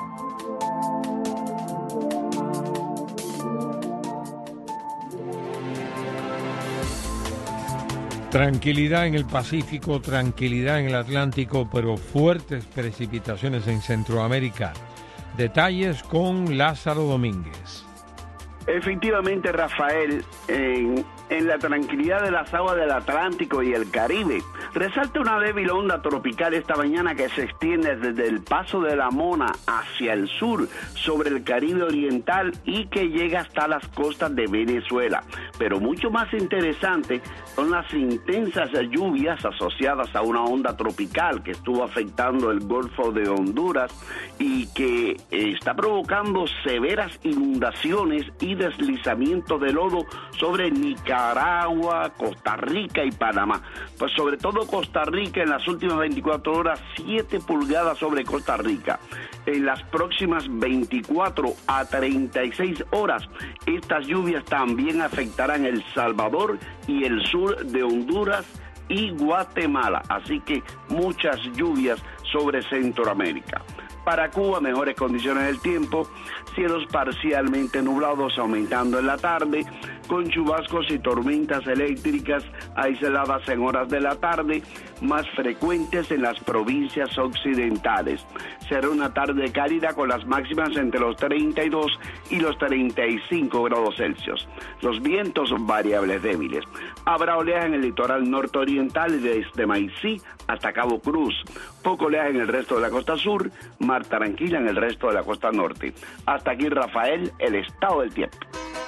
Tranquilidad en el Pacífico, tranquilidad en el Atlántico, pero fuertes precipitaciones en Centroamérica. Detalles con Lázaro Domínguez. Efectivamente, Rafael, en, en la tranquilidad de las aguas del Atlántico y el Caribe, resalta una débil onda tropical esta mañana que se extiende desde el Paso de la Mona hacia el sur, sobre el Caribe oriental y que llega hasta las costas de Venezuela. Pero mucho más interesante son las intensas lluvias asociadas a una onda tropical que estuvo afectando el Golfo de Honduras y que está provocando severas inundaciones y deslizamiento de lodo sobre Nicaragua, Costa Rica y Panamá. Pues sobre todo Costa Rica, en las últimas veinticuatro horas, siete pulgadas sobre Costa Rica. En las próximas veinticuatro a treinta y seis horas, estas lluvias también afectarán El Salvador y el sur de Honduras, y Guatemala, así que muchas lluvias sobre Centroamérica. Para Cuba, mejores condiciones del tiempo, cielos parcialmente nublados aumentando en la tarde, con chubascos y tormentas eléctricas aisladas en horas de la tarde, más frecuentes en las provincias occidentales. Será una tarde cálida con las máximas entre los treinta y dos y los treinta y cinco grados Celsius. Los vientos variables débiles. Habrá oleaje en el litoral nororiental desde Maicí hasta Cabo Cruz. Poco oleaje en el resto de la costa sur, mar tranquila en el resto de la costa norte. Hasta aquí, Rafael, el estado del tiempo.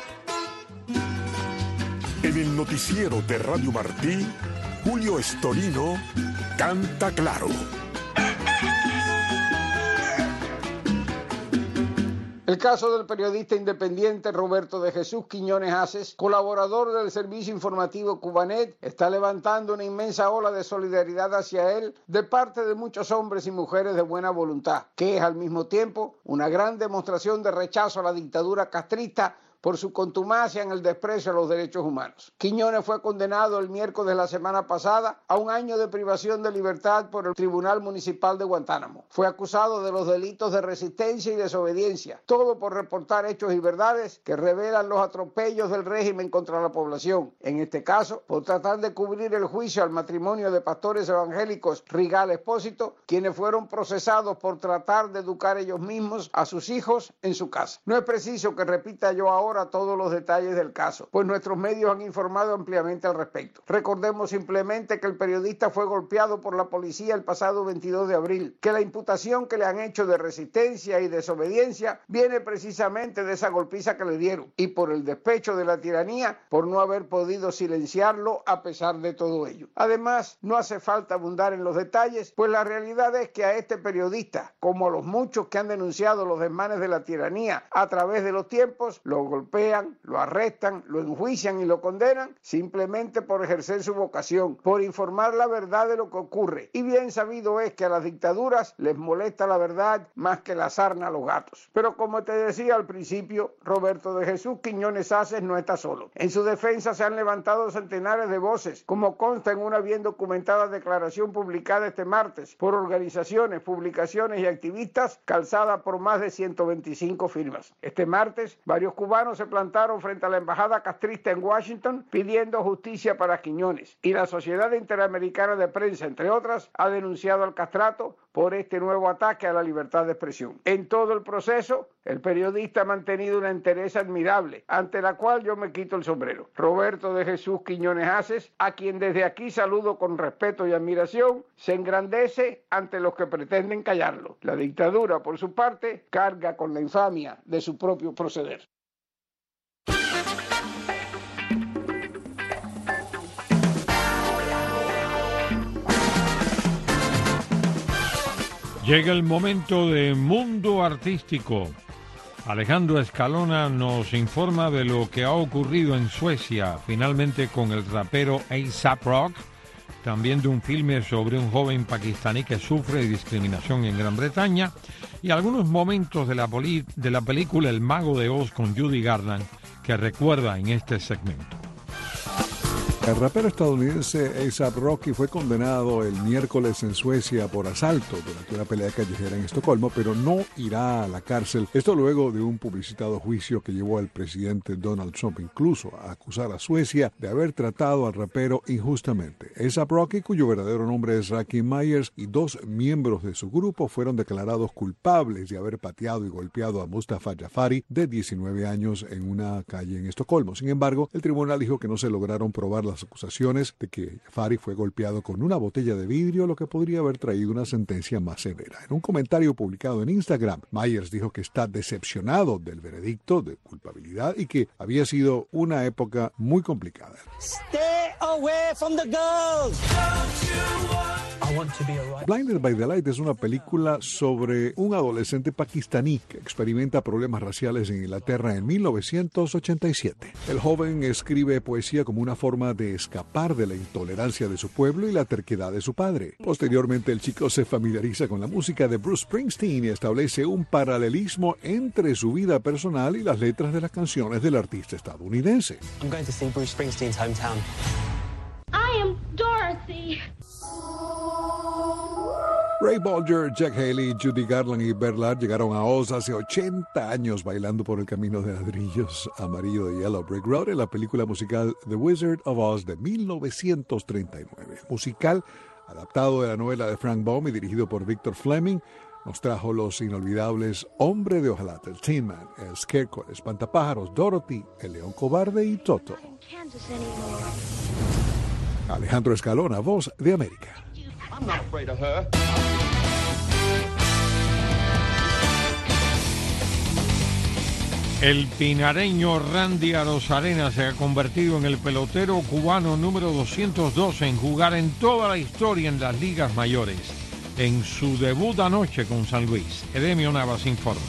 En el noticiero de Radio Martí, Julio Estorino canta claro. El caso del periodista independiente Roberto de Jesús Quiñones Aces, colaborador del servicio informativo Cubanet, está levantando una inmensa ola de solidaridad hacia él de parte de muchos hombres y mujeres de buena voluntad, que es al mismo tiempo una gran demostración de rechazo a la dictadura castrista por su contumacia en el desprecio a los derechos humanos. Quiñones fue condenado el miércoles de la semana pasada a un año de privación de libertad por el Tribunal Municipal de Guantánamo. Fue acusado de los delitos de resistencia y desobediencia, todo por reportar hechos y verdades que revelan los atropellos del régimen contra la población. En este caso, por tratar de cubrir el juicio al matrimonio de pastores evangélicos Rigal Expósito, quienes fueron procesados por tratar de educar ellos mismos a sus hijos en su casa. No es preciso que repita yo ahora todos los detalles del caso, pues nuestros medios han informado ampliamente al respecto. Recordemos simplemente que el periodista fue golpeado por la policía el pasado veintidós de abril, que la imputación que le han hecho de resistencia y desobediencia viene precisamente de esa golpiza que le dieron y por el despecho de la tiranía por no haber podido silenciarlo a pesar de todo ello. Además, no hace falta abundar en los detalles, pues la realidad es que a este periodista, como a los muchos que han denunciado los desmanes de la tiranía a través de los tiempos, lo golpean golpean, lo arrestan, lo enjuician y lo condenan simplemente por ejercer su vocación, por informar la verdad de lo que ocurre. Y bien sabido es que a las dictaduras les molesta la verdad más que la sarna a los gatos. Pero como te decía al principio, Roberto de Jesús Quiñones Aces no está solo. En su defensa se han levantado centenares de voces, como consta en una bien documentada declaración publicada este martes por organizaciones, publicaciones y activistas, calzada por más de ciento veinticinco firmas. Este martes, varios cubanos se plantaron frente a la embajada castrista en Washington pidiendo justicia para Quiñones, y la Sociedad Interamericana de Prensa, entre otras, ha denunciado al castrato por este nuevo ataque a la libertad de expresión. En todo el proceso, el periodista ha mantenido una entereza admirable, ante la cual yo me quito el sombrero. Roberto de Jesús Quiñones Aces, a quien desde aquí saludo con respeto y admiración, se engrandece ante los que pretenden callarlo. La dictadura, por su parte, carga con la infamia de su propio proceder. Llega el momento de Mundo Artístico. Alejandro Escalona nos informa de lo que ha ocurrido en Suecia, finalmente con el rapero A$AP Rock, también de un filme sobre un joven pakistaní que sufre discriminación en Gran Bretaña, y algunos momentos de la, poli- de la película El Mago de Oz con Judy Garland, que recuerda en este segmento. El rapero estadounidense A$AP Rocky fue condenado el miércoles en Suecia por asalto durante una pelea callejera en Estocolmo, pero no irá a la cárcel. Esto luego de un publicitado juicio que llevó al presidente Donald Trump incluso a acusar a Suecia de haber tratado al rapero injustamente. A$AP Rocky, cuyo verdadero nombre es Rakim Myers, y dos miembros de su grupo fueron declarados culpables de haber pateado y golpeado a Mustafa Jafari, de diecinueve años, en una calle en Estocolmo. Sin embargo, el tribunal dijo que no se lograron probar las acusaciones de que Jafari fue golpeado con una botella de vidrio, lo que podría haber traído una sentencia más severa. En un comentario publicado en Instagram, Myers dijo que está decepcionado del veredicto de culpabilidad y que había sido una época muy complicada. Stay away from the girls. I want to be a writer. Blinded by the Light es una película sobre un adolescente pakistaní que experimenta problemas raciales en Inglaterra en mil novecientos ochenta y siete. El joven escribe poesía como una forma de escapar de la intolerancia de su pueblo y la terquedad de su padre. Posteriormente, el chico se familiariza con la música de Bruce Springsteen y establece un paralelismo entre su vida personal y las letras de las canciones del artista estadounidense. I'm going to see Bruce Springsteen's hometown. I am Dorothy. me. Ray Bolger, Jack Haley, Judy Garland y Bernard llegaron a Oz hace ochenta años bailando por el camino de ladrillos amarillo de Yellow Brick Road en la película musical The Wizard of Oz de mil novecientos treinta y nueve. Musical adaptado de la novela de Frank Baum y dirigido por Victor Fleming, nos trajo los inolvidables Hombre de Hojalata, el Tin Man, el Scarecrow, el Espantapájaros, Dorothy, el León Cobarde y Toto. Alejandro Escalona, Voz de América. I'm not afraid of her. El pinareño Randy Arozarena se ha convertido en el pelotero cubano número doscientos doce en jugar en toda la historia en las ligas mayores. En su debut anoche con San Luis, Edemio Navas informa.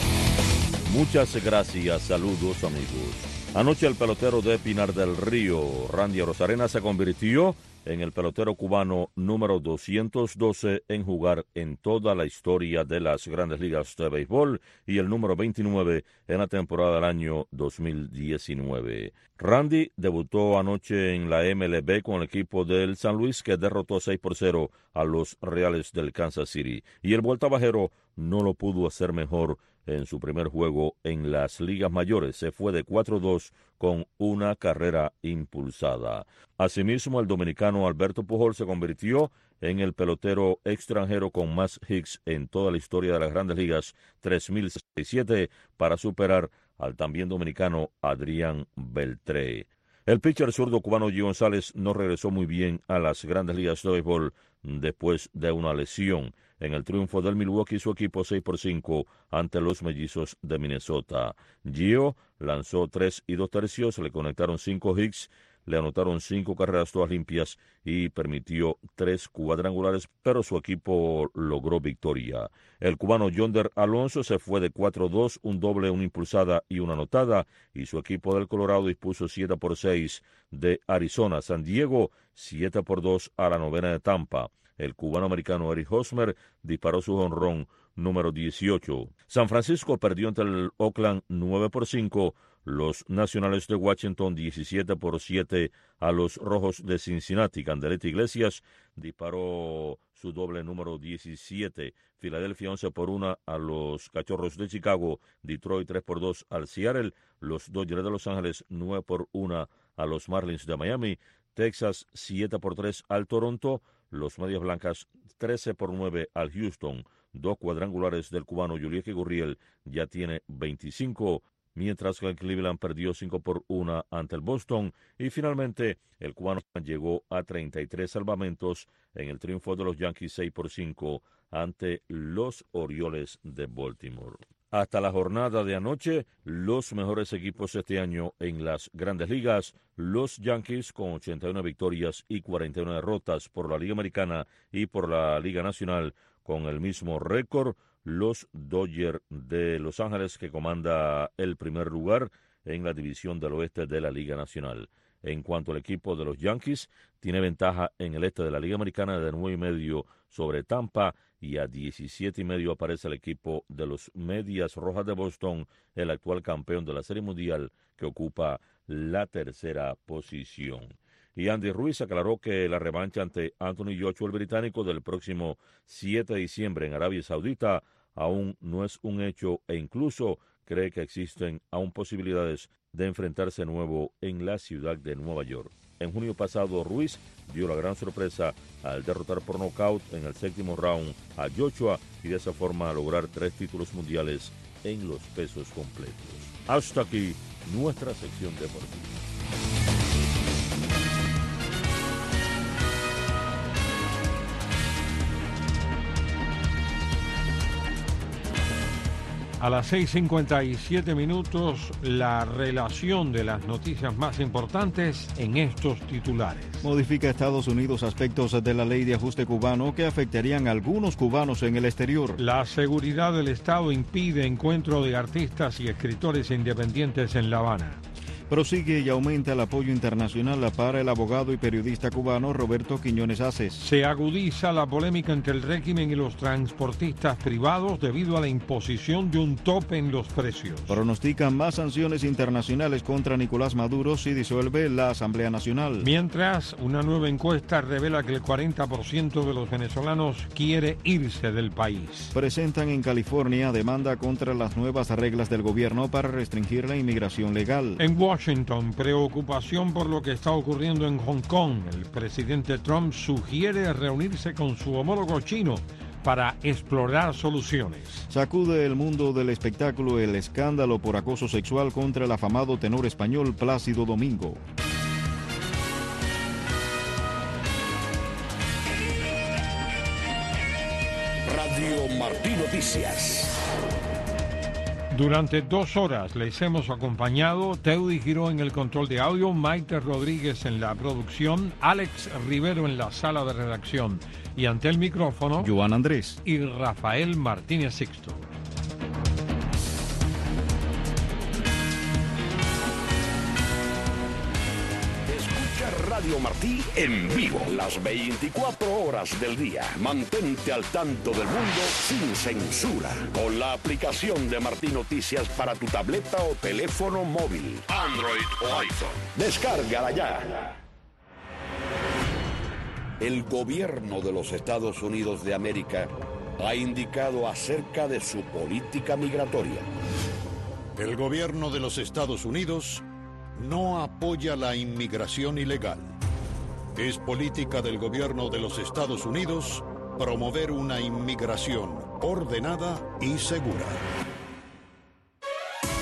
Muchas gracias, saludos amigos. Anoche el pelotero de Pinar del Río, Randy Arozarena, se convirtió en el pelotero cubano número doscientos doce en jugar en toda la historia de las grandes ligas de béisbol y el número veintinueve en la temporada del año dos mil diecinueve. Randy debutó anoche en la M L B con el equipo del San Luis, que derrotó seis por cero a los Reales del Kansas City, y el vueltabajero no lo pudo hacer mejor en su primer juego en las ligas mayores. Se fue de cuatro dos con una carrera impulsada. Asimismo, el dominicano Alberto Pujol se convirtió en el pelotero extranjero con más hits en toda la historia de las grandes ligas, tres mil sesenta y siete, para superar al también dominicano Adrián Beltré. El pitcher zurdo cubano Gio González no regresó muy bien a las grandes ligas de béisbol después de una lesión. En el triunfo del Milwaukee, su equipo seis por cinco ante los Mellizos de Minnesota. Gio lanzó tres y dos tercios, le conectaron cinco hits, le anotaron cinco carreras todas limpias y permitió tres cuadrangulares, pero su equipo logró victoria. El cubano Yonder Alonso se fue de cuatro dos, un doble, una impulsada y una anotada, y su equipo del Colorado dispuso siete por seis de Arizona. San Diego siete por dos a la novena de Tampa. El cubano-americano Eric Hosmer disparó su jonrón número dieciocho. San Francisco perdió ante el Oakland nueve por cinco. Los Nacionales de Washington diecisiete por siete a los Rojos de Cincinnati. Candeleta Iglesias disparó su doble número diecisiete. Filadelfia once por uno a los Cachorros de Chicago. Detroit tres por dos al Seattle. Los Dodgers de Los Ángeles nueve por uno a los Marlins de Miami. Texas siete por tres al Toronto. Los Medias Blancas trece por nueve al Houston. Dos cuadrangulares del cubano Yulieski Gurriel, ya tiene veinticinco, mientras que el Cleveland perdió cinco por uno ante el Boston. Y finalmente el cubano llegó a treinta y tres salvamentos en el triunfo de los Yankees seis por cinco ante los Orioles de Baltimore. Hasta la jornada de anoche, los mejores equipos este año en las grandes ligas, los Yankees con ochenta y una victorias y cuarenta y una derrotas por la Liga Americana y por la Liga Nacional con el mismo récord, los Dodgers de Los Ángeles, que comanda el primer lugar en la división del oeste de la Liga Nacional. En cuanto al equipo de los Yankees, tiene ventaja en el este de la Liga Americana de nueve y medio sobre Tampa, y a diecisiete y medio aparece el equipo de los Medias Rojas de Boston, el actual campeón de la Serie Mundial, que ocupa la tercera posición. Y Andy Ruiz aclaró que la revancha ante Anthony Joshua, el británico, del próximo siete de diciembre en Arabia Saudita aún no es un hecho, e incluso cree que existen aún posibilidades de enfrentarse de nuevo en la ciudad de Nueva York. En junio pasado, Ruiz dio la gran sorpresa al derrotar por nocaut en el séptimo round a Joshua y de esa forma lograr tres títulos mundiales en los pesos completos. Hasta aquí nuestra sección deportiva. A las seis cincuenta y siete minutos, la relación de las noticias más importantes en estos titulares. Modifica Estados Unidos aspectos de la ley de ajuste cubano que afectarían a algunos cubanos en el exterior. La seguridad del Estado impide encuentro de artistas y escritores independientes en La Habana. Prosigue y aumenta el apoyo internacional para el abogado y periodista cubano Roberto Quiñones Aces. Se agudiza la polémica entre el régimen y los transportistas privados debido a la imposición de un tope en los precios. Pronostican más sanciones internacionales contra Nicolás Maduro si disuelve la Asamblea Nacional. Mientras, una nueva encuesta revela que el cuarenta por ciento de los venezolanos quiere irse del país. Presentan en California demanda contra las nuevas reglas del gobierno para restringir la inmigración legal. En Washington, preocupación por lo que está ocurriendo en Hong Kong. El presidente Trump sugiere reunirse con su homólogo chino para explorar soluciones. Sacude el mundo del espectáculo el escándalo por acoso sexual contra el afamado tenor español Plácido Domingo. Radio Martí Noticias. Durante dos horas les hemos acompañado Teudy Giró en el control de audio, Maite Rodríguez en la producción, Alex Rivero en la sala de redacción y ante el micrófono, Joan Andrés y Rafael Martínez Sixto. Radio Martí en vivo las veinticuatro horas del día. Mantente al tanto del mundo sin censura con la aplicación de Martí Noticias para tu tableta o teléfono móvil, Android o iPhone. Descárgala ya. El gobierno de los Estados Unidos de América ha indicado acerca de su política migratoria. El gobierno de los Estados Unidos no apoya la inmigración ilegal. Es política del gobierno de los Estados Unidos promover una inmigración ordenada y segura.